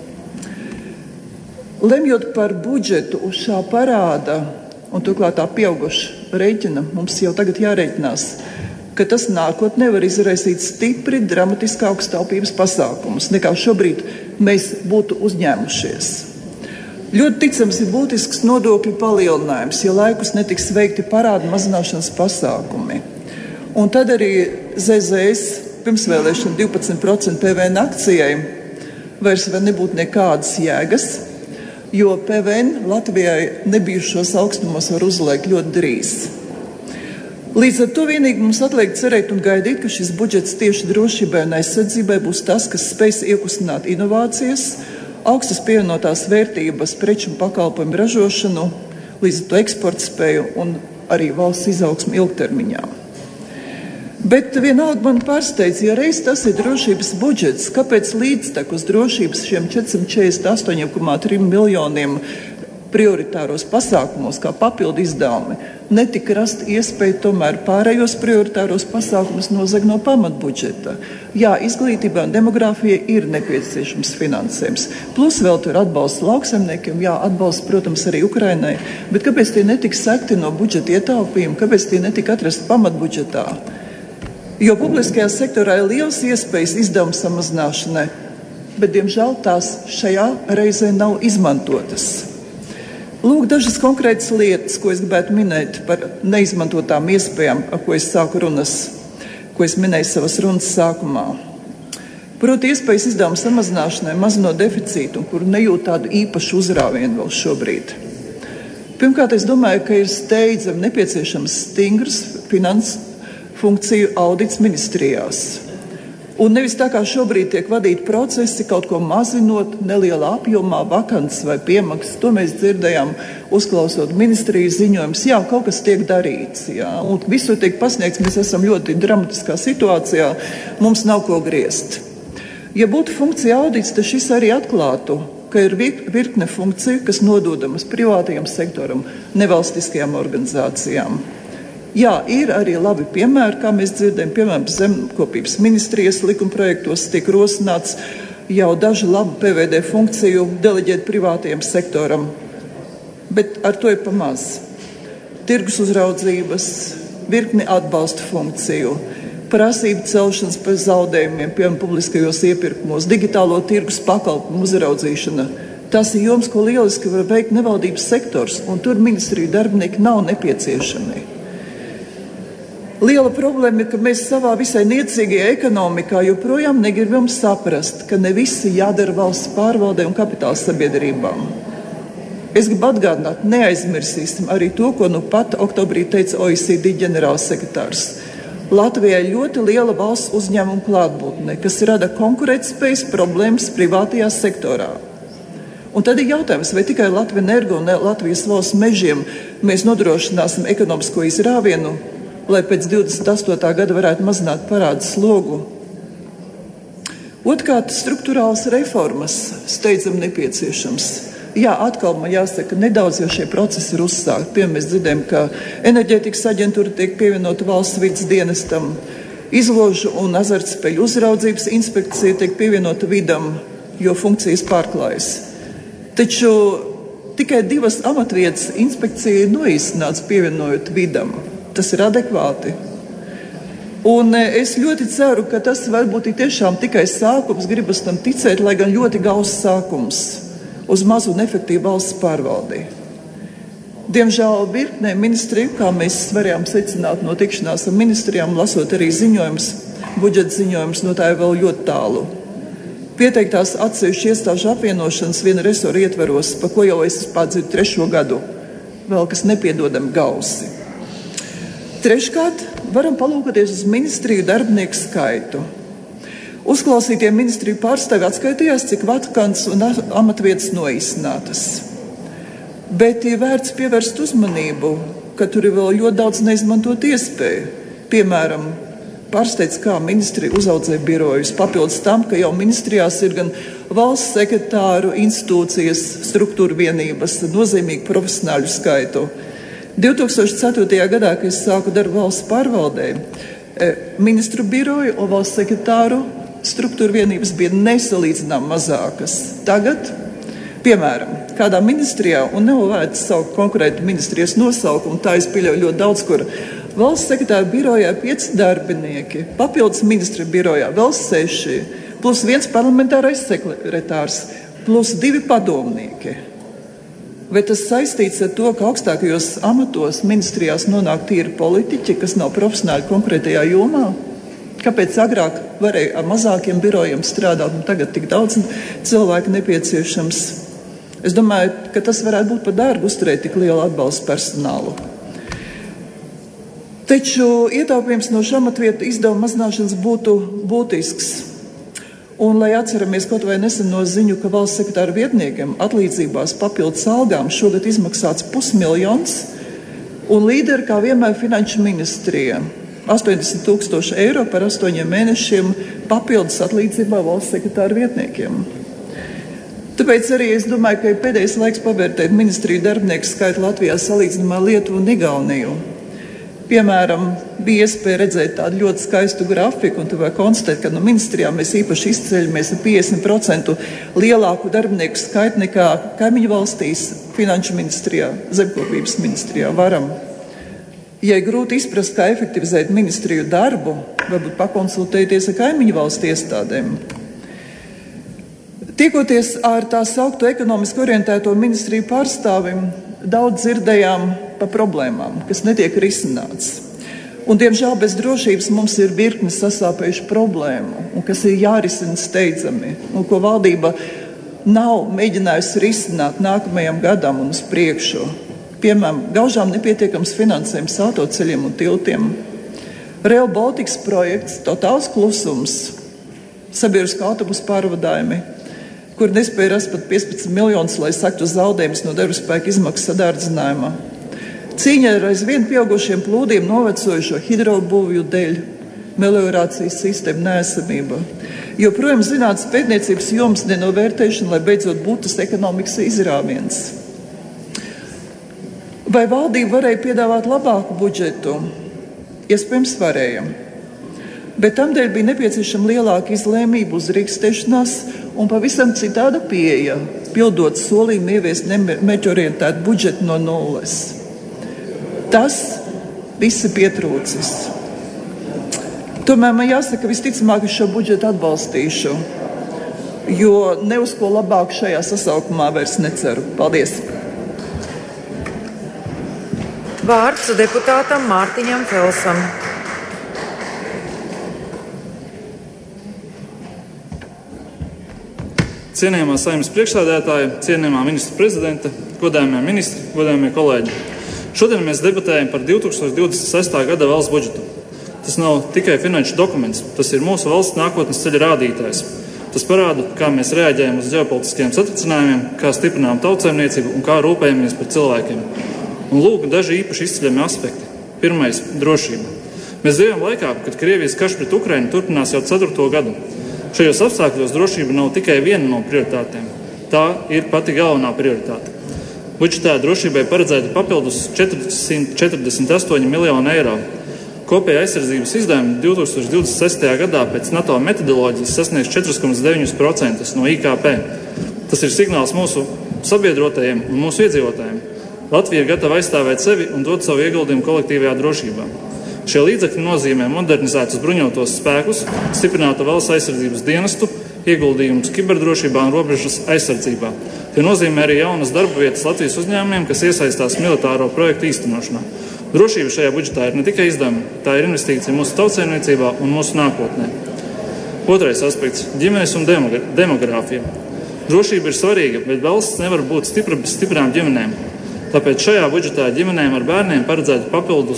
P: Lemjot par budžetu uz šā parāda un turklāt tā pieaugoša rēķina, mums jau tagad jārēķinās, ka tas nākotnē var izraisīt stipri dramatiskākus taupības pasākumus, nekā šobrīd mēs būtu uzņēmušies. Ļoti ticams ir būtisks nodokļu palielinājums, ja laikus netiks veikti parādu mazināšanas pasākumi. Un tad arī ZZS pirmsvēlēšana 12% PVN akcijai vairs var nebūt nekādas jēgas, jo PVN Latvijai nebijušos augstumos var uzliekt ļoti drīz. Līdz ar to vienīgi mums atliek cerēt un gaidīt, ka šis budžets tieši drošībai un aizsardzībai būs tas, kas spēs iekustināt inovācijas, augstas pievienotās vērtības, preču un pakalpojumu ražošanu, līdz ar to eksporta spēju un arī valsts izaugsmu ilgtermiņā. Bet vienalga man pārsteidz, ja reiz tas ir drošības budžets, kāpēc līdztekus drošības šiem 448,3 miljoniem prioritāros pasākumos, kā papildu izdevumi, netika rast iespēju tomēr pārējos prioritāros pasākumus nozagt no pamatbudžeta. Jā, izglītībai un demogrāfijai ir nepieciešams finansējums. Plus vēl tur atbalsts lauksaimniekiem, jā, atbalsts, protams, arī Ukrainai. Bet kāpēc tie netika sekti no budžeta ietaupījuma, kāpēc tie netika atrasti pamatbudžetā? Jo publiskajā sektorā ir liels iespējas izdevumu samazināšanai, bet, diemžēl, tās šajā reizē nav izmantotas. Lūk, dažas konkrētas lietas, ko es gribētu minēt par neizmantotām iespējām, ar ko es sāku runas, ko es minēju savas runas sākumā. Proti iespējas izdevumu samazināšanai, mazinot deficītu, kuru nejūt tādu īpašu uzrāvienu vēl šobrīd. Pirmkārt, es domāju, ka ir steidzami nepieciešams stingrs finanses funkciju audits ministrijās. Un nevis tā kā šobrīd tiek vadīti procesi, kaut ko mazinot nelielā apjomā, vakants vai piemaksas. To mēs dzirdējām, uzklausot ministrijas ziņojumus. Jā, kaut kas tiek darīts, jā, un visur tiek pasniegts, mēs esam ļoti dramatiskā situācijā, mums nav ko griezt. Ja būtu funkcija audits, tad šis arī atklātu, ka ir virkne funkciju, kas nododamas privātajam sektoram, nevalstiskajām organizācijām. Jā, ir arī labi piemēri, kā mēs dzirdējam, piemēram, zemkopības ministrijas likumprojektos tiek rosināts jau daži labi PVD funkciju deleģēt privātajam sektoram, bet ar to ir pamaz. Tirgus uzraudzības, virkni atbalsta funkciju, prasību celšanas par zaudējumiem, piemēram, publiskajos iepirkumos, digitālo tirgus pakalpojumu uzraudzīšana. Tas ir joms, ko lieliski var veikt nevaldības sektors, un tur ministriju darbinieki nav nepieciešami. Liela problēma ir, ka mēs savā visai niecīgajā ekonomikā joprojām negribam saprast, ka ne visi jādara valsts pārvaldē un kapitāla sabiedrībām. Es gribu atgādināt, neaizmirsīsim arī to, ko nu pat oktobrī teica OECD ģenerālsekretārs. Latvijai ļoti liela valsts uzņēmuma klātbūtne, kas rada konkurētspējas problēmas privātajā sektorā. Un tad ir jautājums, vai tikai Latvijas Energo un Latvijas valsts mežiem mēs nodrošināsim ekonomisko izrāvienu, lai pēc 28. gada varētu mazināt parādu slogu. Otrkārt, struktūrālas reformas steidzam nepieciešams. Jā, atkal man jāsaka, nedaudz jau šie procesi ir uzsākti. Piemēram, mēs dzirdējam, ka enerģētikas aģentūra tiek pievienota valsts vides dienestam, izložu un azartspēļu uzraudzības inspekcija tiek pievienota vidam, jo funkcijas pārklājas. Taču tikai 2 amatvietas inspekcija ir noīsināts pievienojot vidam. Tas ir adekvāti. Un es ļoti ceru, ka tas varbūt ir tiešām tikai sākums, gribas tam ticēt, lai gan ļoti gauss sākums uz mazu un efektīvu valsts pārvaldī. Diemžēl virknē ministriju, kā mēs varējām secināt no tikšanās ar ministrijām, lasot arī ziņojums, budžeta ziņojums, no tā ir vēl ļoti tālu. Pieteiktās atsevišķu iestāžu apvienošanas viena resora ietveros, pa ko jau es pārdzirdu 3. gadu, vēl kas nepiedodami gausi. Treškārt, varam palūkoties uz ministriju darbinieku skaitu. Uzklausītie ministriju pārstāvji atskaitījās, cik vakants un amatvietas noīsinātas. Bet ir vērts pievērst uzmanību, ka tur ir vēl ļoti daudz neizmantot iespēju. Piemēram, pārsteidz, kā ministri uzaudzē birojus, papildus tam, ka jau ministrijās ir gan valsts sekretāru, institūcijas, struktūra vienības, nozīmīgi profesionāļu skaitu. 2004. gadā, kad es sāku darbu valsts pārvaldē, ministru biroju un valsts sekretāru struktūra vienības bija nesalīdzinām mazākas. Tagad, piemēram, kādā ministrijā, un nevajag saukt konkrētu ministrijas nosaukumu, tā es pieļauju ļoti daudz, kur valsts sekretāra birojā 5 darbinieki, papildus ministra birojā vēl 6, plus 1 parlamentārais sekretārs, plus 2 padomnieki. Vai tas saistīts ar to, ka augstākajos amatos ministrijās nonāk tīri politiķi, kas nav profesionāli konkrētajā jomā? Kāpēc agrāk varēja ar mazākiem birojiem strādāt, un tagad tik daudz cilvēku nepieciešams? Es domāju, ka tas varētu būt par dārgu uzturēt tik lielu atbalstu personālu. Taču ietaupījums no šamatvietu izdevuma mazināšanas būtu būtisks. Un, lai atceramies kaut vai neseno ziņu, ka valsts sekretāra vietniekiem atlīdzībās papildus algām šogad izmaksāts 500 000, un līderi, kā vienmēr, finanšu ministrija 80 000 eiro par 8 mēnešiem papildus atlīdzībā valsts sekretāra vietniekiem. Tāpēc arī es domāju, ka ir pēdējais laiks pavērtēt ministriju darbinieku skaitu Latvijā salīdzinājumā ar Lietuvu un Igauniju. Piemēram, bija iespēja redzēt tādu ļoti skaistu grafiku, un tu var konstatēt, ka no ministrijā mēs īpaši izceļamies ar 50% lielāku darbinieku skaitu nekā kaimiņu valstīs, finanšu ministrijā, zemkopības ministrijā varam. Ja ir grūti izprast, kā efektivizēt ministriju darbu, varbūt pakonsultēties ar kaimiņu valstu iestādēm. Tiekoties ar tā saukto ekonomiski orientēto ministriju pārstāvim, daudz dzirdējām par problēmām, kas netiek risināts. Un, diemžēl, bez drošības mums ir virkne sasāpējušu problēmu, un kas ir jārisina steidzami, un ko valdība nav mēģinājusi risināt nākamajam gadam un uz priekšu. Piemēram, gaužām nepietiekams finansējums autoceļiem un tiltiem. Rail Baltics projekts, totāls klusums, sabiedriskā autobusu pārvadājumi, kur nespēja rast pat 15 miljonus, lai saktu zaudējumus no darbspēka izmaksu sadārdzinājumā. Cīņa ar aizvien pieaugušiem plūdiem novecojušo hidrobūvju dēļ, meliorācijas sistēma neesamība. Joprojām zinātnes pētniecības jomas nenovērtēšana, lai beidzot būtu tas ekonomikas izrāviens. Vai valdība varēja piedāvāt labāku budžetu? Iespējams, varēja. Bet tamdēļ bija nepieciešama lielāka izlēmība, uzrīkstēšanās un pavisam citāda pieeja, pildot solījumu ieviest mērķorientētu budžetu no nulles. Tas viss ir pietrūcis. Tomēr man jāsaka, visticamāk, es šo budžetu atbalstīšu, jo ne uz ko labāk šajā sasaukumā vairs neceru. Paldies!
E: Vārds deputātam Mārtiņam Felsam.
Q: Cienījamā Saeimas priekšsēdētāja, cienījamā ministra prezidente, godājamie ministri, godājamie kolēģi. Šodien mēs debatējam par 2026. gada valsts budžetu. Tas nav tikai finanšu dokuments, tas ir mūsu valsts nākotnes ceļa rādītājs. Tas parāda, kā mēs reaģējam uz ģeopolitiskajiem satricinājumiem, kā stiprinām tautsaimniecību un kā rūpējamies par cilvēkiem. Un lūk, daži īpaši izceļami aspekti. Pirmais – drošība. Mēs dzīvojam laikā, kad Krievijas karš pret Ukrainu turpinās jau 4. gadu. Šajos apstākļos drošība nav tikai viena no prioritātēm. Tā ir pati galvenā prioritāte. Budžetā drošībai paredzēta papildus 448 miljoni eiro. Kopējā aizsardzības izdevumi 2026. gadā pēc NATO metodoloģijas sasniegs 4,9% no IKP. Tas ir signāls mūsu sabiedrotajiem un mūsu iedzīvotājiem. Latvija ir gatava aizstāvēt sevi un dot savu ieguldījumu kolektīvajā drošībā. Šie līdzekļi nozīmē modernizētus bruņotos spēkus, stiprinātu valsts aizsardzības dienestu, ieguldījumus kiberdrošībā un robežas aizsardzībā. Tie nozīmē arī jaunas darba vietas Latvijas uzņēmumiem, kas iesaistās militāro projektu īstenošanā. Drošība šajā budžetā ir ne tikai izdevumi, tā ir investīcija mūsu tautsaimniecībā un mūsu nākotnē. Otrais aspekts – ģimenes un demogrāfija. Drošība ir svarīga, bet valsts nevar būt stipra bez stiprām ģimenēm. Tāpēc šajā budžetā ģimenēm ar bērniem paredzētu papildus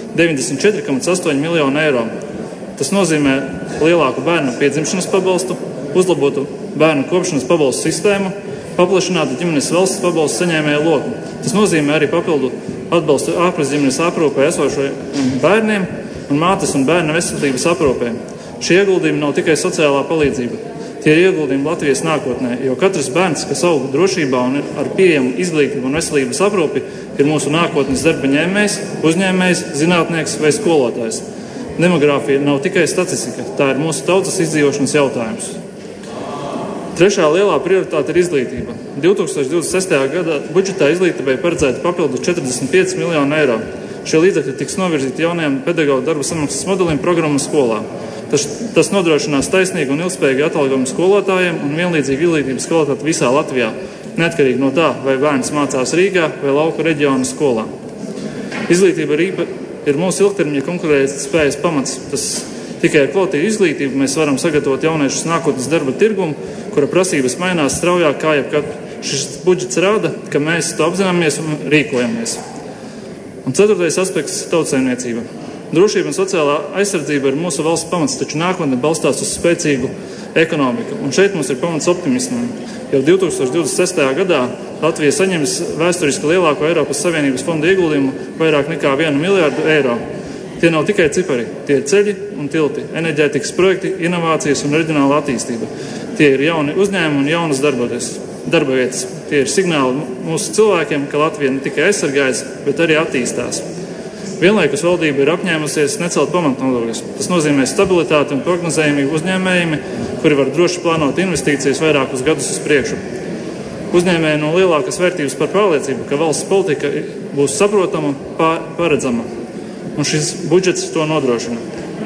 Q: 94,8 miljonu eiro. Tas nozīmē lielāku bērnu piedzimšanas pabalstu, uzlabotu bērnu kopšanas pabalstu sistēmu, paplašinātu ģimenes valsts pabalstu saņēmēju loku. Tas nozīmē arī papildu atbalstu ārpus ģimenes aprūpē esošajiem bērniem un mātes un bērna veselības aprūpē. Šie ieguldījumi nav tikai sociālā palīdzība. Tie ir ieguldījumi Latvijas nākotnē, jo katrs bērns, kas aug drošībā un ar pieejamu izglītību un veselības aprūpi, ir mūsu nākotnes darba ņēmējs, uzņēmējs, zinātnieks vai skolotājs. Demogrāfija nav tikai statistika, tā ir mūsu tautas izdzīvošanas jautājums. Trešā lielā prioritāte ir izglītība. 2026. gada budžetā izglītībai paredzēta papildus 45 miljonu eiro. Šie līdzekļi tiks novirzīti jaunajam pedagoģu darba samaksas modelim programmu skolā. Tas nodrošinās taisnīgu un ilgspējīgu atalgojumu skolotājiem un vienlīdzīgu izglītības kvalitāti visā Latvijā, neatkarīgi no tā, vai bērns mācās Rīgā vai lauku reģiona skolā. Izglītība ir mūsu ilgtermiņa konkurētspējas pamats. Tas tikai ar kvalitīvu izglītību mēs varam sagatavot jauniešus nākotnes darba tirgumu, kura prasības mainās straujāk kā jebkad. Šis budžets rāda, ka mēs to apzināmies un rīkojamies. Un ceturtais aspekts – tautsaimniecība. Drošība un sociālā aizsardzība ir mūsu valsts pamats, taču nākotne balstās uz spēcīgu ekonomiku. Un šeit mums ir pamats optimismam. Jau 2026. gadā Latvija saņems vēsturiski lielāko Eiropas Savienības fonda ieguldījumu vairāk nekā 1 miljārdu eiro. Tie nav tikai cipari, tie ir ceļi un tilti, enerģētikas projekti, inovācijas un reģionāla attīstība. Tie ir jauni uzņēmumi un jaunas darba vietas. Tie ir signāli mūsu cilvēkiem, ka Latvija ne tikai aizsargājas, bet arī attīstās. Vienlaikus valdība ir apņēmusies necelt pamatnodokļus. Tas nozīmē stabilitāti un prognozējumību uzņēmējiem, kuri var droši plānot investīcijas vairākus gadus uz priekšu. Uzņēmēji no lielākas vērtības par pārliecību, ka valsts politika būs saprotama, paredzama. Un šis budžets to nodrošina.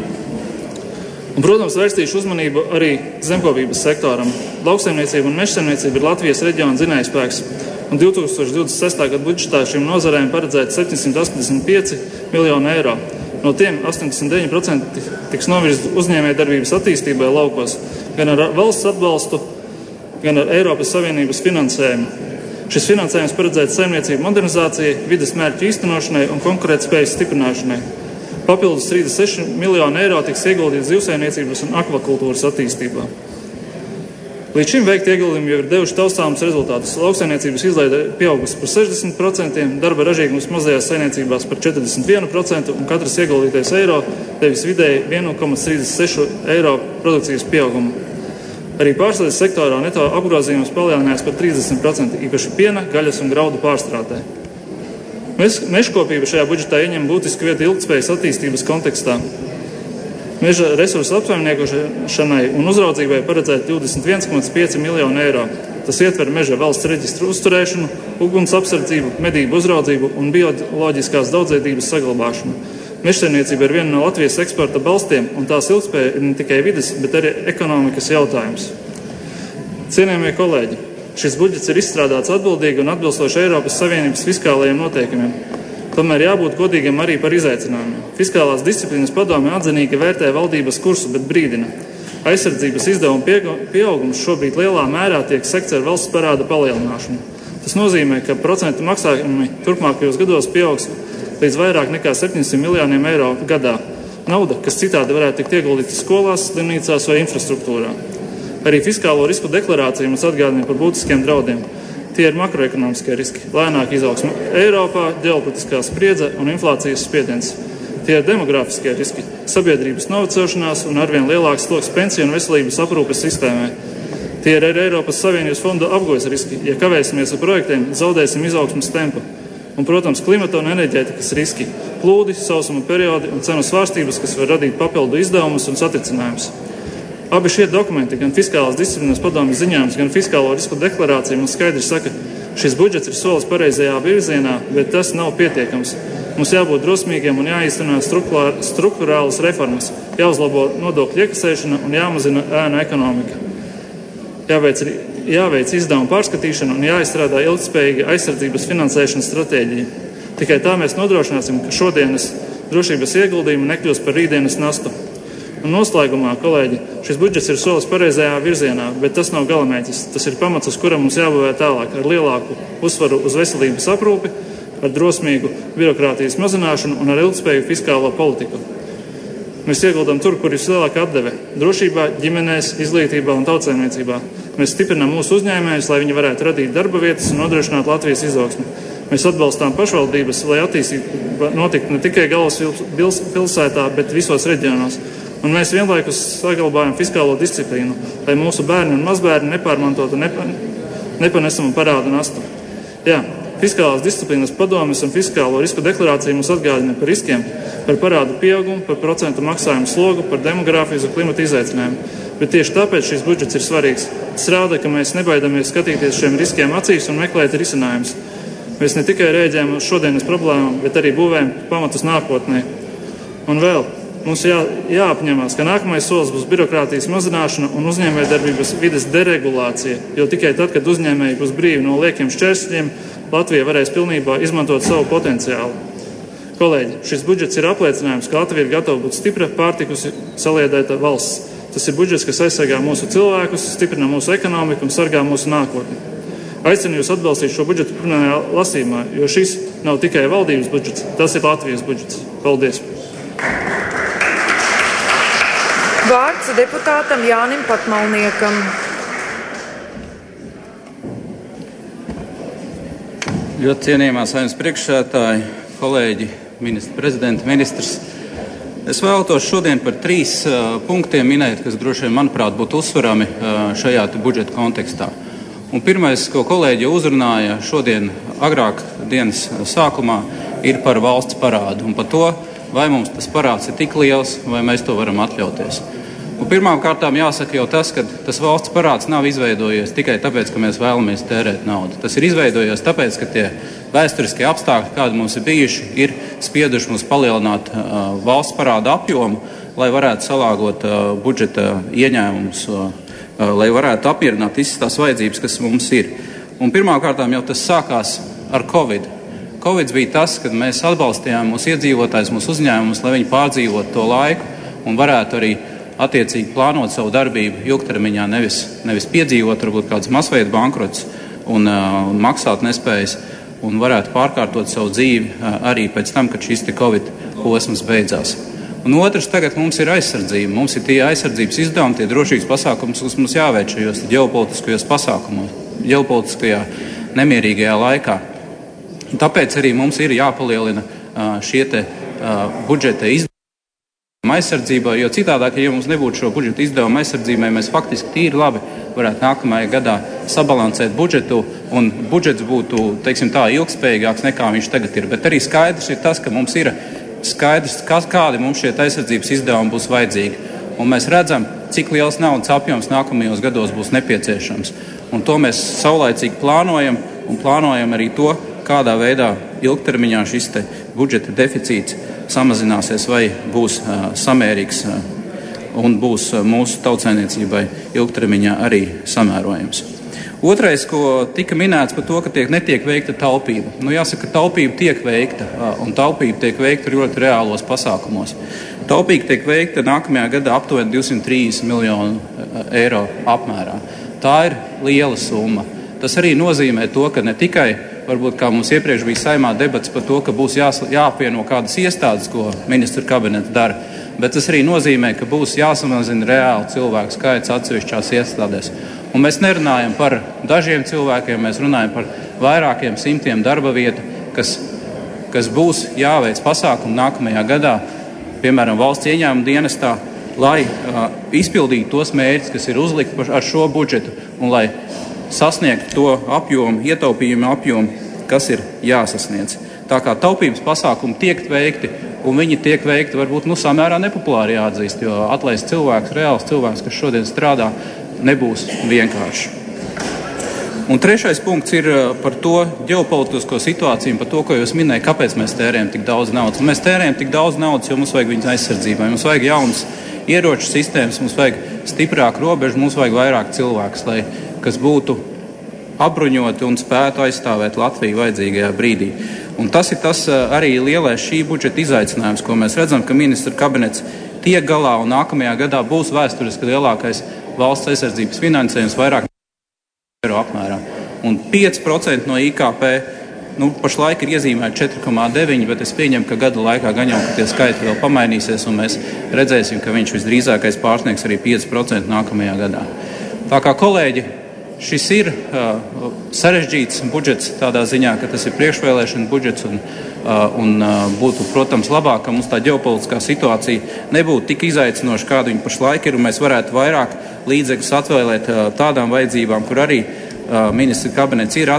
Q: Un, protams, vērstīšu uzmanību arī zemkopības sektoram. Lauksaimniecība un mežsaimniecība ir Latvijas reģiona dzinējspēks. Un 2026. gada budžetā šīm nozarēm paredzēta 785 miljonu eiro. No tiem 89% tiks novirzīti uzņēmējdarbības attīstībai laukos, gan ar valsts atbalstu, gan ar Eiropas Savienības finansējumu. Šis finansējums paredzēts saimniecību modernizācijai, vides mērķu īstenošanai un konkurētspējas stiprināšanai. Papildus 36 miljoni eiro tiks ieguldīts zivsaimniecības un akvakultūras attīstībā. Līdz šim veikti ieguldījumi jau ir devuši taustāmus rezultātus. Lauksaimniecības izlaide pieaugusi par 60%, darba ražīgums mazajās saimniecībās par 41% un katrs ieguldītais eiro devis vidēji 1,36 eiro produkcijas pieaugumu. Arī pārstrādes sektorā neto apgrozījums palielinājās par 30%, īpaši piena, gaļas un graudu pārstrādē. Mežkopība šajā budžetā ieņem būtisku vietu ilgtspējas attīstības kontekstā. Meža resursu apsaimniekošanai un uzraudzībai paredzēt 21,5 miljonu eiro. Tas ietver meža valsts reģistru uzturēšanu, uguns apsardzību, medību uzraudzību un bioloģiskās daudzveidības saglabāšanu. Mežsaimniecība ir viena no Latvijas eksporta balstiem, un tās ilgtspēja ir ne tikai vides, bet arī ekonomikas jautājums. Cienījamie kolēģi, šis budžets ir izstrādāts atbildīgi un atbilstoši Eiropas Savienības fiskālajiem noteikumiem. Tomēr jābūt godīgam arī par izaicinājumiem. Fiskālās disciplīnas padome atzinīgi vērtē valdības kursu, bet brīdina. Aizsardzības izdevumu pieaugums šobrīd lielā mērā tiek sekts ar valsts parāda palielināšanu. Tas nozīmē, ka procentu maksājumi turpmākajos gados pieaugs līdz vairāk nekā 700 miljoniem eiro gadā. Nauda, kas citādi varētu tikt ieguldīta skolās, slimnīcās vai infrastruktūrā. Arī fiskālo risku deklarācija mums atgādina par būtiskiem draudiem. Tie ir makroekonomiskie riski, lēnāka izaugsme Eiropā, ģeopolitiskā spriedze un inflācijas spiediens. Tie ir demografiskie riski, sabiedrības novecošanās un arvien lielāks sloks pensiju un veselības aprūpes sistēmai. Tie ir arī Eiropas Savienības fonda apgojas riski. Ja kavēsimies ar projektiem, zaudēsim izaugsmes tempu. Un, protams, klimata un enerģētikas riski, plūdi, sausuma periodi un cenu svārstības, kas var radīt papildu izdevumus un satricinājumus. Abi šie dokumenti, gan fiskālās disciplīnas padomjas ziņojums, gan fiskālo risku deklarācija mums skaidri saka, šis budžets ir solis pareizajā virzienā, bet tas nav pietiekams. Mums jābūt drosmīgiem un jāīsteno strukturālas reformas, jāuzlabo nodokļu iekasēšana un jāmazina ēnu ekonomika. Jāveic izdevumu pārskatīšana un jāizstrādā ilgtspējīga aizsardzības finansēšanas stratēģija. Tikai tā mēs nodrošināsim, ka šodienas drošības ieguldījumi nekļūs par rītdienas nastu. Un noslēgumā, kolēģi, šis budžets ir solis pareizajā virzienā, bet tas nav galamērķis. Tas ir pamats, uz kura mums jābūvē tālāk, ar lielāku uzsvaru uz veselības aprūpi, ar drosmīgu birokrātijas mazināšanu un ar ilgtspējīgu fiskālo politiku. Mēs ieguldam tur, kur ir vislielākā atdeve - drošībā, ģimenēs, izglītībā un tautsēmniecībā. Mēs stiprinām mūsu uzņēmējus, lai viņi varētu radīt darba vietas un nodrošināt Latvijas izaugsmi. Mēs atbalstām pašvaldības, lai attīstība notiktu ne tikai galvaspilsētā, bet visos reģionos. Un mēs vienlaikus saglabājam fiskālo disciplīnu, lai mūsu bērni un mazbērni nepārmantotu nepanesamu parādu nastu. Jā, fiskālās disciplīnas padomes un fiskālo risku deklarācija mums atgādina par riskiem, par parādu pieaugumu, par procentu maksājumu slogu, par demogrāfijas un klimata izaicinājumu. Bet tieši tāpēc šis budžets ir svarīgs. Tas rāda, ka mēs nebaidamies skatīties šiem riskiem acīs un meklēt risinājumus. Mēs ne tikai rēģējam uz šodienas problēmām, bet arī būvējam pamatus nākotnē. Un vēl mums jāapņemās, ka nākamais solis būs birokrātijas mazināšana un uzņēmējdarbības vides deregulācija, jo tikai tad, kad uzņēmēji būs brīvi no liekiem šķēršļiem, Latvija varēs pilnībā izmantot savu potenciālu. Kolēģi, šis budžets ir apliecinājums, ka Latvija ir gatava būt stipra, pārtikusi, saliedēta valsts. Tas ir budžets, kas aizsargā mūsu cilvēkus, stiprina mūsu ekonomiku un sargā mūsu nākotni. Aicinu jūs atbalstīt šo budžetu pirmajā lasījumā, jo šis nav tikai valdības budžets, tas ir Latvijas budžets. Paldies!
E: Vārds deputātam Jānim Patmalniekam.
R: Ļoti cienījamā Saeimas priekšsēdētāji, kolēģi, prezidenta, ministrs. Es vēlētos šodien par 3 punktiem minēt, kas droši vien, manuprāt, būtu uzsverami šajā budžeta kontekstā. Un pirmais, ko kolēģi uzrunāja šodien agrāk dienas sākumā, ir par valsts parādu un par to, vai mums tas parāds ir tik liels, vai mēs to varam atļauties. Un pirmām kārtām jāsaka jau tas, ka tas valsts parāds nav izveidojies tikai tāpēc, ka mēs vēlamies tērēt naudu. Tas ir izveidojies tāpēc, ka tie vēsturiskie apstākļi, kādi mums ir bijuši, ir spieduši mums palielināt valsts parāda apjomu, lai varētu salāgot budžeta ieņēmumus, lai varētu apmierināt visas tās vajadzības, kas mums ir. Un pirmām kārtām jau tas sākās ar Covid. Covid bija tas, kad mēs atbalstījām mūsu iedzīvotājus, mūsu uzņēmumus, lai viņi pārdzīvotu to laiku un varētu arī attiecīgi plānot savu darbību ilgtermiņā, nevis piedzīvot varbūt kāds masveida bankrots un maksāt nespējas un varētu pārkārtot savu dzīvi arī pēc tam, kad šis Covid posms beidzās. Un otrs, tagad mums ir aizsardzība. Mums ir tie aizsardzības izdevumi, tie drošības pasākumi, kas mums jāveic šajos ģeopolitiskajos pasākumos, ģeopolitiskajā nemierīgajā laikā. Un tāpēc arī mums ir jāpalielina šie budžeta izdevumi aizsardzībai, jo citādāk, ja mums nebūtu šo budžeta izdevumu aizsardzībai, mēs faktiski tīri labi varētu nākamajā gadā sabalansēt budžetu, un budžets būtu, teiksim tā, ilgspējīgāks nekā viņš tagad ir. Bet arī skaidrs ir tas, ka mums ir skaidrs, kādi mums šie aizsardzības izdevumi būs vajadzīgi. Un mēs redzam, cik liels naudas apjoms nākamajos gados būs nepieciešams. Un to mēs saulaicīgi plānojam, un plānojam arī to, kādā veidā ilgtermiņā šis budžeta deficīts samazināsies vai būs samērīgs un būs mūsu tautsaimniecībai ilgtermiņā arī samērojams. Otrais, ko tika minēts par to, ka netiek veikta taupība. Jāsaka, taupība tiek veikta, un taupība tiek veikta ļoti reālos pasākumos. Taupība tiek veikta nākamajā gadā aptuveni 230 miljonu eiro apmērā. Tā ir liela summa. Tas arī nozīmē to, ka ne tikai, varbūt kā mums iepriekš bija Saeimā debats par to, ka būs jāapvieno kādas iestādes, ko ministru kabinets dara, bet tas arī nozīmē, ka būs jāsamazina reāli cilvēku skaits atsevišķās iestādēs. Un mēs nerunājam par dažiem cilvēkiem, mēs runājam par vairākiem simtiem darba vietu, kas būs jāveic pasākumu nākamajā gadā, piemēram, valsts ieņēmuma dienestā, lai izpildītu tos mērķus, kas ir uzlikti ar šo budžetu un lai sasniegt to apjomu, ietaupījumu apjomu, kas ir jāsasniedz. Tā kā taupības pasākumi tiek veikti, un viņi tiek veikti varbūt samērā nepopulāri jāatzīst, jo atlaist cilvēks, reāls cilvēks, kas šodien strādā, nebūs vienkārši. Un trešais punkts ir par to ģeopolitisko situāciju, par to, ko jūs minēju, kāpēc mēs tērējam tik daudz naudas. Mēs tērējam tik daudz naudas, jo mums vajag viņas aizsardzībai, mums vajag jaunas ieroču sistēmas, mums vajag stiprāku robežu, mums vajag vairāk cilvēkus, kas būtu apbruņoti un spētu aizstāvēt Latviju vajadzīgajā brīdī. Un tas ir tas arī lielais šī budžeta izaicinājums, ko mēs redzam, ka ministra kabinets tiek galā un nākamajā gadā būs vēsturiski lielākais valsts aizsardzības finansējums vairāk eiro apmērā. Un 5% no IKP pašlaik ir iezīmēti 4,9, bet es pieņemu, ka gada laikā gan jau, ka tie skaiti vēl pamainīsies un mēs redzēsim, ka viņš visdrīzākais pārsniegs arī 5% nākamajā gadā. Tā kā kolēģi, šis ir sarežģīts budžets tādā ziņā, ka tas ir priekšvēlēšana budžets un būtu, protams, labāk, ka mums tā ģeopolitiskā situācija nebūtu tik izaicinoša, kāda viņa pašlaik ir, un mēs varētu vairāk līdzekļus atvēlēt tādām vajadzībām, kur arī ministra kabinets ir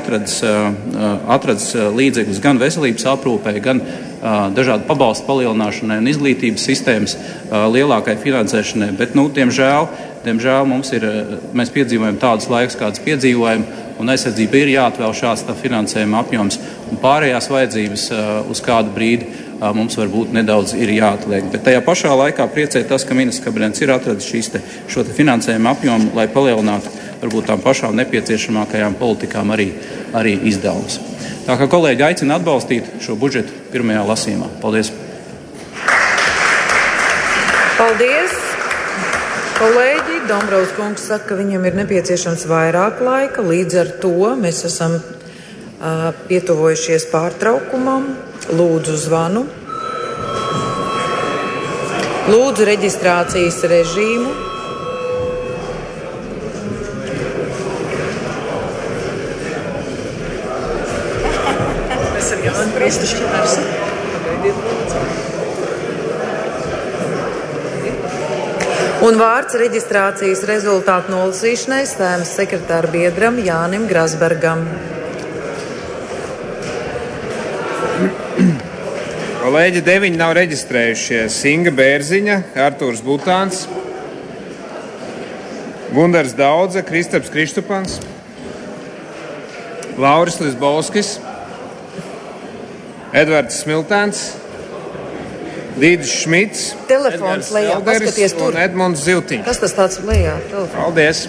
R: atradis līdzekļus gan veselības aprūpē, gan dažādu pabalstu palielināšanai un izglītības sistēmas lielākai finansēšanai, bet, diemžēl mēs piedzīvojam tādus laikus, kādus piedzīvojam, un aizsardzība ir jāatvēl šāds finansējuma apjoms, un pārējās vajadzības uz kādu brīdi mums varbūt nedaudz ir jāatliek. Bet tajā pašā laikā priecē tas, ka ministrs kabinets ir atradis šo finansējuma apjomu, lai palielinātu varbūt tām pašām nepieciešamākajām politikām arī izdevumus. Tā kā kolēģi aicina atbalstīt šo budžetu pirmajā lasījumā. Paldies!
E: Paldies! Kolēģi, Dombrovs kungs saka, ka viņam ir nepieciešams vairāk laika, līdz ar to mēs esam pietuvojušies pārtraukumam. Lūdzu zvanu. Lūdzu reģistrācijas režīmu. Un vārds reģistrācijas rezultātu nolasīšanai Saeimas sekretāra biedram Jānim Grasbergam.
S: Kolēģi 9 nav reģistrējušies. Inga Bērziņa, Artūrs Butāns, Gundars Daudze, Kristaps Krištupans, Lauris Lisbovskis, Edvards Smiltēns, Dīdis Šmits,
E: telefons lejā, paskaties tur.
S: Un Edmunds Ziltiņš.
E: Kas tas tāds lejā? Telefons.
S: Paldies.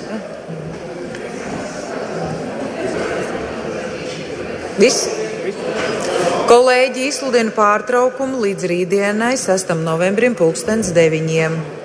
E: Viss? Kolēģi, izsludina pārtraukumu līdz rītdienai, 6. novembrim, 9:00.